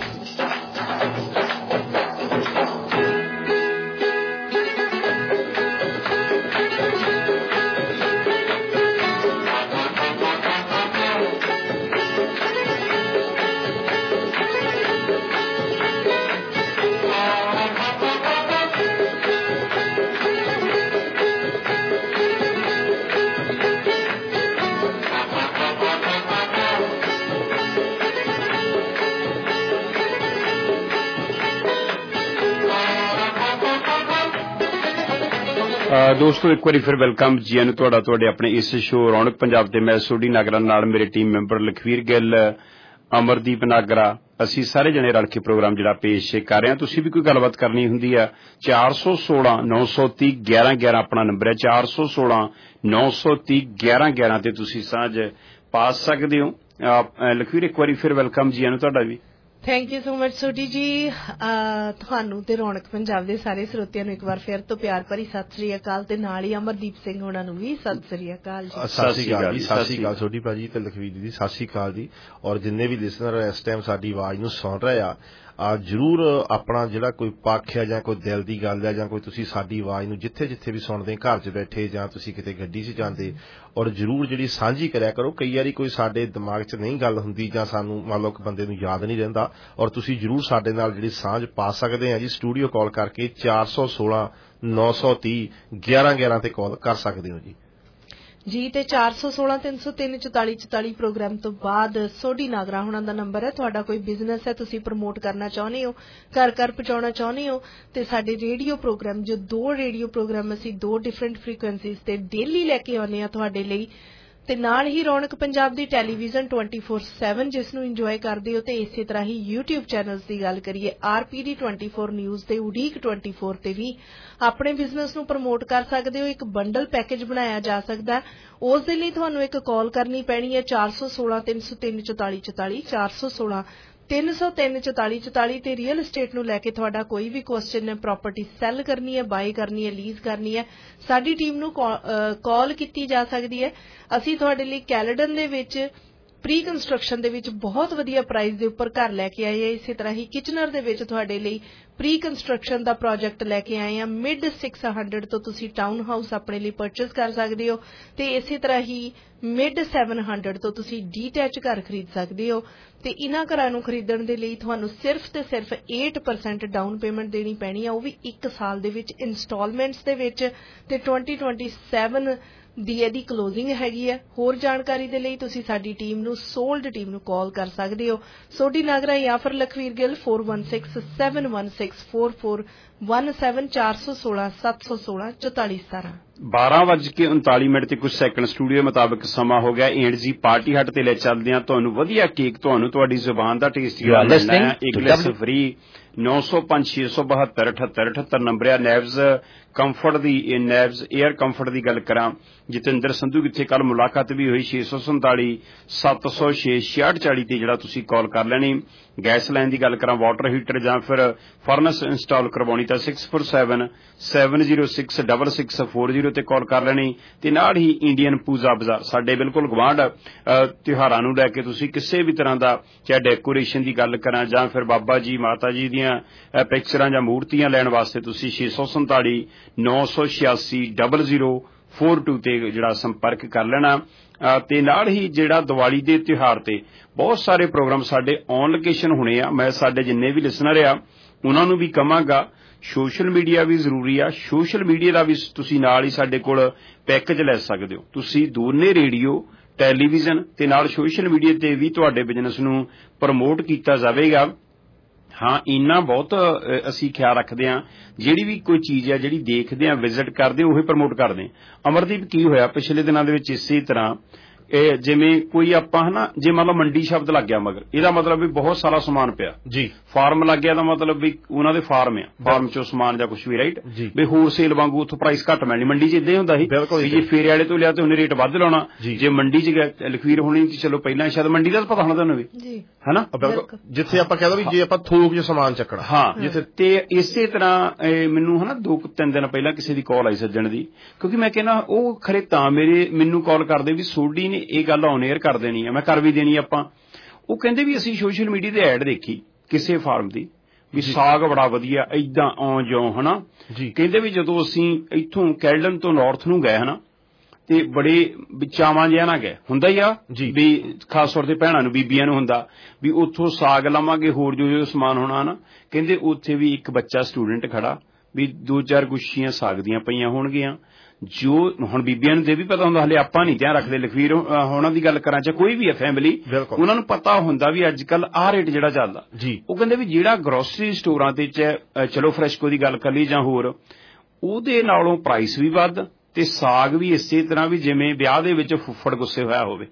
ਦੋਸਤੋ ਇੱਕ ਵਾਰੀ ਫਿਰ ਵੈਲਕਮ ਜੀ ਨੂੰ ਤੁਹਾਡਾ ਤੁਹਾਡੇ ਆਪਣੇ ਇਸ ਸ਼ੋਅ ਰੌਣਕ ਪੰਜਾਬ ਤੇ ਮੈਂ ਸੋਢੀ ਨਾਗਰਾ ਨਾਲ ਮੇਰੇ ਟੀਮ ਮੈਂਬਰ ਲਖਵੀਰ ਗਿੱਲ, ਅਮਰਦੀਪ ਨਾਗਰਾ, ਅਸੀਂ ਸਾਰੇ ਜਣੇ ਰਲ ਕੇ ਪ੍ਰੋਗਰਾਮ ਜਿਹੜਾ ਪੇਸ਼ ਕਰ ਰਹੇ ਹਾਂ। ਤੁਸੀਂ ਵੀ ਕੋਈ ਗੱਲਬਾਤ ਕਰਨੀ ਹੁੰਦੀ ਆ ਚਾਰ ਸੌ ਸੋਲਾਂ ਨੌ ਸੌ ਤੀਹ ਗਿਆਰਾਂ ਗਿਆਰਾਂ ਆਪਣਾ ਨੰਬਰ ਹੈ ਚਾਰ ਸੌ ਸੋਲਾਂ ਨੌ ਸੌ ਤੀਹ ਗਿਆਰਾਂ ਗਿਆਰਾਂ ਤੇ ਤੁਸੀਂ ਸਾਂਝ ਪਾ ਸਕਦੇ ਹੋ। ਲਖਵੀਰ ਇੱਕ ਵਾਰੀ ਫਿਰ ਵੈਲਕਮ ਜੀ ਨੂੰ ਤੁਹਾਡਾ ਵੀ।
Thank you so much Sodhi ji. ਤੁਹਾਨੂੰ ਤੇ ਰੌਣਕ ਪੰਜਾਬ ਦੇ ਸਾਰੇ ਸਰੋਤਿਆਂ ਨੂੰ ਇੱਕ ਵਾਰ ਫਿਰ ਤੋਂ ਪਿਆਰ ਭਰੀ ਸਤਿ ਸ੍ਰੀ ਅਕਾਲ ਤੇ ਨਾਲ ਹੀ ਅਮਰਦੀਪ ਸਿੰਘ ਹੋਣਾ ਨੂੰ ਵੀ ਸਤਿ ਸ੍ਰੀ ਅਕਾਲ ਜੀ।
ਸਤਿ ਸ੍ਰੀ ਅਕਾਲ ਜੀ। ਸਤਿ ਸ੍ਰੀ ਅਕਾਲ ਸੋਢੀ ਭਾਜੀ ਤੇ ਲਖਵੀਰ ਜੀ ਸਤਿ ਸ੍ਰੀ ਅਕਾਲ ਜੀ। ਔਰ ਜਿੰਨੇ ਵੀ ਲਿਸਨਰ ਇਸ ਟਾਈਮ ਸਾਡੀ ਆਵਾਜ਼ ਨੂੰ ਸੁਣ ਰਹੇ ਆ ਆ ਜ਼ਰੂਰ ਆਪਣਾ ਜਿਹੜਾ ਕੋਈ ਪੱਖ ਹੈ ਜਾਂ ਕੋਈ ਦਿਲ ਦੀ ਗੱਲ ਹੈ ਜਾਂ ਕੋਈ ਤੁਸੀਂ ਸਾਡੀ ਆਵਾਜ਼ ਨੂੰ ਜਿੱਥੇ ਜਿੱਥੇ ਵੀ ਸੁਣਦੇ ਘਰ 'ਚ ਬੈਠੇ ਜਾਂ ਤੁਸੀਂ ਕਿਤੇ ਗੱਡੀ 'ਚ ਜਾਂਦੇ ਔਰ ਜ਼ਰੂਰ ਜਿਹੜੀ ਸਾਂਝੀ ਕਰਿਆ ਕਰੋ। ਕਈ ਵਾਰੀ ਕੋਈ ਸਾਡੇ ਦਿਮਾਗ 'ਚ ਨਹੀਂ ਗੱਲ ਹੁੰਦੀ ਜਾਂ ਸਾਨੂੰ ਮੰਨ ਲਓ ਕਿ ਬੰਦੇ ਨੂੰ ਯਾਦ ਨਹੀਂ ਰਹਿੰਦਾ ਔਰ ਤੁਸੀਂ ਜ਼ਰੂਰ ਸਾਡੇ ਨਾਲ ਜਿਹੜੀ ਸਾਂਝ ਪਾ ਸਕਦੇ ਆ ਜੀ ਸਟੂਡੀਓ ਕਾਲ ਕਰਕੇ ਚਾਰ ਸੌ ਸੋਲਾਂ ਨੌ ਸੌ ਤੀਹ ਗਿਆਰਾਂ ਗਿਆਰਾਂ ਤੇ ਕਾਲ ਕਰ ਸਕਦੇ ਹੋ ਜੀ
ਜੀ। ਤੇ ਚਾਰ ਸੌ ਸੋਲਾਂ ਤਿੰਨ ਸੌ ਤਿੰਨ ਚੁਤਾਲੀ ਚੁਤਾਲੀ ਪ੍ਰੋਗਰਾਮ ਤੋਂ ਬਾਅਦ ਸੋਢੀ ਨਾਗਰਾ ਹੋਣਾ ਦਾ ਨੰਬਰ ਹੈ। ਤੁਹਾਡਾ ਕੋਈ ਬਿਜ਼ਨਸ ਹੈ ਤੁਸੀਂ ਪ੍ਰਮੋਟ ਕਰਨਾ ਚਾਹੁੰਦੇ ਹੋ, ਘਰ ਘਰ ਪਹੁੰਚਾਉਣਾ ਚਾਹੁੰਦੇ ਹੋ ਤੇ ਸਾਡੇ ਰੇਡੀਓ ਪ੍ਰੋਗਰਾਮ ਜੋ ਦੋ ਰੇਡੀਓ ਪ੍ਰੋਗਰਾਮ ਅਸੀਂ ਦੋ ਡਿਫਰੈਂਟ ਫ੍ਰੀਕੁਐਂਸੀਜ਼ ਤੇ ਡੇਲੀ ਲੈ ਕੇ ਆਉਂਦੇ ਆ ਤੁਹਾਡੇ ਲਈ ਤੇ ਨਾਲ ਹੀ ਰੌਣਕ ਪੰਜਾਬ ਦੀ ਟੈਲੀਵਿਜ਼ਨ ਟਵੈਂਟੀ ਫੋਰ ਸੈਵਨ ਜਿਸ ਨੂੰ ਇੰਜੋਏ ਕਰਦੇ ਹੋ ਤੇ ਇਸੇ ਤਰ੍ਹਾਂ ਹੀ ਯੂਟਿਊਬ ਚੈਨਲਸ ਦੀ ਗੱਲ ਕਰੀਏ ਆਰਪੀਡੀ ਟਵੈਂਟੀ ਫੋਰ ਨਿਊਜ਼ ਤੇ ਉਡੀਕ ਟਵੈਂਟੀ ਫੋਰ ਤੇ ਵੀ ਆਪਣੇ ਬਿਜ਼ਨਸ ਨੂੰ ਪ੍ਰਮੋਟ ਕਰ ਸਕਦੇ ਹੋ। ਇੱਕ ਬੰਡਲ ਪੈਕੇਜ ਬਣਾਇਆ ਜਾ ਸਕਦਾ ਉਸ ਦੇ ਲਈ ਤੁਹਾਨੂੰ ਇੱਕ ਕਾਲ ਕਰਨੀ ਪੈਣੀ ਹੈ ਚਾਰ ਸੌ ਸੋਲਾਂ ਤਿੰਨ ਸੌ ਤਿੰਨ ਚੁਤਾਲੀ ਚੁਤਾਲੀ ਚਾਰ ਸੌ ਸੋਲਾਂ ਤਿੰਨ ਸੌ ਤਿੰਨ ਚੁਤਾਲੀ ਚੁਤਾਲੀ ਤੇ ਰੀਅਲ estate ਨੂੰ ਲੈ ਕੇ ਤੁਹਾਡਾ ਕੋਈ ਵੀ ਕੁਐਸਚਨ ਹੈ, ਪ੍ਰਾਪਰਟੀ ਸੈੱਲ ਕਰਨੀ ਹੈ, ਬਾਈ ਕਰਨੀ ਹੈ, ਲੀਜ਼ ਕਰਨੀ ਹੈ, ਸਾਡੀ ਟੀਮ ਨੂੰ ਕਾਲ ਕੀਤੀ ਜਾ ਸਕਦੀ ਹੈ। ਅਸੀਂ ਤੁਹਾਡੇ ਲਈ ਕੈਲੇਡਨ ਦੇ ਵਿੱਚ ਪ੍ਰੀ ਕੰਸਟਰਕਸ਼ਨ ਦੇ ਵਿੱਚ ਬਹੁਤ ਵਧੀਆ ਪ੍ਰਾਈਸ ਦੇ ਉੱਪਰ ਘਰ ਲੈ ਕੇ ਆਏ ਆ। ਇਸੇ ਤਰ੍ਹਾਂ ਹੀ ਕਿਚਨਰ ਦੇ ਵਿੱਚ ਤੁਹਾਡੇ ਲਈ ਪ੍ਰੀ ਕੰਸਟਰਕਸ਼ਨ ਦਾ ਪ੍ਰੋਜੈਕਟ ਲੈ ਕੇ ਆਏ ਆ। ਮਿਡ ਛੇ ਸੌ ਤੋਂ ਤੁਸੀਂ ਟਾਊਨ ਹਾਊਸ ਆਪਣੇ ਲਈ ਪਰਚੇਸ ਕਰ ਸਕਦੇ ਹੋ ਤੇ ਇਸੇ ਤਰ੍ਹਾਂ ਹੀ ਮਿਡ ਸੱਤ ਸੌ ਤੋਂ ਤੁਸੀਂ ਡੀਟੈਚ ਘਰ ਖਰੀਦ ਸਕਦੇ ਹੋ ਤੇ ਇਹਨਾਂ ਘਰਾਂ ਨੂੰ ਖਰੀਦਣ ਦੇ ਲਈ ਤੁਹਾਨੂੰ ਸਿਰਫ ਤੇ ਸਿਰਫ ਅੱਠ ਪਰਸੈਂਟ ਡਾਊਨ ਪੇਮੈਂਟ ਦੇਣੀ ਪੈਣੀ ਆ, ਉਹ ਵੀ ਇੱਕ ਸਾਲ ਦੇ ਵਿੱਚ ਇੰਸਟਾਲਮੈਂਟਸ ਦੇ ਵਿੱਚ ਤੇ twenty twenty-seven ਦੀ ਇਹਦੀ ਕਲੋਜ਼ਿੰਗ ਹੈਗੀ ਹੈ। ਹੋਰ ਜਾਣਕਾਰੀ ਦੇ ਲਈ ਤੁਸੀਂ ਸਾਡੀ ਟੀਮ ਨੂੰ ਸੋਲਡ ਟੀਮ ਨੂੰ ਕਾਲ ਕਰ ਸਕਦੇ ਹੋ ਸੋਢੀ ਨਾਗਰਾ ਜਾਂ ਫਿਰ Lakhvir Gill four one six seven one six four four one seven चार सौ सोलह सत्त सौ सोलह चौताली सतारह।
ਬਾਰਾਂ ਵੱਜ ਕੇ ਉਨਤਾਲੀ ਮਿੰਟ ਤੇ ਕੁਝ ਸੈਕਿੰਡ ਸਟੂਡੀਓ ਮੁਤਾਬਕ ਸਮਾਂ ਹੋ ਗਿਆ। ਏਂਡ ਜੀ ਪਾਰਟੀ ਹੱਟ ਤੇ ਲੈ ਚੱਲਦੇ ਆ ਤੁਹਾਨੂੰ ਵਧੀਆ ਕੇਕ, ਤੁਹਾਨੂੰ ਤੁਹਾਡੀ ਜ਼ੁਬਾਨ ਦਾ ਟੇਸਟ ਲੈਣਾ ਹੈ। ਇੱਕ ਗਲਾਸ ਫ੍ਰੀ ਨੌ ਸੌ ਪੰਜ ਛੇ ਸੌ ਬਹੱਤਰ ਅਠੱਤਰ ਅਠੱਤਰ ਨੰਬਰ ਆ। ਨੈਵਜ਼ ਕੰਫਰਟ ਦੀ, ਨੈਵਜ਼ 에ਅਰ ਕੰਫਰਟ ਦੀ ਗੱਲ ਕਰਾਂ, ਜਤਿੰਦਰ ਸੰਧੂ ਕਿੱਥੇ ਕੱਲ ਮੁਲਾਕਾਤ ਵੀ ਹੋਈ। ਛੇ ਸੌ ਸੰਤਾਲੀ ਸੱਤ ਸੌ ਛੇ ਛਿਆਹਠ ਚਾਲੀ ਤੇ ਜਿਹੜਾ ਤੁਸੀਂ ਕਾਲ ਕਰ ਲੈਣੀ। ਗੈਸ ਲਾਈਨ ਦੀ ਗੱਲ ਕਰਾਂ, ਵਾਟਰ ਹੀਟਰ ਜਾਂ ਫਿਰ ਫਰਨਸ ਇੰਸਟਾਲ ਕਰਵਾਉਣੀ ਤਾਂ six four seven seven zero six double six four zero ਤੇ ਕਾਲ ਕਰ ਲੈਣੀ। ਤੇ ਨਾਲ ਹੀ ਇੰਡੀਅਨ ਪੂਜਾ ਬਾਜ਼ਾਰ ਸਾਡੇ ਬਿਲਕੁਲ ਗਵਾਂਢ, ਤਿਉਹਾਰਾਂ ਨੂੰ ਲੈ ਕੇ ਤੁਸੀਂ ਕਿਸੇ ਵੀ ਤਰ੍ਹਾਂ ਦਾ ਚਾਹੇ ਡੈਕੋਰੇਸ਼ਨ ਦੀ ਗੱਲ ਕਰਾਂ ਜਾਂ ਫਿਰ ਬਾਬਾ ਜੀ ਮਾਤਾ ਜੀ ਦੀਆਂ ਪਿਕਚਰਾਂ ਜਾਂ ਮੂਰਤੀਆਂ ਲੈਣ ਵਾਸਤੇ ਤੁਸੀਂ ਛੇ ਸੌ ਸੰਤਾਲੀ ਨੌ ਸੌ ਛਿਆਸੀ ਡਬਲ ਜ਼ੀਰੋ ਫੋਰ ਟੂ ਤੇ ਜਿਹੜਾ ਸੰਪਰਕ ਕਰ ਲੈਣਾ। ਤੇ ਨਾਲ ਹੀ ਜਿਹੜਾ ਦੀਵਾਲੀ ਦੇ ਤਿਉਹਾਰ ਤੇ ਬਹੁਤ ਸਾਰੇ ਪ੍ਰੋਗਰਾਮ ਸਾਡੇ ਔਨ ਲੋਕੇਸ਼ਨ ਹੋਣੇ ਆ। ਮੈਂ ਸਾਡੇ ਜਿੰਨੇ ਵੀ ਲਿਸਨਰ ਆ ਉਹਨਾਂ ਨੂੰ ਵੀ ਕਹਾਂਗਾ ਸੋਸ਼ਲ ਮੀਡੀਆ ਵੀ ਜ਼ਰੂਰੀ ਆ। ਸੋਸ਼ਲ ਮੀਡੀਆ ਦਾ ਵੀ ਤੁਸੀਂ ਨਾਲ ਹੀ ਸਾਡੇ ਕੋਲ ਪੈਕੇਜ ਲੈ ਸਕਦੇ ਹੋ। ਤੁਸੀਂ ਦੋਨੇ ਰੇਡੀਓ, ਟੈਲੀਵਿਜ਼ਨ ਤੇ ਨਾਲ ਸੋਸ਼ਲ ਮੀਡੀਆ ਤੇ ਵੀ ਤੁਹਾਡੇ ਬਿਜ਼ਨਸ ਨੂੰ ਪ੍ਰਮੋਟ ਕੀਤਾ ਜਾਵੇਗਾ। ਹਾਂ, ਇੰਨਾ ਬਹੁਤ ਅਸੀਂ ਖਿਆਲ ਰੱਖਦੇ ਹਾਂ, ਜਿਹੜੀ ਵੀ ਕੋਈ ਚੀਜ਼ ਹੈ ਜਿਹੜੀ ਦੇਖਦੇ ਹਾਂ, ਵਿਜ਼ਿਟ ਕਰਦੇ ਉਹੀ ਪ੍ਰਮੋਟ ਕਰਦੇ ਹਾਂ। ਅਮਰਦੀਪ, ਕੀ ਹੋਇਆ ਪਿਛਲੇ ਦਿਨਾਂ ਦੇ ਵਿੱਚ ਇਸੇ ਤਰ੍ਹਾਂ ਇਹ ਜਿਵੇਂ ਕੋਈ ਆਪਾਂ ਹਨਾ, ਜੇ ਮੰਨ ਲਓ ਮੰਡੀ ਸ਼ਬਦ ਲੱਗ ਗਿਆ ਮਗਰ, ਇਹਦਾ ਮਤਲਬ ਵੀ ਬਹੁਤ ਸਾਰਾ ਸਮਾਨ ਪਿਆ ਜੀ। ਫਾਰਮ ਲੱਗ ਗਿਆ ਦਾ ਮਤਲਬ ਵੀ ਉਹਨਾਂ ਦੇ ਫਾਰਮ ਆ, ਫਾਰਮ ਚੋਂ ਸਮਾਨ ਜਾਂ ਕੁਛ ਵੀ, ਰਾਈਟ, ਵੀ ਹੋਲਸੇਲ ਵਾਂਗੂ ਉੱਥੋਂ ਪ੍ਰਾਈਸ ਘੱਟ ਮਿਲਣੀ। ਮੰਡੀ 'ਚ ਇਦਾਂ ਹੀ ਹੁੰਦਾ ਸੀ ਵੀ ਜੇ ਫੇਰੇ ਵਾਲੇ ਤੋਂ ਲਿਆ ਤੇ ਉਹਨੇ ਰੇਟ ਵੱਧ ਲਾਉਣਾ, ਜੇ ਮੰਡੀ 'ਚ ਲਖਵੀਰ ਹੋਣੀ ਤੇ ਚਲੋ ਪਹਿਲਾਂ ਸ਼ਾਇਦ ਮੰਡੀ ਦਾ ਪਤਾ ਹੋਣਾ ਤੁਹਾਨੂੰ ਵੀ, ਹਨਾ,
ਜਿੱਥੇ ਆਪਾਂ ਕਹਿੰਦਾ ਵੀ ਜੇ ਆਪਾਂ ਥੋਕ ਜਿਹਾ ਸਮਾਨ ਚੱਕਣਾ।
ਹਾਂ, ਜਿੱਥੇ ਤੇ ਇਸੇ ਤਰ੍ਹਾਂ ਮੈਨੂੰ ਹਨਾ ਦੋ ਤਿੰਨ ਦਿਨ ਪਹਿਲਾਂ ਕਿਸੇ ਦੀ ਕਾਲ ਆਈ ਸੱਜਣ ਦੀ, ਕਿਉਂਕਿ ਮੈਂ ਕਹਿੰਦਾ ਉਹ ਖਰੇ ਤਾਂ ਮੇਰੇ ਮੈਨੂੰ ਕਾਲ ਕਰਦੇ ਵੀ ਸੋਡੀ ਇਹ ਗੱਲ ਔਨ ਏਅਰ ਕਰ ਦੇਣੀ ਆ, ਮੈਂ ਕਰ ਵੀ ਦੇਣੀ ਆਪਾਂ। ਉਹ ਕਹਿੰਦੇ ਵੀ ਅਸੀਂ ਸੋਸ਼ਲ ਮੀਡੀਆ ਤੇ ਐਡ ਦੇਖੀ ਕਿਸੇ ਫਾਰਮ ਦੀ ਵੀ ਸਾਗ ਬੜਾ ਵਧੀਆ ਏਦਾਂ ਆਉਂ ਜਿਉਂ, ਹਨਾ। ਕਹਿੰਦੇ ਵੀ ਜਦੋਂ ਅਸੀਂ ਇੱਥੋਂ ਕੈਲਡਨ ਤੋਂ ਨਾਰਥ ਨੂੰ ਗਏ ਹਨਾ ਤੇ ਬੜੇ ਚਾਵਾਂ ਜਿਹਾ ਨਾ ਗਏ, ਹੁੰਦਾ ਹੀ ਆ ਵੀ ਖਾਸ ਤੌਰ ਤੇ ਭੈਣਾਂ ਨੂੰ, ਬੀਬੀਆਂ ਨੂੰ ਹੁੰਦਾ ਵੀ ਉੱਥੋਂ ਸਾਗ ਲਾਵਾਂਗੇ, ਹੋਰ ਜੋ ਜੋ ਸਮਾਨ ਹੋਣਾ ਹਨਾ। ਕਹਿੰਦੇ ਉੱਥੇ ਵੀ ਇੱਕ ਬੱਚਾ ਸਟੂਡੈਂਟ ਖੜਾ ਵੀ ਦੋ ਚਾਰ ਗੁੱਛੀਆਂ ਸਾਗ ਦੀਆਂ ਪਈਆਂ ਹੋਣਗੀਆਂ। ਜੋ ਹੁਣ ਬੀਬੀਆਂ ਨੂੰ ਤੇ ਵੀ ਪਤਾ ਹੁੰਦਾ, ਹਲੇ ਆਪਾਂ ਨਹੀਂ ਧਿਆਨ ਰੱਖਦੇ, ਲਖਵੀਰ ਹੋਣਾ ਦੀ ਗੱਲ ਕਰਾਂ ਚਾਹੇ ਕੋਈ ਵੀ ਹੈ ਫੈਮਿਲੀ, ਉਹਨਾਂ ਨੂੰ ਪਤਾ ਹੁੰਦਾ ਵੀ ਅੱਜ ਕੱਲ ਆਹ ਰੇਟ ਜਿਹੜਾ ਚੱਲਦਾ। ਉਹ ਕਹਿੰਦੇ ਵੀ ਜਿਹੜਾ ਗਰੋਸਰੀ ਸਟੋਰਾਂ ਤੇ ਚਲੋ ਫਰੈਸ਼ਕੋ ਦੀ ਗੱਲ ਕਰ ਲਈ ਜਾਂ ਹੋਰ, ਉਹਦੇ ਨਾਲੋਂ ਪ੍ਰਾਈਸ ਵੀ ਵੱਧ ਤੇ ਸਾਗ ਵੀ ਇਸੇ ਤਰ੍ਹਾਂ ਵੀ ਜਿਵੇਂ ਵਿਆਹ ਦੇ ਵਿੱਚ ਫੁੱਫੜ ਗੁੱਸੇ ਹੋਇਆ ਹੋਵੇ।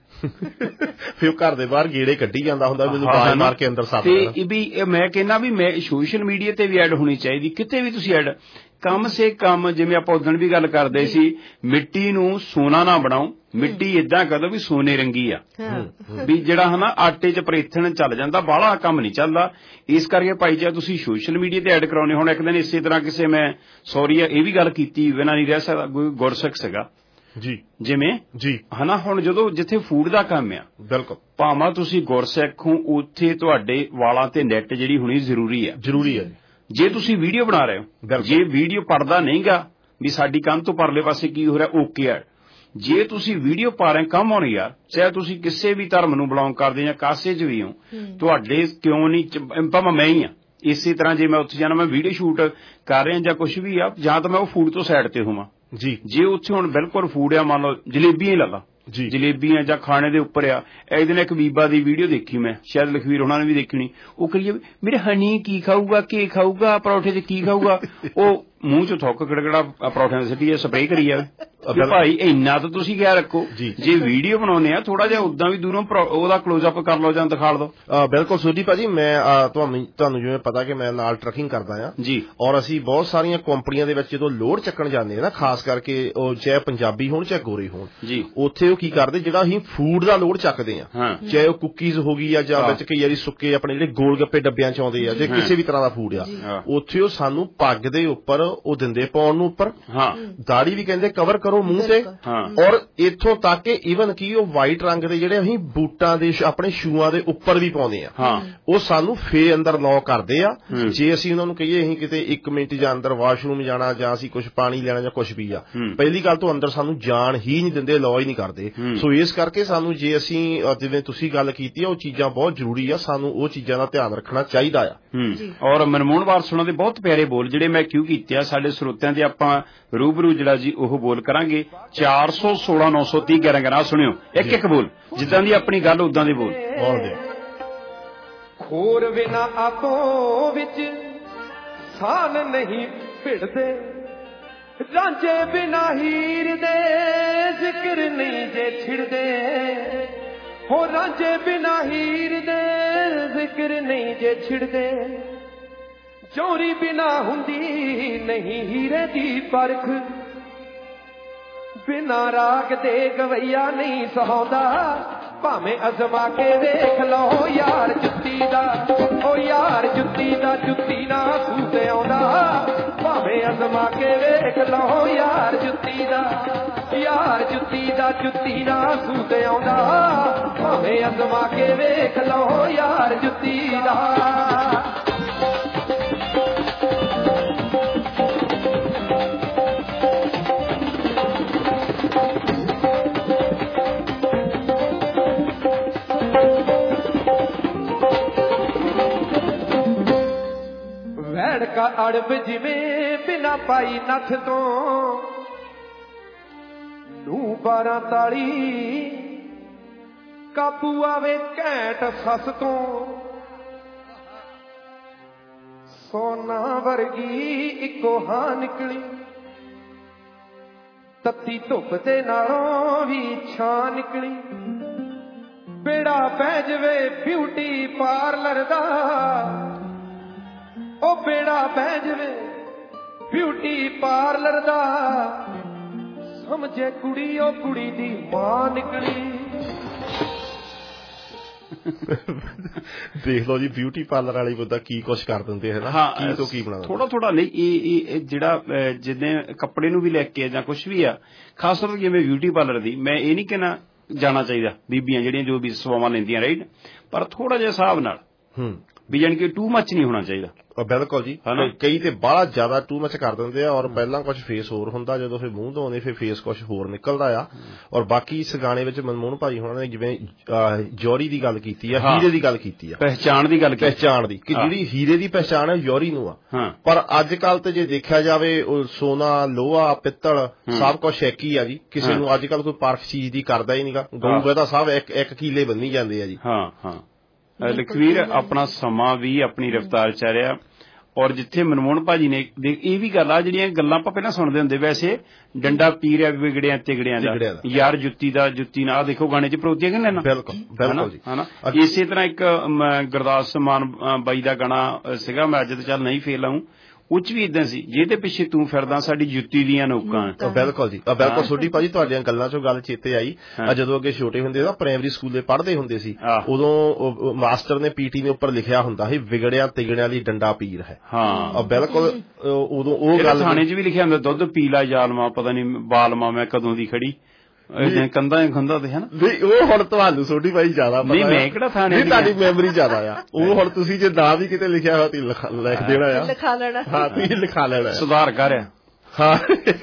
ਫਿਰ ਘਰ ਦੇ ਬਾਹਰ ਗੇੜੇ ਕੱਢੀ ਜਾਂਦਾ ਹੁੰਦਾ, ਮੈਨੂੰ ਬਾਹਰ ਮਾਰ ਕੇ ਅੰਦਰ ਸਾਫ ਕਰਨਾ।
ਤੇ ਵੀ ਮੈਂ ਕਹਿੰਦਾ ਵੀ ਮੈਂ ਸੋਸ਼ਲ ਮੀਡੀਆ ਤੇ ਵੀ ਐਡ ਹੋਣੀ ਚਾਹੀਦੀ, ਕਿਤੇ ਵੀ ਤੁਸੀਂ ਐਡ ਕਮ ਸੇ ਕਮ, ਜਿਵੇਂ ਆਪਾਂ ਉਦਣ ਵੀ ਗੱਲ ਕਰਦੇ ਸੀ, ਮਿੱਟੀ ਨੂੰ ਸੋਨਾ ਨਾ ਬਣਾਓ, ਮਿੱਟੀ ਏਦਾਂ ਕਰੋ ਵੀ ਸੋਨੇ ਰੰਗੀ ਆ, ਵੀ ਜਿਹੜਾ ਹਨਾ ਆਟੇ 'ਚ ਪਰੇਥਣ ਚੱਲ ਜਾਂਦਾ, ਬਾਹਲਾ ਕੰਮ ਨਹੀਂ ਚੱਲਦਾ। ਇਸ ਕਰਕੇ ਭਾਈ ਜੀ ਤੁਸੀਂ ਸੋਸ਼ਲ ਮੀਡੀਆ ਤੇ ਐਡ ਕਰਾਉਣੇ। ਹੁਣ ਇੱਕ ਦਿਨ ਇਸੇ ਤਰ੍ਹਾਂ ਕਿਸੇ ਮੈਂ ਸੌਰੀ ਇਹ ਵੀ ਗੱਲ ਕੀਤੀ, ਬਿਨਾਂ ਨਹੀਂ ਰਹਿ ਸਕਦਾ, ਕੋਈ ਗੁਰਸਿੱਖ ਸੀਗਾ ਜੀ ਜਿਵੇਂ ਜੀ ਹਨਾ। ਹੁਣ ਜਦੋਂ ਜਿੱਥੇ ਫੂਡ ਦਾ ਕੰਮ ਆ, ਬਿਲਕੁਲ ਭਾਵੇਂ ਤੁਸੀਂ ਗੁਰਸਿੱਖ ਹੋ, ਉੱਥੇ ਤੁਹਾਡੇ ਵਾਲਾਂ ਤੇ ਨੈਟ ਜਿਹੜੀ ਹੋਣੀ ਜ਼ਰੂਰੀ ਆ, ਜ਼ਰੂਰੀ ਹੈ। ਜੇ ਤੁਸੀਂ ਵੀਡੀਓ ਬਣਾ ਰਹੇ ਹੋ, ਜੇ ਵੀਡੀਓ ਪੜਦਾ ਨਹੀਂਗਾ ਵੀ ਸਾਡੀ ਕੰਧ ਤੋਂ ਪਰਲੇ ਪਾਸੇ ਕੀ ਹੋ ਰਿਹਾ, ਓਕੇ ਆ। ਜੇ ਤੁਸੀਂ ਵੀਡੀਓ ਪਾ ਰਹੇ ਕੰਮ ਆਉਣੀ ਯਾਰ, ਚਾਹੇ ਤੁਸੀਂ ਕਿਸੇ ਵੀ ਧਰਮ ਨੂੰ ਬਿਲੋਂਗ ਕਰਦੇ ਜਾਂ ਕਾਸੇ 'ਚ ਵੀ ਹੋ, ਤੁਹਾਡੇ ਕਿਉਂ ਨਹੀਂ, ਭਾਵੇਂ ਮੈਂ ਹੀ ਆ ਇਸੇ ਤਰ੍ਹਾਂ, ਜੇ ਮੈਂ ਉੱਥੇ ਜਾਣਾ ਮੈਂ ਵੀਡੀਓ ਸ਼ੂਟ ਕਰ ਰਿਹਾ ਜਾਂ ਕੁਛ ਵੀ ਆ, ਜਾਂ ਤਾਂ ਮੈਂ ਉਹ ਫੂਡ ਤੋਂ ਸਾਈਡ ਤੇ ਹੋਵਾਂ ਜੀ। ਜੇ ਉੱਥੇ ਹੁਣ ਬਿਲਕੁਲ ਫੂਡ ਆ, ਮੰਨ ਲਓ ਜਲੇਬੀਆਂ ਹੀ ਲਾ ਲਾ, ਜਲੇਬੀਆਂ ਜਾਂ ਖਾਣੇ ਦੇ ਉੱਪਰ ਆ। ਇੱਕ ਦਿਨ ਇੱਕ ਬੀਬਾ ਦੀ ਵੀਡੀਓ ਦੇਖੀ ਮੈਂ, ਸ਼ਾਇਦ ਲਖਵੀਰ ਉਹਨਾਂ ਨੇ ਵੀ ਦੇਖਣੀ, ਉਹ ਕਹੀਏ ਮੇਰੇ ਹਨੀ ਕੀ ਖਾਊਗਾ, ਕੀ ਖਾਊਗਾ, ਪਰੌਠੇ 'ਚ ਕੀ ਖਾਊਗਾ, ਉਹ ਮੂੰਹ 'ਚ ਥੁੱਕ ਕਿਹੜਾ ਪਰੌਠਿਆਂ ਦੀ ਸਿੱਟੀ ਸਪਰੇਅ ਕਰੀ ਜਾਵੇ। ਭਾਈ ਇੰਨਾ ਤਾਂ ਤੁਸੀਂ ਖਿਆਲ ਰੱਖੋ, ਜੇ ਵੀਡੀਓ ਬਣਾਉਂਦੇ ਆ ਥੋੜਾ ਜਿਹਾ ਉਦਾਂ ਵੀ ਦੂਰੋਂ ਉਹਦਾ ਕਲੋਜ਼ ਅਪ ਕਰ ਲਓ ਜਾਂ ਦਿਖਾ ਲਓ।
ਬਿਲਕੁਲ ਸੋਢੀ ਭਾਜੀ, ਮੈਂ ਤੁਹਾਨੂੰ ਤੁਹਾਨੂੰ ਜਿਵੇਂ ਪਤਾ ਕਿ ਮੈਂ ਨਾਲ ਟਰੱਕਿੰਗ ਕਰਦਾ ਆ ਜੀ, ਔਰ ਅਸੀਂ ਬਹੁਤ ਸਾਰੀਆਂ ਕੰਪਨੀਆਂ ਦੇ ਵਿੱਚ ਜਦੋਂ ਲੋਡ ਚੱਕਣ ਜਾਂਦੇ ਆ ਨਾ, ਖਾਸ ਕਰਕੇ ਉਹ ਚਾਹੇ ਪੰਜਾਬੀ ਹੋਣ ਚਾਹੇ ਗੋਰੇ ਹੋਣ ਜੀ, ਉੱਥੇ ਉਹ ਕੀ ਕਰਦੇ, ਜਿਹੜਾ ਅਸੀਂ ਫੂਡ ਦਾ ਲੋਡ ਚੱਕਦੇ ਆ, ਚਾਹੇ ਉਹ ਕੁੱਕੀਜ਼ ਹੋ ਗਈ ਆ ਜਾਂ ਵਿੱਚ ਕਈ ਵਾਰੀ ਸੁੱਕੇ ਆਪਣੇ ਜਿਹੜੇ ਗੋਲ ਗੱਪੇ ਡੱਬਿਆਂ 'ਚ ਆਉਂਦੇ ਆ, ਜੇ ਕਿਸੇ ਵੀ ਤਰ੍ਹਾਂ ਦਾ ਫੂਡ ਆ, ਉੱਥੇ ਉਹ ਸਾਨੂੰ ਪੱਗ ਦੇ ਉੱਪਰ ਉਹ ਦਿੰਦੇ ਪਾਉਣ ਨੂੰ ਉੱਪਰ, ਦਾੜੀ ਵੀ ਕਹਿੰਦੇ ਕਵਰ ਕਰੋ ਮੂੰਹ ਤੇ, ਔਰ ਇੱਥੋਂ ਤੱਕ ਕਿ ਈਵਨ ਕੀ ਉਹ ਵਾਈਟ ਰੰਗ ਦੇ ਜਿਹੜੇ ਅਸੀਂ ਬੂਟਾਂ ਦੇ ਆਪਣੇ ਸ਼ੂਆਂ ਦੇ ਉੱਪਰ ਵੀ ਪਾਉਂਦੇ ਆ, ਉਹ ਸਾਨੂੰ ਫੇਰ ਅੰਦਰ ਲੌਕ ਕਰਦੇ ਆ। ਜੇ ਅਸੀਂ ਉਹਨਾਂ ਨੂੰ ਕਹੀਏ ਅਸੀਂ ਕਿਤੇ ਇੱਕ ਮਿੰਟ ਜਾਂ ਅੰਦਰ ਵਾਸ਼ਰੂਮ ਜਾਣਾ ਜਾਂ ਅਸੀਂ ਕੁਛ ਪਾਣੀ ਲੈਣਾ ਜਾਂ ਕੁਛ ਵੀ ਆ, ਪਹਿਲੀ ਗੱਲ ਤੋਂ ਅੰਦਰ ਸਾਨੂੰ ਜਾਣ ਹੀ ਨਹੀਂ ਦਿੰਦੇ, ਲੌ ਹੀ ਨਹੀਂ ਕਰਦੇ। ਸੋ ਇਸ ਕਰਕੇ ਸਾਨੂੰ ਜੇ ਅਸੀਂ ਜਿਵੇਂ ਤੁਸੀਂ ਗੱਲ ਕੀਤੀ ਆ, ਉਹ ਚੀਜ਼ਾਂ ਬਹੁਤ ਜ਼ਰੂਰੀ ਆ, ਸਾਨੂੰ ਉਹ ਚੀਜ਼ਾਂ ਦਾ ਧਿਆਨ ਰੱਖਣਾ ਚਾਹੀਦਾ ਆ।
ਔਰ ਮਨਮੋਹਨ ਵਾਰਸੋਨਾ ਦੇ ਬਹੁਤ ਪਿਆਰੇ ਬੋਲ ਜਿਹੜੇ ਮੈਂ ਕਿਉਂ ਕੀਤੇ ਆ ਸਾਡੇ ਸਰੋਤਿਆਂ ਦੇ, ਆਪਾਂ ਰੂਬਰੂ ਜਿਹੜਾ ਜੀ ਉਹ ਬੋਲ ਕਰਾਂਗੇ। ਚਾਰ ਸੌ ਸੋਲਾਂ ਨੌ ਸੌ ਤੀਹ ਗਿਆਰਾਂ ਗਿਆਰਾਂ ਸੁਣਿਓ, ਇੱਕ ਇੱਕ ਬੋਲ, ਜਿੱਦਾਂ ਦੀ ਆਪਣੀ ਗੱਲ ਉਦਾਂ ਦੇ ਬੋਲ।
ਖੋਰ ਬਿਨਾ ਆਪੋ ਵਿੱਚ ਸਾਨ ਨਹੀਂ ਭਿੜਦੇ ਰਾਂਝੇ ਬਿਨਾ ਹੀਰ ਦੇ ਜ਼ਿਕਰ ਨਹੀਂ ਜੇ ਛਿੜਦੇ ਹੋ ਰਾਂਝੇ ਬਿਨਾ ਹੀਰ ਦੇ ਜ਼ਿਕਰ ਨਹੀਂ ਜੇ ਛਿੜਦੇ ਚੋਰੀ ਬਿਨਾ ਹੁੰਦੀ ਨਹੀਂ ਹੀਰੇ ਦੀ ਪਰਖ ਬਿਨਾ ਰਾਗ ਦੇ ਗਵਈਆ ਨਹੀਂ ਸਹਾਉਂਦਾ ਭਾਵੇਂ ਅਜ਼ਮਾ ਕੇ ਵੇਖ ਲਓ ਯਾਰ ਜੁੱਤੀ ਦਾ ਓ ਯਾਰ ਜੁੱਤੀ ਦਾ ਜੁੱਤੀ ਨਾ ਸੂਤ ਆਉਂਦਾ ਭਾਵੇਂ ਅਜ਼ਮਾ ਕੇ ਵੇਖ ਲਓ ਯਾਰ ਜੁੱਤੀ ਦਾ ਯਾਰ ਜੁੱਤੀ ਦਾ ਜੁੱਤੀ ਨਾ ਸੂਤ ਆਉਂਦਾ ਭਾਵੇਂ ਅਜ਼ਮਾ ਕੇ ਵੇਖ ਲਓ ਯਾਰ ਜੁੱਤੀ ਦਾ ਵੈੜਕਾ ਅੜਬ ਜਿਵੇਂ ਬਿਨਾ ਪਾਈ ਨੱਥ ਤੋਂ ਨੂੰ ਬਾਰਾਂ ਤਾਲੀ ਕਾਬੂ ਆਵੇ ਘੈਂਟ ਸੱਸ ਤੋਂ ਸੋਨਾ ਵਰਗੀ ਇੱਕੋ ਹਾਂ ਨਿਕਲੀ ਤੱਤੀ ਧੁੱਪ ਦੇ ਨਾਲੋਂ ਵੀ ਛਾਂ ਨਿਕਲੀ ਬੇੜਾ ਪੈ ਜਵੇ ਬਿਊਟੀ ਪਾਰਲਰ ਦਾ ਉਹ ਬੇੜਾ ਪੈ ਜਵੇ ਬਿਊਟੀ ਪਾਰਲਰ ਦਾ ਸਮਝੇ ਕੁੜੀ ਉਹ ਕੁੜੀ ਦੀ ਮਾਂ ਨਿਕਲੀ
ਦੇਖ ਲਓ ਜੀ ਬਿਊਟੀ ਪਾਰਲਰ ਵਾਲੀ ਬੰਦਾ ਕੀ ਕੁਛ ਕਰ ਦਿੰਦੇ ਹੈ ਨਾ ਕੀ ਤੋਂ ਕੀ ਬਣਾ
ਥੋੜਾ ਥੋੜਾ ਨਹੀਂ ਇਹ ਇਹ ਜਿਹੜਾ ਜਿੱਦਾਂ ਕੱਪੜੇ ਨੂੰ ਵੀ ਲੈ ਕੇ ਜਾਂ ਕੁਛ ਵੀ ਆ ਖਾਸ ਤੌਰ ਤੇ ਜਿਵੇਂ ਬਿਊਟੀ ਪਾਰਲਰ ਦੀ ਮੈਂ ਇਹ ਨਹੀਂ ਕਹਿਣਾ ਜਾਣਾ ਚਾਹੀਦਾ ਬੀਬੀਆਂ ਜਿਹੜੀਆਂ ਜੋ ਵੀ ਸੇਵਾਵਾਂ ਲੈਂਦੀਆਂ ਰਾਈਟ ਪਰ ਥੋੜਾ ਜਿਹਾ ਹਿਸਾਬ ਨਾਲ ਵੀ ਜਾਣੀ ਕਿ ਟੂ ਮੱਚ ਨਹੀਂ ਹੋਣਾ ਚਾਹੀਦਾ
ਬਿਲਕੁਲ ਜੀ ਕਈ ਤੇ ਬਾਹਲਾ ਜ਼ਿਆਦਾ ਟੂ ਮੱਚ ਕਰ ਦਿੰਦੇ ਆ ਔਰ ਪਹਿਲਾਂ ਕੁਝ ਫੇਸ ਹੋਰ ਹੁੰਦਾ ਜਦੋਂ ਫਿਰ ਮੂੰਹ ਧੋਂਦੇ ਫਿਰ ਫੇਸ ਕੁਝ ਹੋਰ ਨਿਕਲਦਾ ਆ ਔਰ ਬਾਕੀ ਇਸ ਗਾਣੇ ਵਿੱਚ ਮਨਮੋਹਨ ਭਾਈ ਹੋਣਾ ਨੇ ਜਿਵੇਂ ਜੌਹਰੀ ਦੀ ਗੱਲ ਕੀਤੀ ਆ ਹੀਰੇ ਦੀ ਗੱਲ ਕੀਤੀ ਆ
ਪਹਿਚਾਣ ਦੀ ਗੱਲ
ਪਹਿਚਾਣ ਦੀ ਕਿ ਜਿਹੜੀ ਹੀਰੇ ਦੀ ਪਹਿਚਾਣ ਹੈ ਜੌਹਰੀ ਨੂੰ ਆ ਪਰ ਅੱਜ ਕੱਲ ਤੇ ਜੇ ਦੇਖਿਆ ਜਾਵੇ ਸੋਨਾ ਲੋਹਾ ਪਿੱਤਲ ਸਭ ਕੁਝ ਇੱਕ ਹੀ ਆ ਜੀ ਕਿਸੇ ਨੂੰ ਅੱਜ ਕੱਲ ਕੋਈ ਪਰਖ ਚੀਜ਼ ਦੀ ਕਰਦਾ ਹੀ ਨਹੀਂਗਾ ਗਊ ਗਧਾ ਸਭ ਇੱਕ ਇੱਕ ਕੀਲੇ ਬੰਨੀ ਜਾਂਦੇ ਆ ਜੀ
ਹਾਂ ਹਾਂ ਲਖਵੀਰ ਆਪਣਾ ਸਮਾਂ ਵੀ ਆਪਣੀ ਰਫ਼ਤਾਰ ਚ ਰਿਹਾ ਔਰ ਜਿੱਥੇ ਮਨਮੋਹਨ ਭਾਜੀ ਨੇ ਇਹ ਵੀ ਗੱਲ ਆ ਜਿਹੜੀਆਂ ਗੱਲਾਂ ਆਪਾਂ ਪਹਿਲਾਂ ਸੁਣਦੇ ਹੁੰਦੇ ਵੈਸੇ ਡੰਡਾ ਪੀ ਰਿਹਾ ਵਿਗੜਿਆਂ ਤਿਗੜਿਆਂ ਦਾ ਯਾਰ ਜੁੱਤੀ ਦਾ ਜੁੱਤੀ ਨਾਲ ਦੇਖੋ ਗਾਣੇ ਚ ਪ੍ਰੋਤੀਆਂ ਕਿ ਲੈਣਾ
ਬਿਲਕੁਲ ਬਿਲਕੁਲ ਜੀ
ਹਨਾ ਇਸੇ ਤਰ੍ਹਾਂ ਇੱਕ ਗੁਰਦਾਸ ਮਾਨ ਬਾਈ ਦਾ ਗਾਣਾ ਸੀਗਾ ਮੈਂ ਅੱਜ ਤੇ ਚੱਲ ਨਹੀਂ ਫੇਰ ਲਾਊਂ ਉਹ ਚ ਵੀ ਇਦਾਂ ਸੀ ਜਿਹਦੇ ਪਿੱਛੇ ਤੂੰ ਫਿਰਦਾ ਸਾਡੀ ਜੁੱਤੀ ਦੀਆਂ ਨੋਕਾਂ
ਬਿਲਕੁਲ ਜੀ ਬਿਲਕੁਲ ਛੋਟੀ ਭਾਜੀ ਤੁਹਾਡੀਆਂ ਗੱਲਾਂ ਚੋਂ ਗੱਲ ਚੇਤੇ ਆਈ ਜਦੋਂ ਅੱਗੇ ਛੋਟੇ ਹੁੰਦੇ ਨਾ ਪ੍ਰਾਇਮਰੀ ਸਕੂਲੇ ਪੜ੍ਹਦੇ ਹੁੰਦੇ ਸੀ ਉਦੋਂ ਮਾਸਟਰ ਨੇ ਪੀਟੀ ਦੇ ਉੱਪਰ ਲਿਖਿਆ ਹੁੰਦਾ ਸੀ ਵਿਗੜਿਆ ਤਿਗੜਿਆਂ ਲਈ ਡੰਡਾ ਪੀਰ ਹੈ
ਹਾਂ
ਬਿਲਕੁਲ ਉਦੋਂ ਉਹ ਗੱਲ
ਥਾਣੇ ਚ ਵੀ ਲਿਖਿਆ ਹੁੰਦਾ ਦੁੱਧ ਪੀਲਾ ਜਾਲਮਾ ਪਤਾ ਨੀ ਬਾਲਮਾ ਮੈਂ ਕਦੋਂ ਦੀ ਖੜੀ ਕੰਧਾਂ ਖੰਦਾ ਤੇ ਹਨਾ
ਨਹੀਂ ਉਹ ਹੁਣ ਤੁਹਾਨੂੰ ਛੋਟੀ ਭਾਈ ਜ਼ਿਆਦਾ
ਨਹੀਂ ਮੈਂ ਕਿਹੜਾ ਥਾਣੇ
ਤੁਹਾਡੀ ਮੈਮਰੀ ਜ਼ਿਆਦਾ ਆ ਉਹ ਹੁਣ ਤੁਸੀਂ ਜੇ ਨਾ ਵੀ ਕਿਤੇ ਲਿਖਿਆ ਹੋਇਆ ਤੁਸੀਂ ਲਿਖ ਦੇਣਾ ਆ
ਲਿਖਾ ਲੈਣਾ
ਹਾਂ ਤੁਸੀਂ ਲਿਖਾ ਲੈਣਾ
ਸੁਧਾਰ ਕਰ ਆ
ਹਾਂ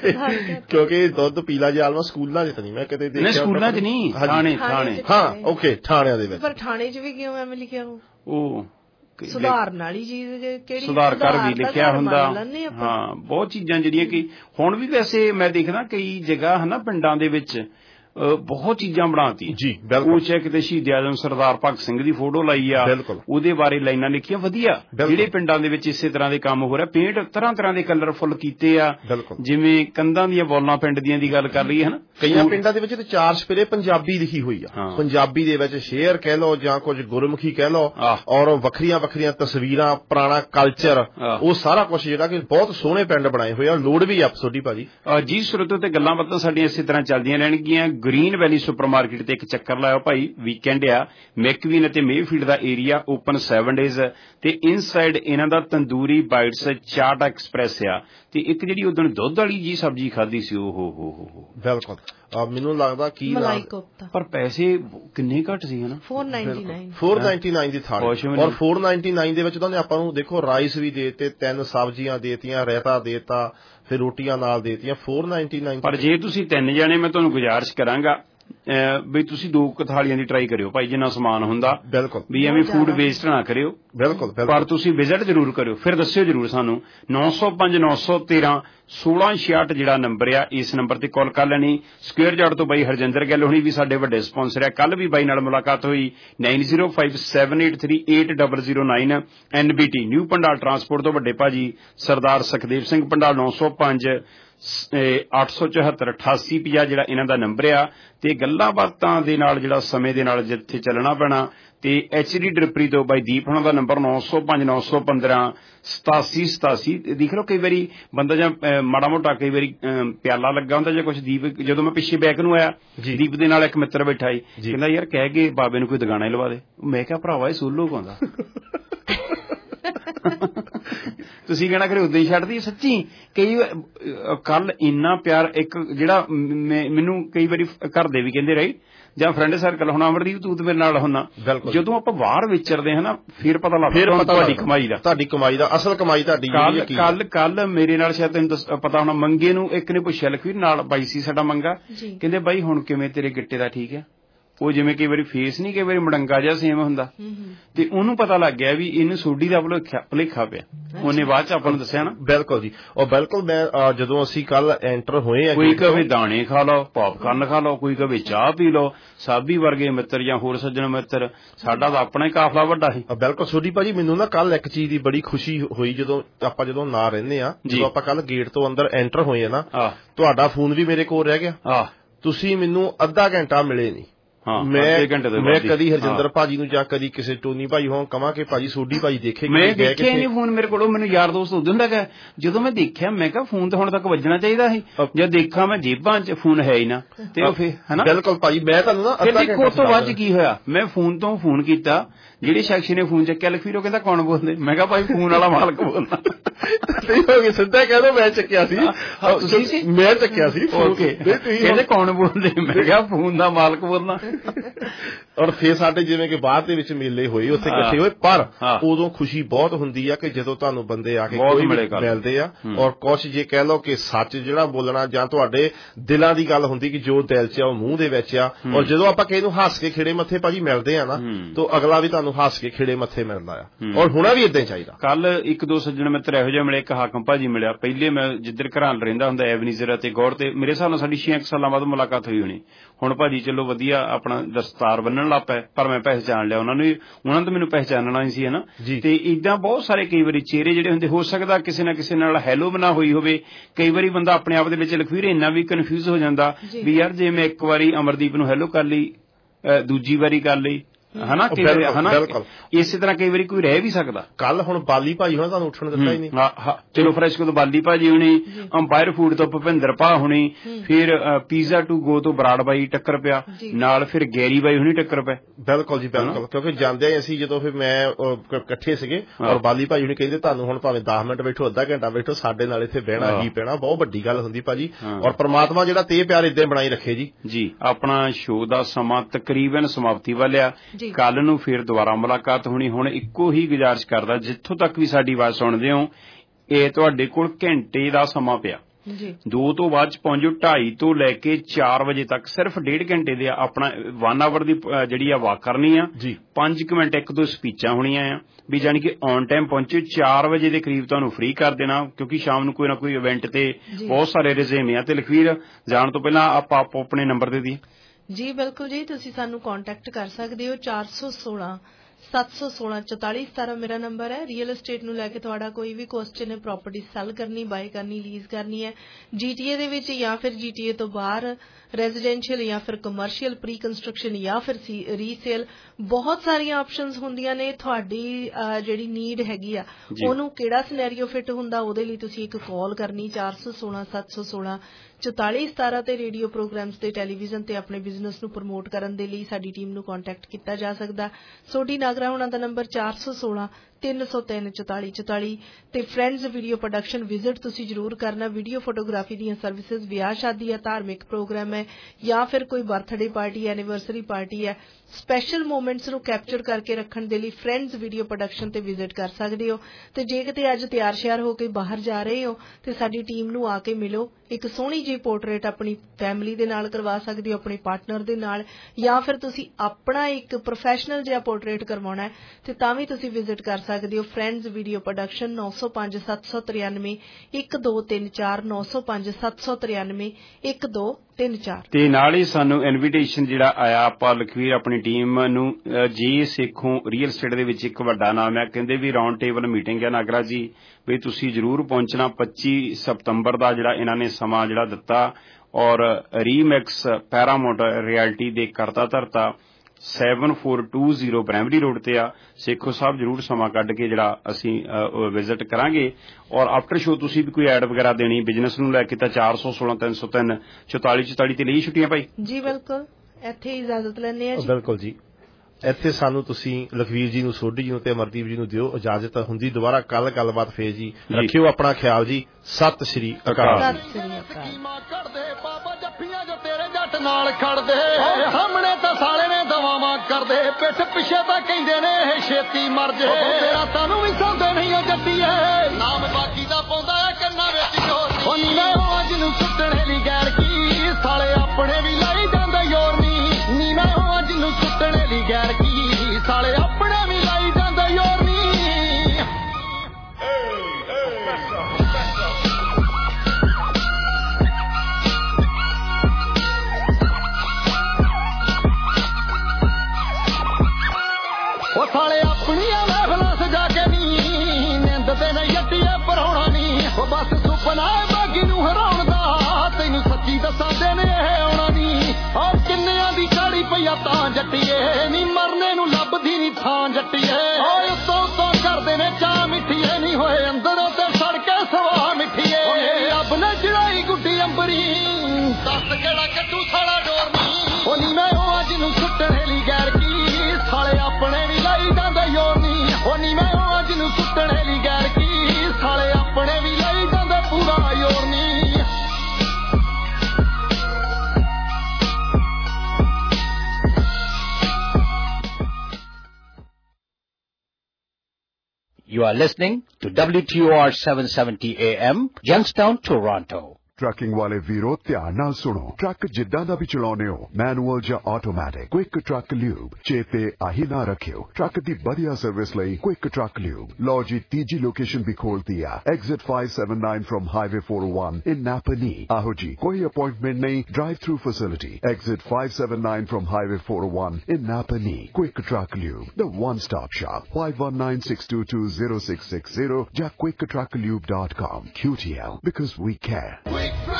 ਕਿਉਂਕਿ ਦੁੱਧ ਪੀਲਾ ਜਾਲਮਾ ਸਕੂਲਾਂ ਚ ਨਹੀਂ ਮੈਂ ਕਿਤੇ ਦੇਖਿਆ
ਸਕੂਲਾਂ ਚ ਨਹੀਂ ਥਾਣੇ ਥਾਣੇ
ਹਾਂ ਓਕੇ ਥਾਣਿਆਂ ਦੇ ਵਿੱਚ
ਪਰ ਥਾਣੇ ਚ ਵੀ ਕਿਉਂ ਐਵੇਂ ਲਿਖਿਆ
ਉਹ
ਸੁਧਾਰਨ ਵਾਲੀ ਚੀਜ਼ ਕਿਹੜੀ
ਸੁਧਾਰ ਕਰ ਵੀ ਲਿਖਿਆ ਹੁੰਦਾ ਹਾਂ ਬਹੁਤ ਚੀਜ਼ਾਂ ਜਿਹੜੀਆਂ ਕਿ ਹੁਣ ਵੀ ਵੈਸੇ ਮੈਂ ਦੇਖਦਾ ਕਈ ਜਗ੍ਹਾ ਹਨਾ ਪਿੰਡਾਂ ਦੇ ਵਿੱਚ ਬਹੁਤ ਚੀਜ਼ਾਂ ਬਣਾਤੀ
ਜੀ
ਉਹ ਚ ਕਿਤੇ ਸ਼ਹੀਦ ਆਜ਼ਮ ਸਰਦਾਰ ਭਗਤ ਸਿੰਘ ਦੀ ਫੋਟੋ ਲਾਈ ਆ ਉਹਦੇ ਬਾਰੇ ਲਾਈਨਾਂ ਲਿਖੀਆਂ ਵਧੀਆ ਜਿਹੜੇ ਪਿੰਡਾਂ ਦੇ ਵਿੱਚ ਇਸੇ ਤਰ੍ਹਾਂ ਦੇ ਕੰਮ ਹੋ ਰਿਹਾ ਪੇਂਟ ਤਰ੍ਹਾਂ ਤਰ੍ਹਾਂ ਦੇ ਕਲਰਫੁੱਲ ਕੀਤੇ ਆ ਜਿਵੇਂ ਕੰਧਾਂ ਦੀਆਂ ਬੋਲਾਂ ਪਿੰਡ ਦੀਆਂ ਦੀ ਗੱਲ ਕਰ ਲਈ ਹੈ ਨਾ
ਕਈਆਂ ਪਿੰਡਾਂ ਦੇ ਵਿੱਚ ਤੇ ਚਾਰ ਸਪੇਰੇ ਪੰਜਾਬੀ ਲਿਖੀ ਹੋਈ ਆ ਪੰਜਾਬੀ ਦੇ ਵਿੱਚ ਸ਼ੇਅਰ ਕਹਿ ਲਓ ਜਾਂ ਕੁਝ ਗੁਰਮੁਖੀ ਕਹਿ ਲਓ ਔਰ ਵੱਖਰੀਆਂ ਵੱਖਰੀਆਂ ਤਸਵੀਰਾਂ ਪੁਰਾਣਾ ਕਲਚਰ ਉਹ ਸਾਰਾ ਕੁਝ ਜਿਹੜਾ ਕਿ ਬਹੁਤ ਸੋਹਣੇ ਪਿੰਡ ਬਣਾਏ ਹੋਏ ਆ ਲੋੜ ਵੀ ਆ ਛੋਟੀ ਭਾਜੀ
ਜੀ ਸਰੋਤੋ ਤੇ ਗੱਲਾਂ ਬਾਤਾਂ ਸਾਡੀਆਂ ਇਸੇ ਤਰ੍ਹਾਂ ਚੱਲਦੀਆਂ ਰਹਿਣਗੀਆਂ ਗ੍ਰੀਨ ਵੈਲੀ ਸੁਪਰ ਮਾਰਕੀਟ ਤੇ ਇੱਕ ਚੱਕਰ ਲਾਇਓ ਭਾਈ ਵੀਕਐਂਡ ਆ ਮੈਕਵੀਨ ਅਤੇ ਮੇਫੀਲਡ ਦਾ ਏਰੀਆ ਓਪਨ ਸੈਵਨ ਡੇਜ਼ ਤੇ ਇਨਸਾਈਡ ਇਹਨਾਂ ਦਾ ਤੰਦੂਰੀ ਬਾਈਟਸ ਚਾਟ ਐਕਸਪ੍ਰੈਸ ਆ ਤੇ ਇੱਕ ਜਿਹੜੀ ਉਦੋਂ ਦੁੱਧ ਵਾਲੀ ਜੀ ਸਬਜ਼ੀ ਖਾਦੀ ਸੀ ਉਹ ਹੋ ਹੋ ਹੋ
ਬਿਲਕੁਲ ਮੈਨੂੰ ਲੱਗਦਾ ਕੀ
ਪਰ ਪੈਸੇ ਕਿੰਨੇ ਘੱਟ ਸੀ ਹਨਾ
ਚਾਰ ਸੌ ਨਿਨਆਨਵੇਂ
ਚਾਰ ਸੌ ਨਿਨਆਨਵੇਂ ਦੀ ਥਾਲੀ ਔਰ ਚਾਰ ਸੌ ਨਿਨਆਨਵੇਂ ਦੇ ਵਿੱਚ ਉਹਨਾਂ ਨੇ ਆਪਾਂ ਨੂੰ ਦੇਖੋ ਰਾਈਸ ਵੀ ਦੇਤੇ ਤਿੰਨ ਸਬਜ਼ੀਆਂ ਦੇਤੀਆਂ ਰਾਇਤਾ ਦੇਤਾ ਫਿਰ ਰੋਟੀਆਂ ਨਾਲ ਦੇਤੀਆਂ ਚਾਰ ਸੌ ਨਿਨਆਨਵੇਂ
ਪਰ ਜੇ ਤੁਸੀਂ ਤਿੰਨ ਜਣੇ ਮੈਂ ਤੁਹਾਨੂੰ ਗੁਜ਼ਾਰਿਸ਼ ਕਰਾਂਗਾ ਵੀ ਤੁਸੀਂ ਦੋ ਕੁ ਥਾਲੀਆਂ ਦੀ ਟਰਾਈ ਕਰਿਓ ਭਾਈ, ਜਿੰਨਾ ਸਮਾਨ ਹੁੰਦਾ
ਬਿਲਕੁਲ
ਵੀ ਐਵੇਂ ਫੂਡ ਵੇਸਟ ਨਾ ਕਰਿਓ।
ਬਿਲਕੁਲ
ਪਰ ਤੁਸੀਂ ਵਿਜ਼ਿਟ ਜ਼ਰੂਰ ਕਰਿਓ, ਫਿਰ ਦੱਸਿਓ ਜ਼ਰੂਰ ਸਾਨੂੰ। ਨੌ ਸੌ ਪੰਜ ਨੌ ਸੌ ਤੇਰਾਂ ਸੋਲਾਂ ਛਿਆਹਠ ਜਿਹੜਾ ਨੰਬਰ ਆ, ਇਸ ਨੰਬਰ ਤੇ ਕਾਲ ਕਰ ਲੈਣੀ। ਸਕੁਅਰ ਯਾਰਡ ਤੋਂ ਬਾਈ ਹਰਜਿੰਦਰ ਗਿੱਲ ਹੋਣੀ ਵੀ ਸਾਡੇ ਵੱਡੇ ਸਪਾਂਸਰ ਆ। ਕੱਲ ਵੀ ਬਾਈ ਨਾਲ ਮੁਲਾਕਾਤ ਹੋਈ। Nine zero five seven eight three eight double zero nine N B T new pandal transport ਤੋਂ ਵੱਡੇ ਭਾਜੀ ਸਰਦਾਰ ਸੁਖਦੇਵ ਸਿੰਘ ਪੰਡਾਲ। ਨੌ ਸੌ ਪੰਜ ਅੱਠ ਸੌ ਚੌਹੱਤਰ ਅਠਾਸੀ ਪੰਜਾਹ ਜਿਹੜਾ ਇਹਨਾਂ ਦਾ ਨੰਬਰ ਆ। ਤੇ ਗੱਲਾਂ ਬਾਤਾਂ ਦੇ ਨਾਲ ਜਿਹੜਾ ਸਮੇਂ ਦੇ ਨਾਲ ਜਿੱਥੇ ਚੱਲਣਾ ਪੈਣਾ। ਤੇ ਐਚ ਡੀ ਡਰਿਪਰੀ ਤੋਂ ਬਾਈ ਦੀਪ ਹੋਣਾ ਦਾ ਨੰਬਰ ਨੌ ਸੌ ਪੰਜ ਨੌ ਸੌ ਪੰਦਰਾਂ ਸਤਾਸੀ ਸਤਾਸੀ। ਦੇਖ ਲਓ ਕਈ ਵਾਰੀ ਬੰਦਾ ਜਾਂ ਮਾੜਾ ਮੋਟਾ ਕਈ ਵਾਰੀ ਪਿਆਲਾ ਲੱਗਾ ਹੁੰਦਾ ਜਾਂ ਕੁਛ। ਦੀਪ ਜਦੋਂ ਮੈਂ ਪਿੱਛੇ ਬੈਕ ਨੂੰ ਆਇਆ, ਦੀਪ ਦੇ ਨਾਲ ਇੱਕ ਮਿੱਤਰ ਬੈਠਾ ਸੀ, ਕਹਿੰਦਾ ਯਾਰ ਕਹਿ ਕੇ ਬਾਬੇ ਨੂੰ ਕੋਈ ਦੁਗਾਣਾ ਹੀ ਲਵਾ ਦੇ। ਮੈਂ ਕਿਹਾ ਭਰਾਵਾ ਇਹ ਸੋਲੋ ਪਾਉਂਦਾ। ਤੁਸੀਂ ਕਹਿਣਾ ਕਰੇ ਉਦਾਂ ਹੀ ਛੱਡਦੀ। ਸੱਚੀ ਕਈ ਕੱਲ ਇੰਨਾ ਪਿਆਰ ਇੱਕ ਜਿਹੜਾ ਮੈਨੂੰ ਕਈ ਵਾਰੀ ਘਰ ਦੇ ਵੀ ਕਹਿੰਦੇ ਰਹੇ ਜਾਂ ਫਰੈਂਡ ਸਰਕਲ, ਹੁਣ ਅਮਰਦੀਪ ਤੂੰ ਤੇ ਮੇਰੇ ਨਾਲ ਹੁੰਨਾ, ਜਦੋਂ ਆਪਾਂ ਬਾਹਰ ਵਿਚਰਦੇ ਹਾਂ ਨਾ ਫਿਰ ਪਤਾ ਲੱਗਦਾ ਤੁਹਾਡੀ ਕਮਾਈ ਦਾ,
ਤੁਹਾਡੀ ਕਮਾਈ ਦਾ ਅਸਲ ਕਮਾਈ ਤੁਹਾਡੀ।
ਕੱਲ ਕੱਲ ਮੇਰੇ ਨਾਲ ਸ਼ਾਇਦ ਤੈਨੂੰ ਪਤਾ ਹੋਣਾ, ਮੰਗੇ ਨੂੰ ਇੱਕ ਨੇ ਪੁੱਛਿਆ, ਲਖਵੀਰ ਨਾਲ ਬਾਈ ਸੀ ਸਾਡਾ ਮੰਗਾ, ਕਹਿੰਦੇ ਬਾਈ ਹੁਣ ਕਿਵੇਂ ਤੇਰੇ ਗਿੱਟੇ ਦਾ ਠੀਕ ਹੈ? ਉਹ ਜਿਵੇਂ ਕਈ ਵਾਰੀ ਫੇਸ ਨਹੀਂ, ਕਈ ਵਾਰੀ ਮੜੰਗਾ ਜਿਹਾ ਸੇਮ ਹੁੰਦਾ, ਤੇ ਉਹਨੂੰ ਪਤਾ ਲੱਗ ਗਿਆ ਵੀ ਇਹਨੂੰ ਸੋਡੀ ਦਾ ਭੁਲੇਖਾ ਪਿਆ। ਉਹਨੇ ਬਾਅਦ ਚ ਆਪਾਂ ਨੂੰ ਦੱਸਿਆ ਨਾ।
ਬਿਲਕੁਲ ਜੀ, ਉਹ ਬਿਲਕੁਲ। ਮੈਂ ਜਦੋਂ ਅਸੀਂ ਕੱਲ ਐਂਟਰ ਹੋਏ ਆ,
ਕੋਈ ਕਵੇ ਦਾਣੇ ਖਾ ਲਓ, ਪੌਪਕਾਰਨ ਖਾ ਲਓ, ਕੋਈ ਕਵੇ ਚਾਹ ਪੀ ਲਓ, ਸਾਬੀ ਵਰਗੇ ਮਿੱਤਰ ਜਾਂ ਹੋਰ ਸੱਜਣ ਮਿੱਤਰ। ਸਾਡਾ ਤਾਂ ਆਪਣਾ ਹੀ ਕਾਫਲਾ ਵੱਡਾ ਸੀ।
ਬਿਲਕੁਲ ਸੋਡੀ ਭਾਜੀ, ਮੈਨੂੰ ਨਾ ਕੱਲ ਇੱਕ ਚੀਜ਼ ਦੀ ਬੜੀ ਖੁਸ਼ੀ ਹੋਈ ਜਦੋਂ ਆਪਾਂ ਜਦੋਂ ਨਾ ਰਹਿੰਦੇ ਆ, ਜਦੋਂ ਆਪਾਂ ਕੱਲ ਗੇਟ ਤੋਂ ਅੰਦਰ ਐਂਟਰ ਹੋਏ ਆ ਨਾ, ਤੁਹਾਡਾ ਫੋਨ ਵੀ ਮੇਰੇ ਕੋਲ ਰਹਿ ਗਿਆ। ਤੁਸੀਂ ਮੈਨੂੰ ਅੱਧਾ ਘੰਟਾ ਮਿਲੇ ਨਹੀਂ। ਮੈਂ ਮੈਂ ਕਦੀ ਹਰਜਿੰਦਰ ਭਾਜੀ ਨੂੰ ਜਾਂ ਕਦੀ ਕਿਸੇ ਟੋਨੀ ਭਾਈ ਹੋਂ ਕਵਾਂ ਕਿ ਭਾਜੀ ਸੋਡੀ ਭਾਜੀ ਦੇਖੇ,
ਮੈਂ ਦੇਖਿਆ ਨਹੀਂ ਫੋਨ ਮੇਰੇ ਕੋਲੋਂ। ਮੈਨੂੰ ਯਾਰ ਦੋਸਤ ਉਦੋਂ ਹੁੰਦਾ ਹੈਗਾ, ਜਦੋਂ ਮੈਂ ਦੇਖਿਆ ਮੈਂ ਕਿਹਾ ਫੋਨ ਤਾਂ ਹੁਣ ਤੱਕ ਵੱਜਣਾ ਚਾਹੀਦਾ ਸੀ। ਜਦ ਦੇਖਾਂ ਮੈਂ ਜੇਬਾਂ ਚ ਫੋਨ ਹੈ ਹੀ ਨਾ, ਤੇ ਉਹ ਫਿਰ ਹਨਾ।
ਬਿਲਕੁਲ ਭਾਜੀ, ਮੈਂ ਤੁਹਾਨੂੰ ਨਾ ਅੱਧਾ
ਘੰਟਾ ਤੋਂ ਬਾਅਦ ਕੀ ਹੋਇਆ, ਮੈਂ ਫੋਨ ਤੋਂ ਫੋਨ ਕੀਤਾ, ਜਿਹੜੀ ਸ਼ਖਸ ਨੇ ਫੋਨ ਚੱਕਿਆ ਲਖਵੀਰ, ਉਹ ਕਹਿੰਦਾ ਕੌਣ ਬੋਲਦੇ? ਮੈਂ ਕਿਹਾ ਭਾਈ ਫੋਨ ਵਾਲਾ ਮਾਲਕ ਬੋਲਦਾ।
ਸਿੱਧਾ ਕਹਿ ਦੋ ਮੈਂ ਚੱਕਿਆ ਸੀ।
ਤੁਸੀਂ ਸੀ?
ਮੈਂ ਚੱਕਿਆ ਸੀ।
ਕਹਿੰਦੇ ਕੌਣ ਬੋਲਦੇ? ਮੈਂ ਕਿਹਾ ਫੋਨ ਦਾ ਮਾਲਕ ਬੋਲਦਾ।
ਔਰ ਫੇਰ ਸਾਡੇ ਜਿਵੇਂ ਕਿ ਬਾਅਦ ਦੇ ਵਿੱਚ ਮੇਲੇ ਹੋਏ, ਉੱਥੇ ਇਕੱਠੇ ਹੋਏ, ਪਰ ਉਦੋਂ ਖੁਸ਼ੀ ਬਹੁਤ ਹੁੰਦੀ ਆ ਕਿ ਜਦੋਂ ਤੁਹਾਨੂੰ ਬੰਦੇ ਆ ਕੇ ਕੋਈ ਮਿਲਦੇ ਆ। ਔਰ ਕੁਛ ਜੇ ਕਹਿ ਲਓ ਕਿ ਸੱਚ ਜਿਹੜਾ ਬੋਲਣਾ ਜਾਂ ਤੁਹਾਡੇ ਦਿਲਾਂ ਦੀ ਗੱਲ ਹੁੰਦੀ ਕਿ ਜੋ ਦਿਲ ਚ ਆ ਉਹ ਮੂੰਹ ਦੇ ਵਿੱਚ ਆ। ਔਰ ਜਦੋਂ ਆਪਾਂ ਕਿਸੇ ਨੂੰ ਹੱਸ ਕੇ ਖਿੜੇ ਮੱਥੇ ਭਾਜੀ ਮਿਲਦੇ ਆ ਨਾ, ਤਾਂ ਅਗਲਾ ਵੀ ਤੁਹਾਨੂੰ ਹੱਸ ਕੇ ਖਿੜੇ ਮੱਥੇ ਮਿਲਦਾ ਆ। ਔਰ ਹੋਣਾ ਵੀ ਏਦਾਂ ਹੀ ਚਾਹੀਦਾ।
ਕੱਲ ਇੱਕ ਦੋ ਸੱਜਣ ਮਿੱਤਰ ਇਹੋ ਜਿਹਾ ਮਿਲੇ, ਇੱਕ ਹਾਕਮ ਭਾਜੀ ਮਿਲਿਆ। ਪਹਿਲੇ ਮੈਂ ਜਿੱਧਰ ਘਰਾਂ ਰਹਿੰਦਾ ਹੁੰਦਾ ਐਵਨੀਜ਼ਰ ਅਤੇ ਗੌਰ, ਤੇ ਮੇਰੇ ਹਿਸਾਬ ਨਾਲ ਸਾਡੀ ਛੇ ਸਾਲਾਂ ਬਾਅਦ ਮੁਲਾਕਾਤ ਹੋਈ ਹੋਣੀ। ਹੁਣ ਭਾਜੀ ਚਲੋ ਵਧੀਆ ਆਪਣਾ ਦਸਤਾਰ ਬੰਨਣ ਲੱਗ ਪਏ, ਪਰ ਮੈਂ ਪਹਿਚਾਣ ਲਿਆ ਉਹਨਾਂ ਨੂੰ, ਉਹਨਾਂ ਨੇ ਤਾਂ ਮੈਨੂੰ ਪਹਿਚਾਨਣਾ ਹੀ ਸੀ ਹਨਾ। ਤੇ ਏਦਾਂ ਬਹੁਤ ਸਾਰੇ ਕਈ ਵਾਰੀ ਚਿਹਰੇ ਜਿਹੜੇ ਹੁੰਦੇ, ਹੋ ਸਕਦਾ ਕਿਸੇ ਨਾ ਕਿਸੇ ਨਾਲ ਹੈਲੋ ਬਣਾ ਹੋਈ ਹੋਵੇ। ਕਈ ਵਾਰੀ ਬੰਦਾ ਆਪਣੇ ਆਪ ਦੇ ਵਿੱਚ ਲਖਵੀਰ ਇੰਨਾ ਵੀ ਕਨਫਿਊਜ਼ ਹੋ ਜਾਂਦਾ ਵੀ ਯਾਰ ਜੇ ਮੈਂ ਇੱਕ ਵਾਰੀ ਅਮਰਦੀਪ ਨੂੰ ਹੈਲੋ ਕਰ ਲਈ, ਦੂਜੀ ਵਾਰੀ ਕਰ ਲਈ ਹਨਾ, ਹਨਾ ਇਸੇ ਤਰ੍ਹਾਂ ਕਈ ਵਾਰੀ ਕੋਈ ਰਹਿ ਵੀ ਸਕਦਾ।
ਕੱਲ ਹੁਣ ਬਾਲੀ ਭਾਜੀ ਹੋਣਾ ਤੁਹਾਨੂੰ ਉੱਠਣ ਦਿੱਤਾ ਹੀ ਨਹੀਂ।
ਚਲੋ ਫਰੈਸ਼ ਤੋਂ ਬਾਲੀ ਭਾਜੀ ਹੋਣੀ, ਅੰਪਾਇਰ ਫੂਡ ਤੋਂ ਭੁਪਿੰਦਰ ਭਾ ਹੋਣੀ, ਫਿਰ ਪੀਜ਼ਾ ਟੂ ਗੋ ਤੋਂ ਬਰਾੜ ਬਾਈ ਟੱਕਰ ਪਿਆ ਨਾਲ, ਫਿਰ ਗੈਰੀ ਬਾਈ ਹੋਣੀ ਟੱਕਰ ਪਿਆ।
ਬਿਲਕੁਲ ਜੀ ਬਿਲਕੁਲ, ਕਿਉਂਕਿ ਜਾਂਦੇ ਅਸੀਂ ਜਦੋਂ ਫਿਰ ਮੈਂ ਇਕੱਠੇ ਸੀਗੇ, ਔਰ ਬਾਲੀ ਭਾਜੀ ਹੋਣੀ ਕਹਿੰਦੇ ਤੁਹਾਨੂੰ ਹੁਣ ਭਾਵੇਂ ਦਸ ਮਿੰਟ ਬੈਠੋ, ਅੱਧਾ ਘੰਟਾ ਬੈਠੋ, ਸਾਡੇ ਨਾਲ ਇੱਥੇ ਬਹਿਣਾ ਹੀ ਪੈਣਾ। ਬਹੁਤ ਵੱਡੀ ਗੱਲ ਹੁੰਦੀ ਭਾਜੀ। ਔਰ ਪ੍ਰਮਾਤਮਾ ਜਿਹੜਾ ਤੇ ਪਿਆਰ ਏਦਾਂ ਬਣਾਈ ਰੱਖੇ ਜੀ।
ਜੀ ਆਪਣਾ ਸ਼ੋਅ ਦਾ ਸਮਾਂ ਤਕਰੀਬਨ ਸਮਾਪਤੀ ਵੱਲ ਆ। ਕੱਲ ਨੂੰ ਫਿਰ ਦੁਬਾਰਾ ਮੁਲਾਕਾਤ ਹੋਣੀ। ਹੁਣ ਇੱਕੋ ਹੀ ਗੁਜ਼ਾਰਿਸ਼ ਕਰਦਾ, ਜਿੱਥੋਂ ਤੱਕ ਵੀ ਸਾਡੀ ਆਵਾਜ਼ ਸੁਣਦੇ ਹੋ, ਇਹ ਤੁਹਾਡੇ ਕੋਲ ਘੰਟੇ ਦਾ ਸਮਾਂ ਪਿਆ। ਦੋ ਤੋਂ ਬਾਅਦ ਚ ਪਹੁੰਚੋ, ਢਾਈ ਤੋਂ ਲੈ ਕੇ ਚਾਰ ਵਜੇ ਤੱਕ ਸਿਰਫ ਡੇਢ ਘੰਟੇ ਦੇ ਆਪਣਾ ਵਨ ਆਵਰ ਦੀ ਜਿਹੜੀ ਆ ਵਾਕ ਕਰਨੀ ਆ। ਪੰਜ ਕੁ ਮਿੰਟ ਇੱਕ ਦੋ ਸਪੀਚਾਂ ਹੋਣੀਆਂ ਆ ਵੀ, ਜਾਣੀ ਕਿ ਔਨ ਟਾਈਮ ਪਹੁੰਚੋ। ਚਾਰ ਵਜੇ ਦੇ ਕਰੀਬ ਤੁਹਾਨੂੰ ਫ੍ਰੀ ਕਰ ਦੇਣਾ, ਕਿਉਂਕਿ ਸ਼ਾਮ ਨੂੰ ਕੋਈ ਨਾ ਕੋਈ ਇਵੈਂਟ ਤੇ ਬਹੁਤ ਸਾਰੇ ਰਿਜ਼ੇਮੇ ਆ। ਤੇ ਲਖਵੀਰ ਜਾਣ ਤੋਂ ਪਹਿਲਾਂ ਆਪਾਂ ਆਪੋ ਆਪਣੇ ਨੰਬਰ ਦੇ ਦੀ।
ਜੀ ਬਿਲਕੁਲ ਜੀ, ਤੁਸੀਂ ਸਾਨੂੰ ਕੰਟੈਕਟ ਕਰ ਸਕਦੇ ਹੋ। ਚਾਰ ਸੌ ਸੋਲਾਂ ਸੱਤ ਸੌ ਸੋਲਾਂ ਚੌਤਾਲੀ ਸਤਾਰਾਂ ਮੇਰਾ ਨੰਬਰ ਹੈ। ਰੀਅਲ ਐਸਟੇਟ ਨੂੰ ਲੈ ਕੇ ਤੁਹਾਡਾ ਕੋਈ ਵੀ ਕੁਐਸਚਨ ਹੈ, ਪ੍ਰਾਪਰਟੀ ਸੈਲ ਕਰਨੀ, ਬਾਈ ਕਰਨੀ, ਲੀਜ਼ ਕਰਨੀ ਹੈ, ਜੀਟੀਏ ਦੇ ਵਿੱਚ ਜਾਂ ਫਿਰ ਜੀਟੀਏ ਤੋਂ ਬਾਹਰ, ਰੈਜ਼ੀਡੈਂਸ਼ੀਅਲ ਜਾਂ ਫਿਰ ਕਮਰਸ਼ੀਅਲ, ਪ੍ਰੀ ਕੰਸਟਰਕਸ਼ਨ ਜਾਂ ਫਿਰ ਰੀਸੇਲ, ਬਹੁਤ ਸਾਰੀਆਂ ਆਪਸ਼ਨਸ ਹੁੰਦੀਆਂ ਨੇ। ਤੁਹਾਡੀ ਜਿਹੜੀ ਨੀਡ ਹੈਗੀ ਆ ਉਹਨੂੰ ਕਿਹੜਾ ਸਿਨੈਰੀਓ ਫਿੱਟ ਹੁੰਦਾ, ਉਹਦੇ ਲਈ ਤੁਸੀਂ ਇੱਕ ਕਾਲ ਕਰਨੀ ਚਾਰ ਸੌ ਸੋਲਾਂ ਸੱਤ ਸੌ ਸੋਲਾਂ ਚੌਤਾਲੀ ਸਤਾਰਾਂ ਤੇ ਰੇਡੀਓ ਪ੍ਰੋਗਰਾਮਸ ਤੇ ਟੈਲੀਵਿਜ਼ਨ ਤੇ ਆਪਣੇ ਬਿਜ਼ਨਸ ਨੂੰ ਪ੍ਰਮੋਟ ਕਰਨ ਦੇ ਲਈ ਸਾਡੀ ਟੀਮ ਨੂੰ ਕੰਟੈਕਟ ਕੀਤਾ ਜਾ ਸਕਦਾ। ਸੋਢੀ ਨਾਗਰਾ ਹੋਣਾ ਦਾ ਨੰਬਰ ਚਾਰ ਸੌ ਸੋਲਾਂ ਤਿੰਨ ਸੌ ਤਿੰਨ ਚੁਤਾਲੀ ਚੁਤਾਲੀ ਤੇ ਫਰੈਂਡਸ ਵੀਡੀਓ ਪ੍ਰੋਡਕਸ਼ਨ ਵਿਜ਼ਿਟ ਤੁਸੀਂ ਜ਼ਰੂਰ ਕਰਨਾ। ਵੀਡੀਓ ਫੋਟੋਗ੍ਰਾਫੀ ਦੀਆਂ ਸਰਵਿਸਿਜ਼, ਵਿਆਹ ਸ਼ਾਦੀ ਹੈ, ਧਾਰਮਿਕ ਪ੍ਰੋਗਰਾਮ ਹੈ ਜਾਂ ਫਿਰ ਕੋਈ ਬਰਥਡੇ ਪਾਰਟੀ, ਐਨੀਵਰਸਰੀ ਪਾਰਟੀ ਹੈ, ਸਪੈਸ਼ਲ ਮੂਮੈਂਟਸ ਨੂੰ ਕੈਪਚਰ ਕਰਕੇ ਰੱਖਣ ਦੇ ਲਈ ਫਰੈਂਡਸ ਵੀਡੀਓ ਪ੍ਰੋਡਕਸ਼ਨ ਤੇ ਵਿਜ਼ਿਟ ਕਰ ਸਕਦੇ ਹੋ। ਤੇ ਜੇ ਕਿਤੇ ਅੱਜ ਤਿਆਰ ਸ਼ਿਆਰ ਹੋ ਕੇ ਬਾਹਰ ਜਾ ਰਹੇ ਹੋ ਤੇ ਸਾਡੀ ਟੀਮ ਨੂੰ ਆ ਕੇ ਮਿਲੋ। ਇੱਕ ਸੋਹਣੀ ਜਿਹੀ ਪੋਰਟਰੇਟ ਆਪਣੀ ਫੈਮਿਲੀ ਦੇ ਨਾਲ ਕਰਵਾ ਸਕਦੇ ਹੋ, ਆਪਣੇ ਪਾਰਟਨਰ ਦੇ ਨਾਲ, ਜਾਂ ਫਿਰ ਤੁਸੀਂ ਆਪਣਾ ਇੱਕ ਪ੍ਰੋਫੈਸ਼ਨਲ ਜਿਹਾ ਪੋਰਟਰੇਟ ਕਰਵਾਉਣਾ ਹੈ ਤੇ ਤਾਂ ਵੀ ਤੁਸੀਂ ਵਿਜ਼ਿਟ ਕਰ ਸਕਦੇ ਹੋ ਫਰੈਂਡਸ ਵੀਡੀਓ ਪ੍ਰੋਡਕਸ਼ਨ। ਨੌ ਸੌ ਪੰਜ ਸੱਤ ਸੌ ਤਰਿਆਨਵੇਂ ਇੱਕ ਦੋ ਤਿੰਨ ਚਾਰ ਨੌ ਸੌ ਪੰਜ ਸੱਤ ਸੌ ਤਰਿਆਨਵੇਂ ਇੱਕ ਦੋ ਤਿੰਨ ਚਾਰ। ਤੇ ਨਾਲ ਹੀ ਸਾਨੂੰ ਇਨਵੀਟੇਸ਼ਨ ਜਿਹੜਾ ਆਇਆ, ਆਪਾਂ ਲਖਵੀਰ ਆਪਣੀ ਟੀਮ ਨੂੰ ਜੀ ਸੇਖੋਂ ਰੀਅਲ ਸਟੇਟ ਦੇ ਵਿੱਚ ਇੱਕ ਵੱਡਾ ਨਾਮ ਹੈ, ਕਹਿੰਦੇ ਵੀ ਰਾਉਂਡ ਟੇਬਲ ਮੀਟਿੰਗ ਹੈ ਨਾਗਰਾ ਜੀ, ਵੀ ਤੁਸੀਂ ਜ਼ਰੂਰ ਪਹੁੰਚਣਾ। ਪੱਚੀ ਸਤੰਬਰ ਦਾ ਜਿਹੜਾ ਇਹਨਾਂ ਨੇ ਸਮਾਂ ਜਿਹੜਾ ਦਿੱਤਾ, ਔਰ ਰੀਮੈਕਸ ਪੈਰਾਮਾਉਂਟ ਰਿਐਲਿਟੀ ਦੇ ਕਰਤਾ ਧਰਤਾ seven four two zero Bramalea road ਤੇ ਆ। ਸੇਖੋ ਸਾਹਿਬ ਜ਼ਰੂਰ ਸਮਾਂ ਕੱਢ ਕੇ ਜਿਹੜਾ ਅਸੀਂ ਵਿਜ਼ਿਟ ਕਰਾਂਗੇ। ਔਰ ਆਫਟਰ ਸ਼ੋ ਤੁਸੀਂ ਵੀ ਕੋਈ ਐਡ ਵਗੈਰਾ ਦੇਣੀ ਬਿਜ਼ਨਸ ਨੂੰ ਲੈ ਕੇ ਤਾਂ ਚਾਰ ਸੌ ਸੋਲਾਂ ਤਿੰਨ ਸੌ ਤਿੰਨ ਚੁਤਾਲੀ ਚੁਤਾਲੀ ਤੇ ਲਈ ਛੁੱਟੀਆਂ ਭਾਈ ਜੀ। ਬਿਲਕੁਲ, ਇੱਥੇ ਇਜਾਜ਼ਤ ਲੈਣੇ ਆ ਜੀ। ਬਿਲਕੁਲ ਜੀ, ਇੱਥੇ ਸਾਨੂੰ ਤੁਸੀਂ ਲਖਵੀਰ ਜੀ ਨੂੰ, ਸੋਢੀ ਜੀ ਨੂੰ ਤੇ ਅਮਰਦੀਪ ਜੀ ਨੂੰ ਦਿਓ ਇਜਾਜ਼ਤ। ਹੁੰਦੀ ਦੁਬਾਰਾ ਕੱਲ ਗੱਲਬਾਤ ਫੇਰ ਜੀ। ਰੱਖਿਓ ਆਪਣਾ ਖਿਆਲ ਜੀ। ਸਤਿ ਸ਼੍ਰੀ ਅਕਾਲ। ਸਤਿ ਸ਼੍ਰੀ ਅਕਾਲ।
ਜੋ ਤੇਰੇ ਜੱਟ ਨਾਲ ਖੜਦੇ ਸਾਹਮਣੇ ਤਾਂ ਸਾਲੇ ਨੇ ਦਵਾਵਾਂ ਕਰਦੇ, ਪਿੱਠ ਪਿੱਛੇ ਤਾਂ ਕਹਿੰਦੇ ਨੇ ਇਹ ਛੇਤੀ ਮਰ ਜੇ। ਤੇਰਾ ਤੁਹਾਨੂੰ ਵੀ ਸੌਂਦੇ ਨਹੀਂ ਉਹ ਜੱਟੀਏ, ਨਾਮ ਬਾਕੀ ਦਾ ਪਾਉਂਦਾ ਹੈ ਕੰਨਾਂ ਵਿੱਚ ਜੋਰ। ਉਹ ਨੀਵੇਂ ਉਹ ਜਿਹਨੂੰ ਸੁੱਟਣੇ ਲਈ ਗੈਰ ਕੀ, ਸਾਲੇ ਆਪਣੇ ਵੀ ਲਾਈ ਜਾਂਦੇ ਯੋਰ ਨੀ। ਨੀਵੇਂ ਉਹ ਜਿਹਨੂੰ ਸੁੱਟਣੇ ਲਈ ਗੈਰ ਕੀ, ਸਾਲੇ ਆਪਣੇ ਵੀ ਲਾਈ ਜਾਂਦੇ ਯੋਰ ਨੀ। ਉਹ ਸਾਲੇ ਆਪਣੀਆਂ ਮਹਿਫਲਾਂ ਸਜਾ ਕੇ ਨੀ, ਨਿੰਦ ਤੇ ਨਹੀਂ ਜੱਟੀਏ ਪਰਾਉਣਾ ਨੀ। ਉਹ ਬਸ ਸੁਪਨਾ ਹੈ ਬਾਗੀ ਨੂੰ ਹਰਾਉਣ ਦਾ, ਤੈਨੂੰ ਸੱਚੀ ਦੱਸਾਂ ਦਿਨ ਇਹ ਆਉਣਾ ਨੀ। ਔਰ ਕਿੰਨਿਆਂ ਦੀ ਚਾੜੀ ਪਈਆ ਤਾਂ ਜੱਟੀਏ ਨੀ, ਮਰਨੇ ਨੂੰ ਲੱਭਦੀ ਨੀ ਥਾਂ ਜੱਟੀਏ। ਓਏ ਉੱਤੋਂ ਉੱਤੋਂ ਕਰਦੇ ਨੇ ਚਾਹ ਮਿੱਠੀਏ ਨੀ, ਹੋਏ ਅੰਦਰੋਂ ਤੇ ਸੜ ਕੇ ਸਵਾ ਮਿੱਠੀਏ। ਰੱਬ ਨੇ ਚੜਾਈ ਗੁੱਡੀ ਅੰਬਰੀ, ਦੱਸ ਕਿਹੜਾ ਕੱਟੂ ਸਾਲਾ ਡੋਰ ਨੀ। ਉਹ ਨੀ ਮੈਂ ਉਹ ਅੱਜ ਨੂੰ ਸੁੱਟਣੇ ਲਈ ਗੈਰ ਕੀ, ਸਾਲੇ ਆਪਣੇ ਵੀ ਲਾਈ ਜਾਂਦੇ ਯੋਰ ਨੀ। ਉਹ ਨੀ ਮੈਂ ਉਹ ਅੱਜ ਨੂੰ ਸੁੱਟਣੇ ਲਈ ਗੈਰ ਕੀ, ਸਾਲੇ ਆਪਣੇ ਵੀ ਲਾਈ ਜਾਂਦੇ ਪੂਰਾ ਯੋਰ ਨੀ।
You are listening to W T O R seven seventy A M, Youngstown, Toronto.
Trucking ਵਾਲੇ ਵੀਰੋ ਧਿਆਨ ਨਾਲ ਸੁਣੋ। ਟਰੱਕ ਜਿੱਦਾਂ ਦਾ ਵੀ ਚਲਾਉਣੇ ਹੋ, ਮੈਨੂਅਲ ਜਾਂ ਆਟੋਮੈਟਿਕ, ਕੁਇਕ ਟਰੱਕ ਲਿਊਬ ਚੇਤੇ ਆਹੀ ਨਾ ਰੱਖਿਓ। ਟਰੱਕ ਦੀ ਵਧੀਆ ਸਰਵਿਸ ਲਈ ਕੁਇਕ ਟਰੱਕ ਲਿਊਬ। ਲਓ ਜੀ, ਤੀਜੀ ਲੋਕੇਸ਼ਨ ਵੀ ਖੋਲਤੀ ਆ, exit five seventy-nine from highway four oh one in Napanee. ਆਹੋ ਜੀ, ਕੋਈ ਅਪਾਇੰਟਮੈਂਟ ਨਹੀਂ, drive through facility. Exit five seventy-nine from highway four oh one in Napanee. Quick truck lube, the one stop shop, five one nine six two two zero six six zero ਜਾਂ quick truck lube dot com। Q T L, because we care।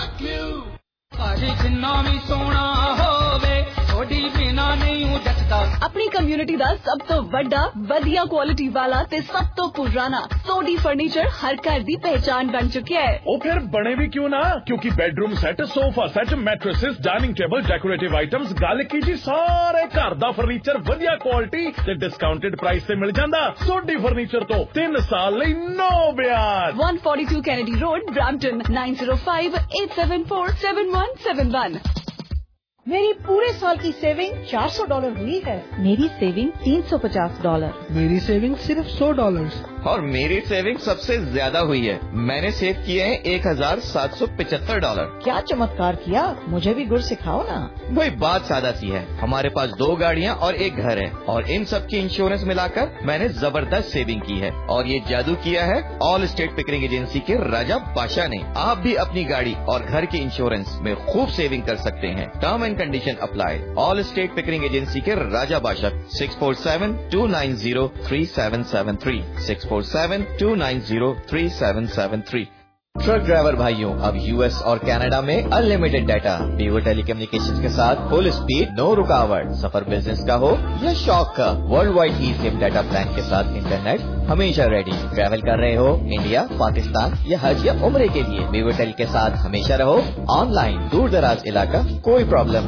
ਭਾਜੀ ਜਿੰਨਾ ਵੀ ਸੋਹਣਾ ਹੋਵੇ, ਥੋੜੀ ਬਿਨਾ ਨਹੀਂ ਉਹ ਜੱਟਦਾ।
ਆਪਣੀ ਕਮਿਊਨਿਟੀ ਦਾ ਸਭ ਤੋਂ ਵੱਡਾ, ਵਧੀਆ ਕੁਆਲਿਟੀ ਵਾਲਾ ਤੇ ਸਭ ਤੋਂ ਪੁਰਾਣਾ ਸੋਡੀ ਫਰਨੀਚਰ ਹਰ ਘਰ ਦੀ ਪਹਿਚਾਨ ਬਣ ਚੁੱਕਿਆ ਹੈ।
ਉਹ ਫਿਰ ਬਣੇ ਵੀ ਕਿਉਂ ਨਾ, ਕਿਉਂਕਿ bedroom set, sofa set, mattresses, dining table, decorative items, ਗੱਲ ਕੀ ਜੀ, ਸਾਰੇ ਘਰ ਦਾ ਫਰਨੀਚਰ ਵਧੀਆ ਕੁਆਲਿਟੀ ਤੇ ਡਿਸਕਾਊਂਟਡ ਪ੍ਰਾਈਸ ਤੇ ਮਿਲ ਜਾਂਦਾ। ਸੋਡੀ ਫਰਨੀਚਰ ਤੋਂ ਤਿੰਨ ਸਾਲ ਲਈ ਨੋ ਵਿਆਜ।
one forty-two Kennedy Road, Brampton, nine zero five eight seven four seven one seven one।
मेरी पूरे साल की सेविंग चार सौ डॉलर हुई है।
मेरी सेविंग तीन सौ पचास डॉलर।
मेरी सेविंग सिर्फ सौ डॉलर।
और मेरी सेविंग सबसे ज्यादा हुई है, मैंने सेव किए हैं एक हजार सात सौ पिछहत्तर डॉलर।
क्या चमत्कार किया, मुझे भी गुर सिखाओ ना।
वही बात सादा सी है, हमारे पास दो गाड़ियाँ और एक घर है, और इन सब की इंश्योरेंस मिलाकर मैंने जबरदस्त सेविंग की है। और ये जादू किया है ऑल स्टेट पिकरिंग एजेंसी के राजा बादशाह ने। आप भी अपनी गाड़ी और घर की इंश्योरेंस में खूब सेविंग कर सकते हैं। Term and condition apply. All state Pickering agency के Raja Badshah, six four seven two nine zero three seven seven three six four seven two nine zero three seven seven three. Truck driver भाइयों, अब US और Canada में unlimited data, Vivo telecommunications के साथ full speed, no रुकावट। सफर business का हो या शौक का, world wide e sim data plan के साथ इंटरनेट हमेशा रेडी। ट्रैवल कर रहे हो इंडिया, पाकिस्तान या हज या उम्रे के लिए, वीवो टेल के साथ हमेशा रहो ऑनलाइन। दूर दराज इलाका, कोई प्रॉब्लम नहीं।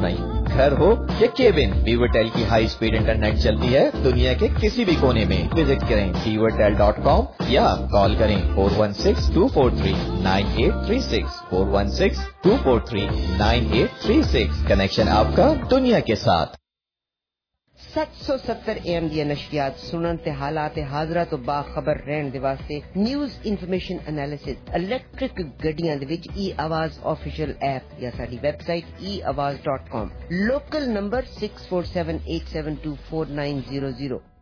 घर हो या केबिन, वीवरटेल की हाई स्पीड इंटरनेट चलती है दुनिया के किसी भी कोने में। विजिट करें वीवरटेल डॉट कॉम या कॉल करें four one six two four three nine eight three six four one six two four three nine eight three six. Connection आपका दुनिया के साथ।
सत्त सौ सत्तर एम दी नशियात सुनन ते हालात हाजरा तो बाखबर रहन दे वास्ते न्यूज़ इन्फॉर्मेशन एनालिसिस इलेक्ट्रिक गड्डियां दे विच ई आवाज ऑफिशियल ऐप या साडी website e Awaaz dot com. Local number six four seven eight seven two four nine zero zero.